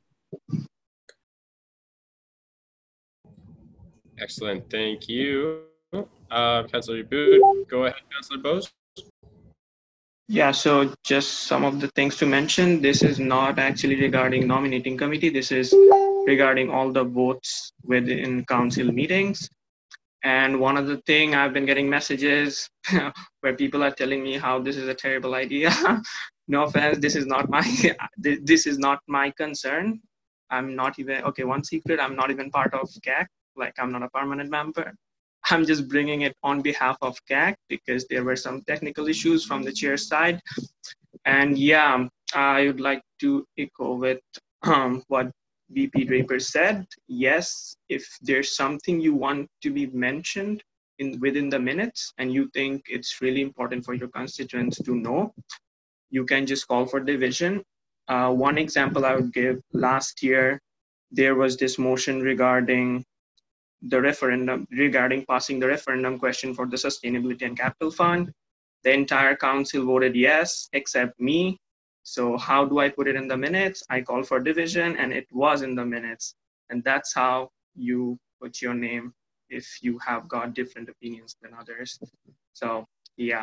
Excellent, thank you. Uh, Councillor Boot, go ahead, Councillor Bose. Yeah, so just some of the things to mention. This is not actually regarding nominating committee. This is regarding all the votes within council meetings. And one other thing, I've been getting messages where people are telling me how this is a terrible idea. No offense, this is not my this is not my concern. I'm not even, okay, one secret, I'm not even part of C A C. Like I'm not a permanent member. I'm just bringing it on behalf of C A C because there were some technical issues from the chair side. And yeah, I would like to echo with um, what V P Draper said. Yes, if there's something you want to be mentioned in within the minutes and you think it's really important for your constituents to know, you can just call for division. Uh, one example I would give, last year, there was this motion regarding the referendum, regarding passing the referendum question for the Sustainability and Capital Fund. The entire council voted yes, except me. So how do I put it in the minutes? I call for division and it was in the minutes. And that's how you put your name if you have got different opinions than others. So yeah.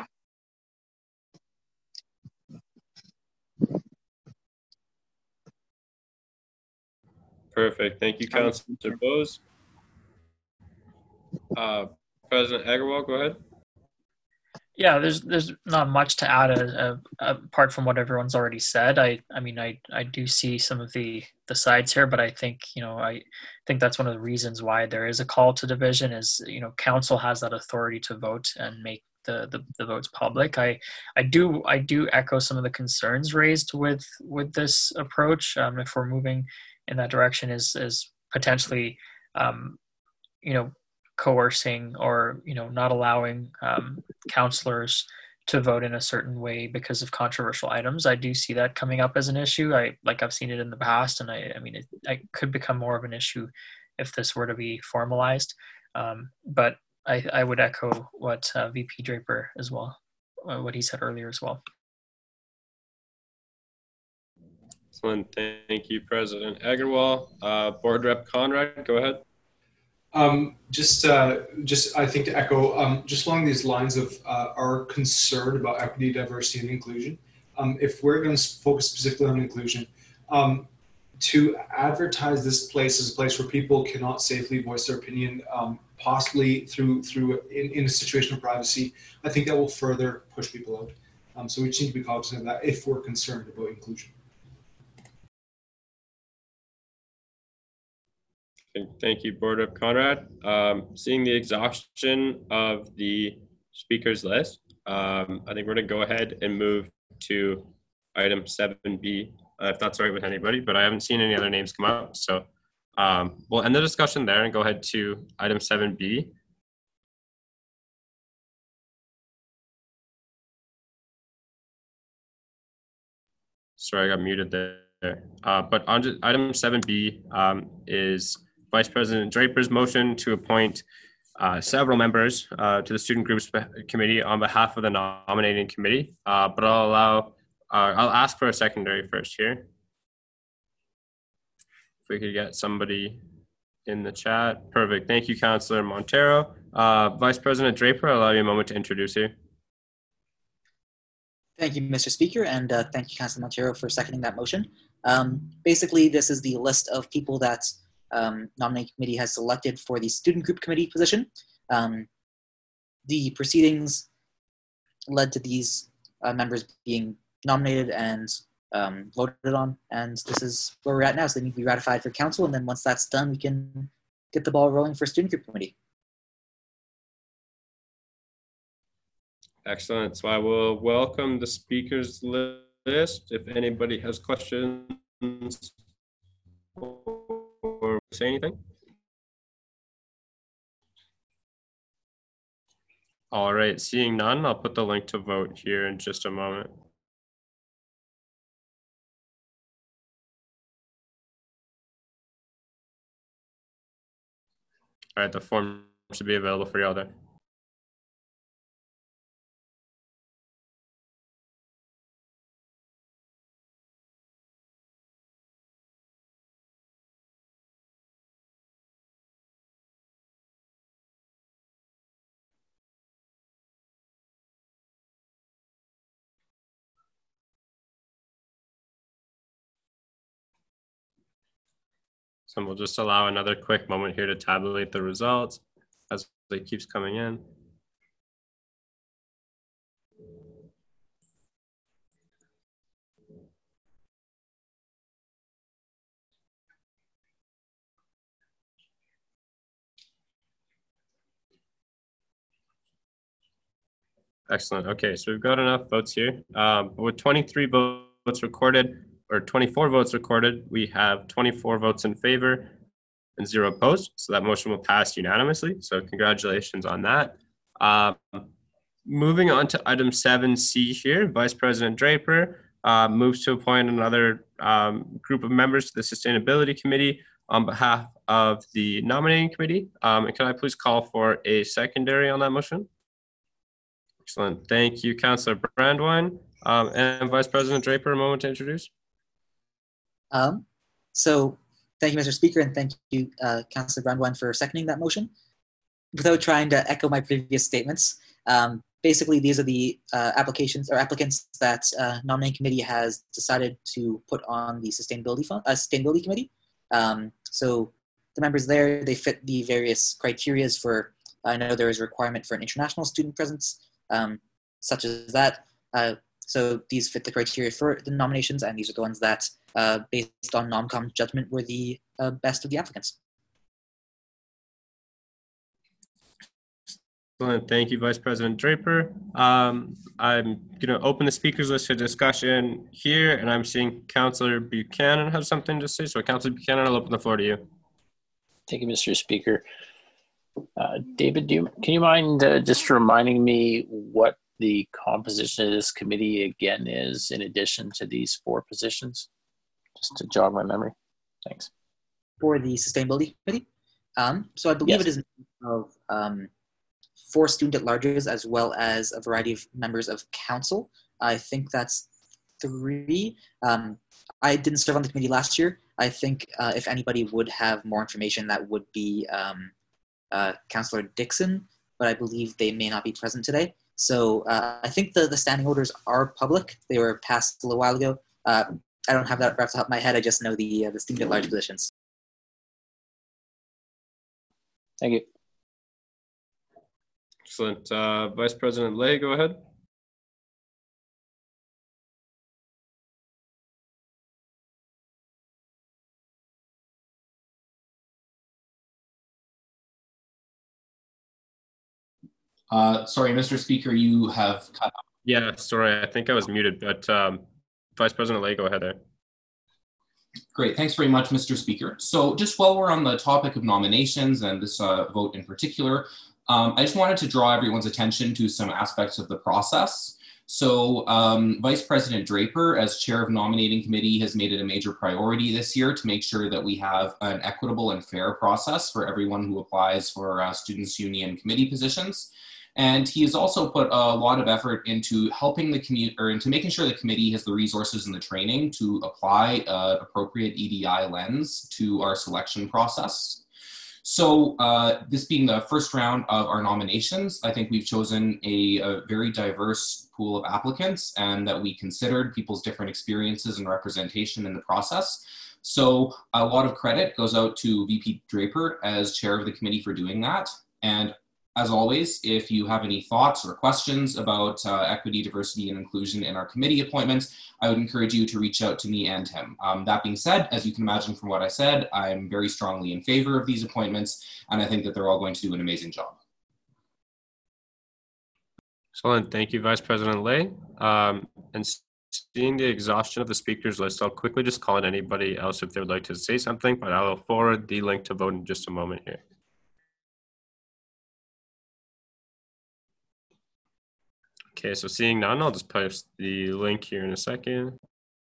Perfect, thank you, Councillor Bose. Uh, President Agarwal, go ahead. Yeah, there's there's not much to add uh, uh, apart from what everyone's already said. I I mean I I do see some of the the sides here, but I think you know I think that's one of the reasons why there is a call to division is you know council has that authority to vote and make the the, the votes public. I I do I do echo some of the concerns raised with with this approach. Um, if we're moving in that direction, is is potentially um, you know. coercing or you know not allowing um, counselors to vote in a certain way because of controversial items. I do see that coming up as an issue. I like I've seen it in the past, and I, I mean it, it could become more of an issue if this were to be formalized. Um, but I, I would echo what uh, V P Draper as well, uh, what he said earlier as well. Excellent, thank you, President Agarwal. Uh, Board Rep Conrad, go ahead. Um, just, uh, just I think to echo, um, just along these lines of uh, our concern about equity, diversity, and inclusion. Um, if we're going to focus specifically on inclusion, um, to advertise this place as a place where people cannot safely voice their opinion, um, possibly through through in, in a situation of privacy, I think that will further push people out. Um, so we just need to be cognizant of that if we're concerned about inclusion. Thank you, Board Rep Conrad. Um, seeing the exhaustion of the speakers list, um, I think we're going to go ahead and move to item seven B, uh, if that's all right with anybody, but I haven't seen any other names come up. So um, we'll end the discussion there and go ahead to item seven B. Sorry, I got muted there. Uh, but on to item seven B um, is Vice President Draper's motion to appoint uh, several members uh, to the student groups committee on behalf of the nominating committee, uh, but I'll allow, uh, I'll ask for a secondary first here. If we could get somebody in the chat. Perfect. Thank you, Councillor Montero. Uh, Vice President Draper, I'll allow you a moment to introduce you. Thank you, Mister Speaker, and uh, thank you, Councillor Montero, for seconding that motion. Um, basically, this is the list of people that um, nominating committee has selected for the student group committee position. Um, the proceedings led to these uh, members being nominated and um, voted on, and this is where we're at now. So they need to be ratified for council, and then once that's done, we can get the ball rolling for student group committee. Excellent. So I will welcome the speakers list. If anybody has questions or say anything. All right, seeing none, I'll put the link to vote here in just a moment. All right, the form should be available for y'all there. So we'll just allow another quick moment here to tabulate the results as it keeps coming in. Excellent. Okay, so we've got enough votes here. Um, with twenty-three votes recorded, or twenty-four votes recorded, we have twenty-four votes in favor and zero opposed. So that motion will pass unanimously. So congratulations on that. Um, moving on to item seven C here, Vice President Draper uh, moves to appoint another um, group of members to the Sustainability Committee on behalf of the Nominating Committee. Um, and can I please call for a secondary on that motion? Excellent. Thank you, Councillor Brandwine. Um, and Vice President Draper, a moment to introduce. Um, so thank you, Mister Speaker, and thank you, uh, Councillor Brandwine, for seconding that motion. Without trying to echo my previous statements, um, basically these are the uh, applications or applicants that uh, nominating committee has decided to put on the sustainability fund, uh, sustainability committee. Um, so the members there, they fit the various criterias for. I know there is a requirement for an international student presence, um, such as that. Uh, so these fit the criteria for the nominations, and these are the ones that, uh, based on NomCom judgment, were the uh, best of the applicants. Excellent. Thank you, Vice President Draper. Um, I'm going to open the speakers list for discussion here, and I'm seeing Councillor Buchanan have something to say. So, Councillor Buchanan, I'll open the floor to you. Thank you, Mister Speaker. Uh, David, do you, can you mind uh, just reminding me what the composition of this committee again is in addition to these four positions? Just to jog my memory. Thanks. For the Sustainability Committee? Um, so I believe yes. It is of um, four student at-larges as well as a variety of members of council. I think that's three. Um, I didn't serve on the committee last year. I think uh, if anybody would have more information, that would be um, uh, Councillor Dixon, but I believe they may not be present today. So uh, I think the, the standing orders are public. They were passed a little while ago. Uh, I don't have that off the top of my head. I just know the, uh, the student at-large positions. Thank you. Excellent. Uh, Vice President Lay, go ahead. Uh, sorry, Mister Speaker, you have cut off. Yeah, sorry, I think I was muted, but um, Vice President Lay, go ahead there. Great, thanks very much, Mister Speaker. So just while we're on the topic of nominations and this uh, vote in particular, um, I just wanted to draw everyone's attention to some aspects of the process. So um, Vice President Draper, as chair of nominating committee, has made it a major priority this year to make sure that we have an equitable and fair process for everyone who applies for uh, Students' Union committee positions. And he has also put a lot of effort into helping the community, or into making sure the committee has the resources and the training to apply an appropriate E D I lens to our selection process. So uh, this being the first round of our nominations, I think we've chosen a, a very diverse pool of applicants, and that we considered people's different experiences and representation in the process. So a lot of credit goes out to V P Draper as chair of the committee for doing that. And as always, if you have any thoughts or questions about uh, equity, diversity, and inclusion in our committee appointments, I would encourage you to reach out to me and him. Um, that being said, as you can imagine from what I said, I'm very strongly in favor of these appointments, and I think that they're all going to do an amazing job. Excellent. Thank you, Vice President Lay. Um, and seeing the exhaustion of the speakers list, I'll quickly just call on anybody else if they would like to say something, but I'll forward the link to vote in just a moment here. Okay, so seeing none, I'll just post the link here in a second.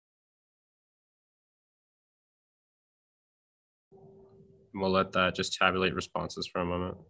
And we'll let that just tabulate responses for a moment.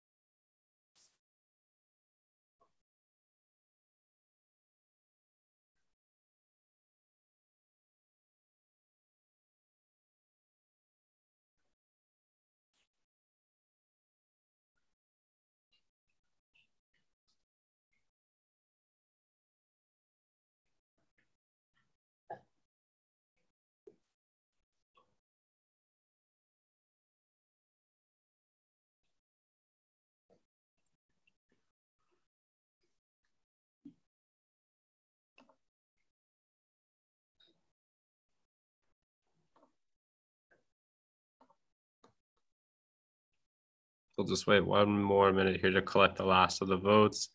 We'll just wait one more minute here to collect the last of the votes.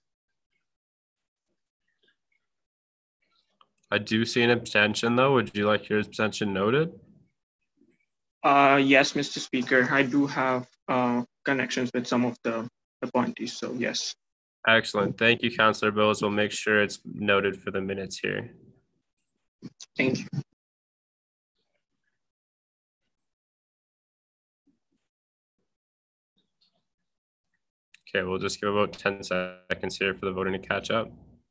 I do see an abstention though. Would you like your abstention noted? Uh, yes, Mister Speaker, I do have uh, connections with some of the appointees, so yes. Excellent. Thank you, Councillor Bowles. We'll make sure it's noted for the minutes here. Thank you. Okay, we'll just give about ten seconds here for the voting to catch up.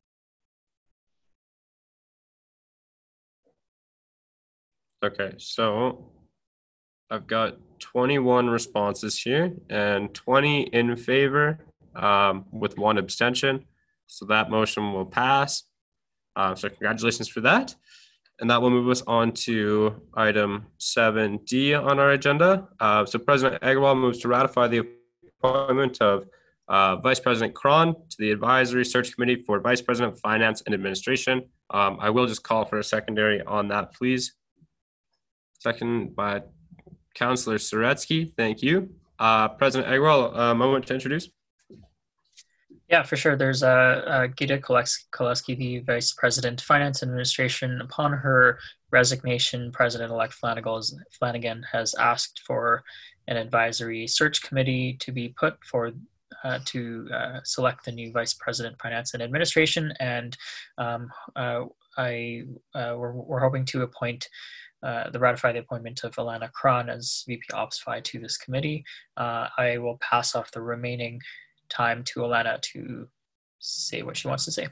Okay, so I've got twenty-one responses here and twenty in favor um, with one abstention. So that motion will pass. Uh, so congratulations for that. And that will move us on to item seven D on our agenda. Uh, so President Agarwal moves to ratify the appointment of uh, Vice President Cron to the Advisory Search Committee for Vice President of Finance and Administration. Um, I will just call for a secondary on that, please. Second by Councillor Soretsky. Thank you. Uh, President Agarwal, a moment to introduce. Yeah, for sure. There's uh, uh, Gita Koleski, the Vice President, Finance Administration. Upon her resignation, President-elect Flanagan has asked for an advisory search committee to be put for uh, to uh, select the new Vice President, Finance and Administration. And um, uh, I uh, we're, we're hoping to appoint uh, the ratify the appointment of Alana Cron as V P OpsFi to this committee. Uh, I will pass off the remaining time to Alana to say what she wants to say.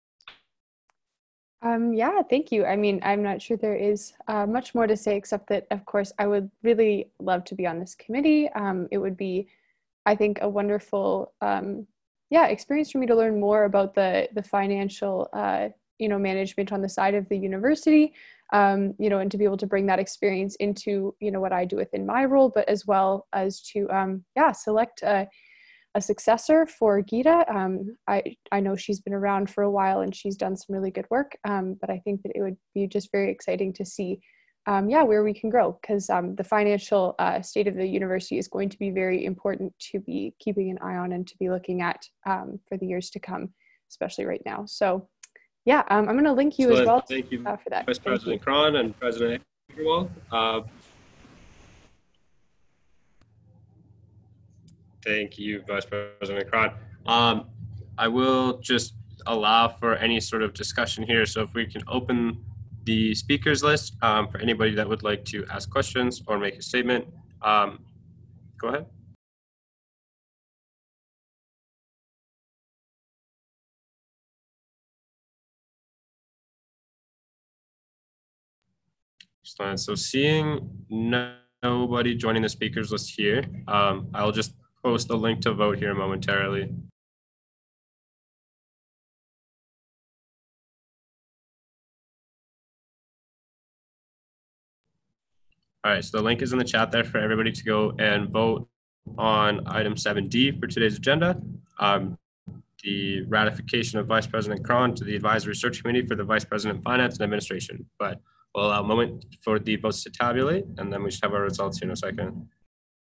Um, yeah, thank you. I mean, I'm not sure there is uh, much more to say, except that, of course, I would really love to be on this committee. Um, it would be, I think, a wonderful, um, yeah, experience for me to learn more about the the financial, uh, you know, management on the side of the university, um, you know, and to be able to bring that experience into, you know, what I do within my role, but as well as to, um, yeah, select a a successor for Gita. Um, I, I know she's been around for a while and she's done some really good work, um, but I think that it would be just very exciting to see, um, yeah, where we can grow, because um, the financial uh, state of the university is going to be very important to be keeping an eye on and to be looking at um, for the years to come, especially right now. So yeah, um, I'm going to link you Excellent. as well Thank you, uh, for that. Vice President Cron and President Agarwal. Uh, Thank you, Vice President Cron. Um, I will just allow for any sort of discussion here. So if we can open the speakers list um, for anybody that would like to ask questions or make a statement, um, go ahead. Excellent. So seeing no, nobody joining the speakers list here, um, I'll just post a link to vote here momentarily. All right, so the link is in the chat there for everybody to go and vote on item seven D for today's agenda, um, the ratification of Vice President Cron to the Advisory Search Committee for the Vice President of Finance and Administration. But we'll allow a moment for the votes to tabulate, and then we should have our results here in a second.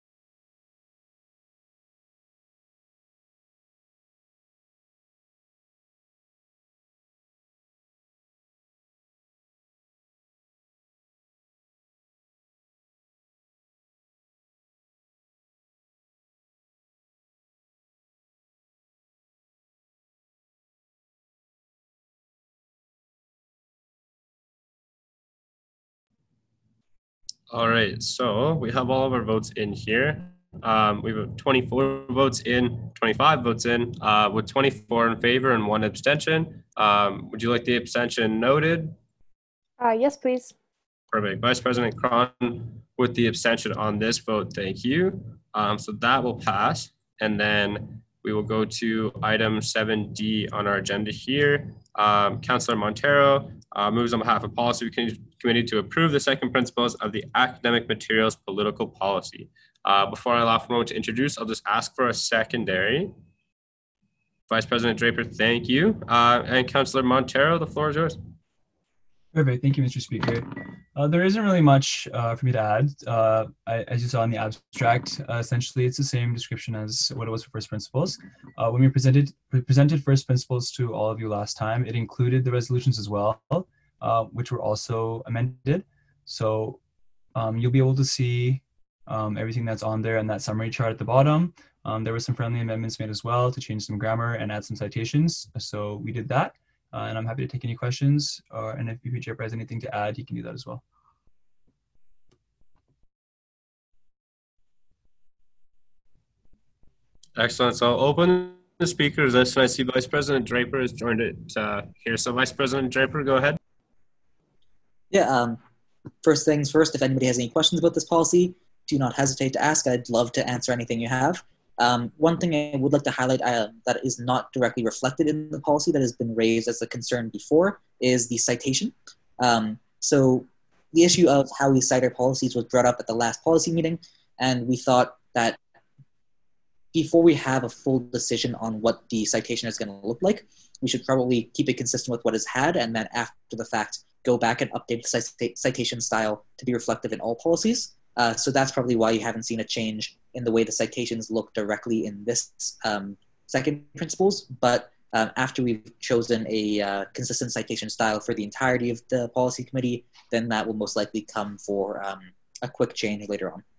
All right, so we have all of our votes in here. Um, we have twenty-four votes in, twenty-five votes in, uh, with twenty-four in favor and one abstention. Um, would you like the abstention noted? Uh, yes, please. Perfect. Vice President Cron with the abstention on this vote, thank you. Um, so that will pass. And then we will go to item seven D on our agenda here. Um, Councillor Montero uh, moves on behalf of Policy Committee to approve the second principles of the academic materials political policy. Uh, before I allow for a moment to introduce, I'll just ask for a secondary. Vice President Draper, thank you. Uh, and Councillor Montero, the floor is yours. Perfect. Thank you, Mister Speaker. Uh, there isn't really much uh, for me to add. Uh, I, as you saw in the abstract, uh, essentially it's the same description as what it was for first principles. Uh, when we presented we presented first principles to all of you last time, it included the resolutions as well, uh, which were also amended. So um, you'll be able to see um, everything that's on there and that summary chart at the bottom. Um, there were some friendly amendments made as well to change some grammar and add some citations. So we did that. Uh, and I'm happy to take any questions, uh, and if V P Draper has anything to add, he can do that as well. Excellent. So I'll open the speakers list, and I see Vice President Draper has joined it uh, here. So Vice President Draper, go ahead. Yeah, um, first things first, if anybody has any questions about this policy, do not hesitate to ask. I'd love to answer anything you have. Um, one thing I would like to highlight uh, that is not directly reflected in the policy that has been raised as a concern before is the citation. Um, so the issue of how we cite our policies was brought up at the last policy meeting, and we thought that before we have a full decision on what the citation is going to look like, we should probably keep it consistent with what is had, and then after the fact, go back and update the citation style to be reflective in all policies. Uh, so that's probably why you haven't seen a change in the way the citations look directly in this um, second principles. But um, after we've chosen a uh, consistent citation style for the entirety of the policy committee, then that will most likely come for um, a quick change later on.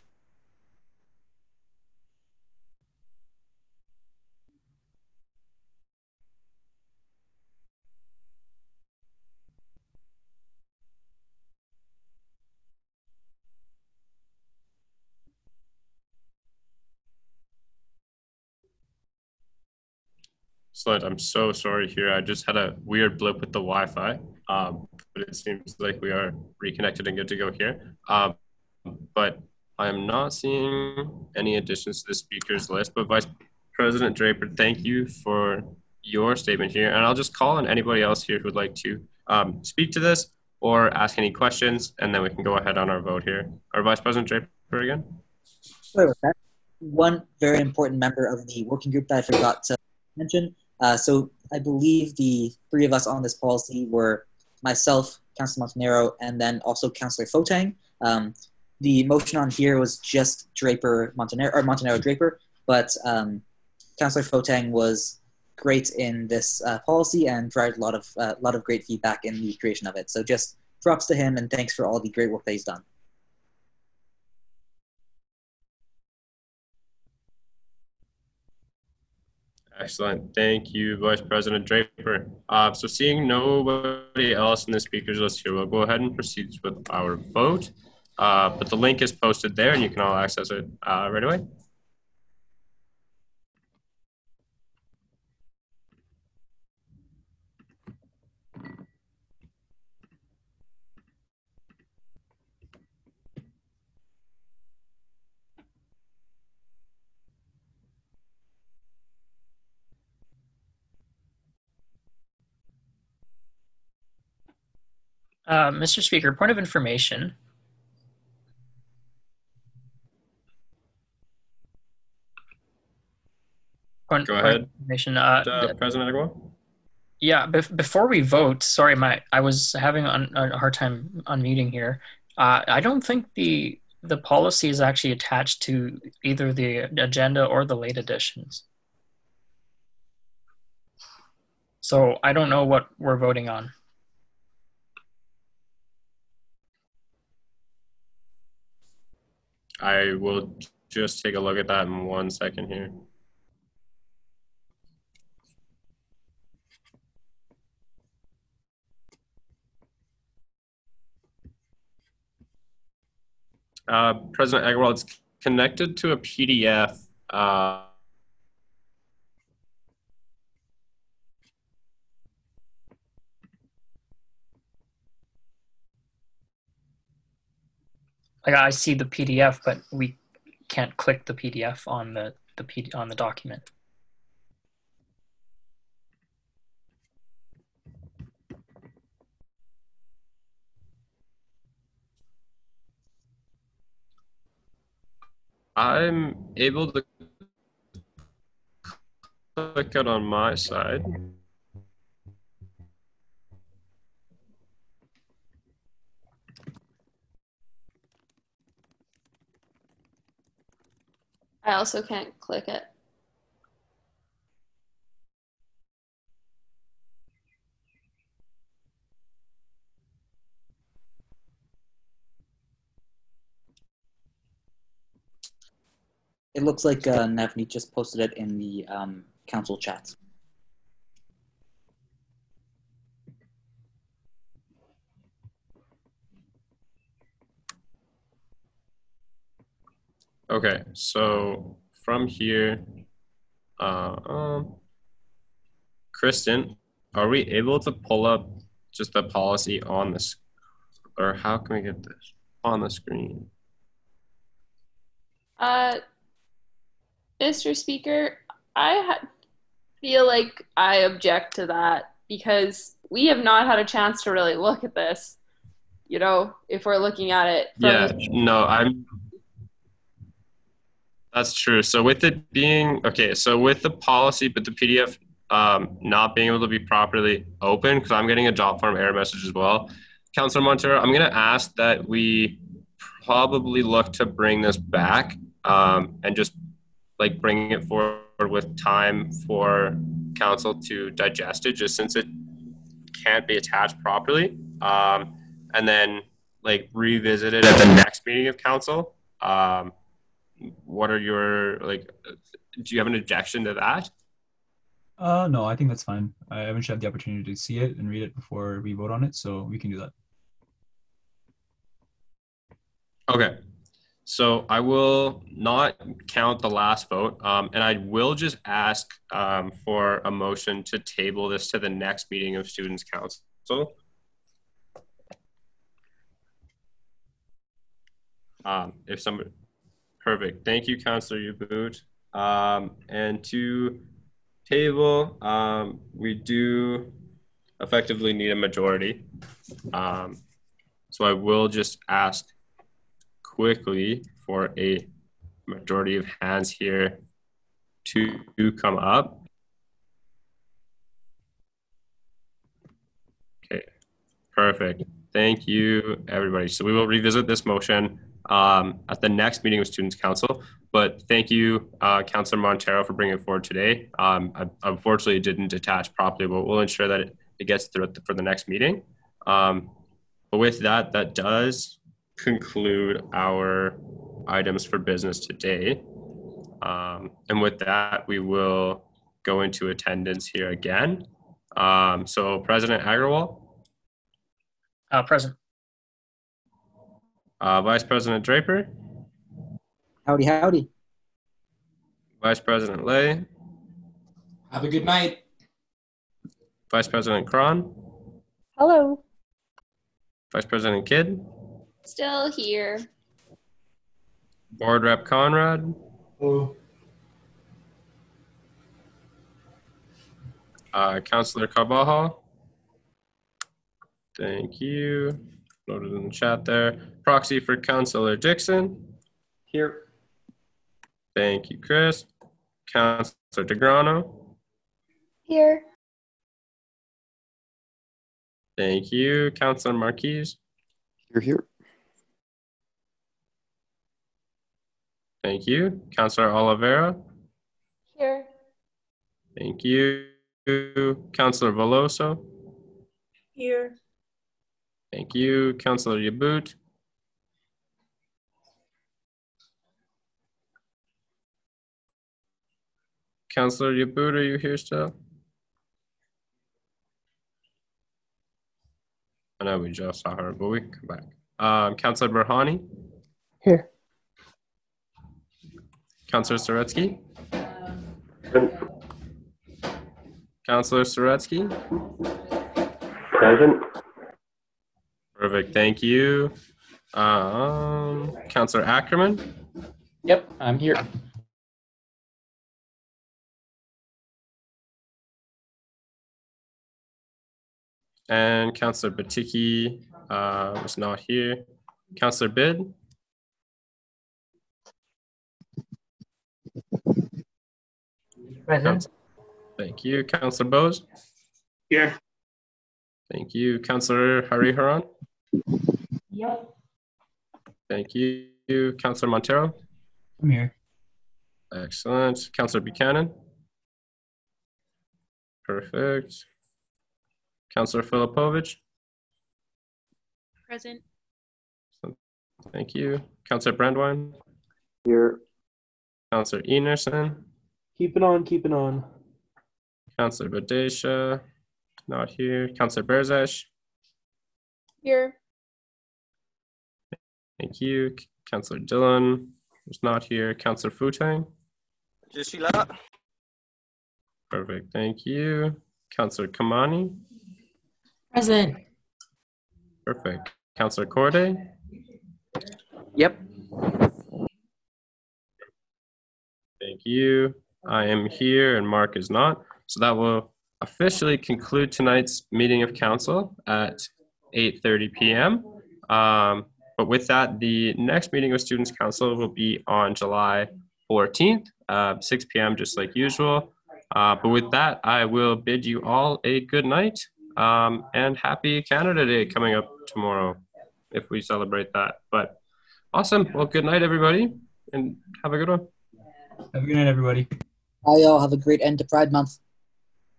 Excellent. I'm so sorry here. I just had a weird blip with the Wi-Fi, um, but it seems like we are reconnected and good to go here. Um, but I'm not seeing any additions to the speakers list, but Vice President Draper, thank you for your statement here. And I'll just call on anybody else here who would like to um, speak to this or ask any questions, and then we can go ahead on our vote here. Our Vice President Draper again. Sorry about that. One very important member of the working group that I forgot to mention. Uh, so I believe the three of us on this policy were myself, Councillor Montanero, and then also Councillor Fotang. Um, the motion on here was just Draper Montanero or Montanero Draper, but um, Councillor Fotang was great in this uh, policy and provided a lot of uh, lot of great feedback in the creation of it. So just props to him and thanks for all the great work that he's done. Excellent. Thank you, Vice President Draper. Uh, so seeing nobody else in the speakers list here, we'll go ahead and proceed with our vote. Uh, but the link is posted there and you can all access it uh, right away. Uh, Mister Speaker, point of information. Point, Go point ahead. of information. Uh, uh, President Agua? Yeah, bef- before we vote, sorry, my I was having un- a hard time unmuting here. Uh, I don't think the the policy is actually attached to either the agenda or the late editions. So I don't know what we're voting on. I will just take a look at that in one second here. Uh, President Agarwal, it's connected to a P D F. Uh, Like I see the P D F, but we can't click the P D F on the the P D, on the document. I'm able to click it on my side. I also can't click it. It looks like uh, Navneet just posted it in the um, council chat. Okay, so from here, uh, um, Kristen, are we able to pull up just the policy on this, or how can we get this on the screen? Uh, Mister Speaker, I ha- feel like I object to that because we have not had a chance to really look at this. You know, if we're looking at it. From Yeah, the- no, I'm. That's true. So with it being, okay, so with the policy, but the P D F um, not being able to be properly open, because I'm getting a job form error message as well. Councilor Montero, I'm going to ask that we probably look to bring this back um, and just like bring it forward with time for council to digest it, just since it can't be attached properly. Um, and then like revisit it at the next meeting of council. Um, what are your, like, do you have an objection to that? Uh, no, I think that's fine. I haven't had the opportunity to see it and read it before we vote on it, so we can do that. Okay, so I will not count the last vote, um, and I will just ask um, for a motion to table this to the next meeting of Students' Council. Um, if somebody, perfect. Thank you, Councilor Yabut. Um, and to table, um, we do effectively need a majority. Um, so I will just ask quickly for a majority of hands here to, to come up. Okay, perfect. Thank you, everybody. So we will revisit this motion um, at the next meeting of Students' Council. But thank you, uh, Councilor Montero, for bringing it forward today. Um, I, unfortunately, it didn't attach properly, but we'll ensure that it, it gets through for the next meeting. Um, but with that, that does conclude our items for business today. Um, and with that, we will go into attendance here again. Um, so President Agrawal. Uh, present. Uh, Vice President Draper. Howdy, howdy. Vice President Lay. Have a good night. Vice President Cron. Hello. Vice President Kidd. Still here. Board Rep Conrad. Hello. Uh, Councillor Carvajal. Thank you. Noted in the chat there. Proxy for Councillor Dixon. Here. Thank you, Chris. Councillor DeGrano. Here. Thank you. Councillor Marquise. Here, here. Thank you. Councillor Oliveira. Here. Thank you. Councillor Veloso. Here. Thank you. Councillor Yabut. Councillor Yabut, are you here still? I know we just saw her, but we can come back. Um, Councillor Burhani. Here. Councillor Soretsky. Councillor Soretsky. Present. Perfect, thank you. Um, Councillor Ackerman. Yep, I'm here. And Councillor Batiki uh, was not here. Councillor Bid. Present. Thank you. Councillor Bose. Here. Thank you. Councillor Hariharan. Yep. Thank you. Councillor Montero. I'm here. Excellent. Councillor Buchanan. Perfect. Councillor Filipovich. Present. Thank you. Councillor Brandwine. Here. Councillor Enerson. Keep it on, keep it on. Councillor Badesha. Not here. Councillor Berzesh. Here. Thank you. Councillor Dillon was not here. Councillor Futang. Je suis là. Perfect. Thank you. Councillor Kamani. Present. Perfect. Councillor Corday. Yep. Thank you. I am here and Mark is not. So that will officially conclude tonight's meeting of council at eight thirty p m Um, but with that, the next meeting of Students' Council will be on July fourteenth, uh, six p m just like usual. Uh, but with that, I will bid you all a good night um, and happy Canada Day coming up tomorrow if we celebrate that. But awesome. Well, good night, everybody, and have a good one. Have a good night, everybody. Bye, y'all. Have a great end to Pride Month.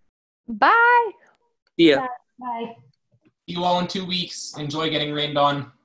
Bye. Yeah. Bye. See you all in two weeks. Enjoy getting rained on.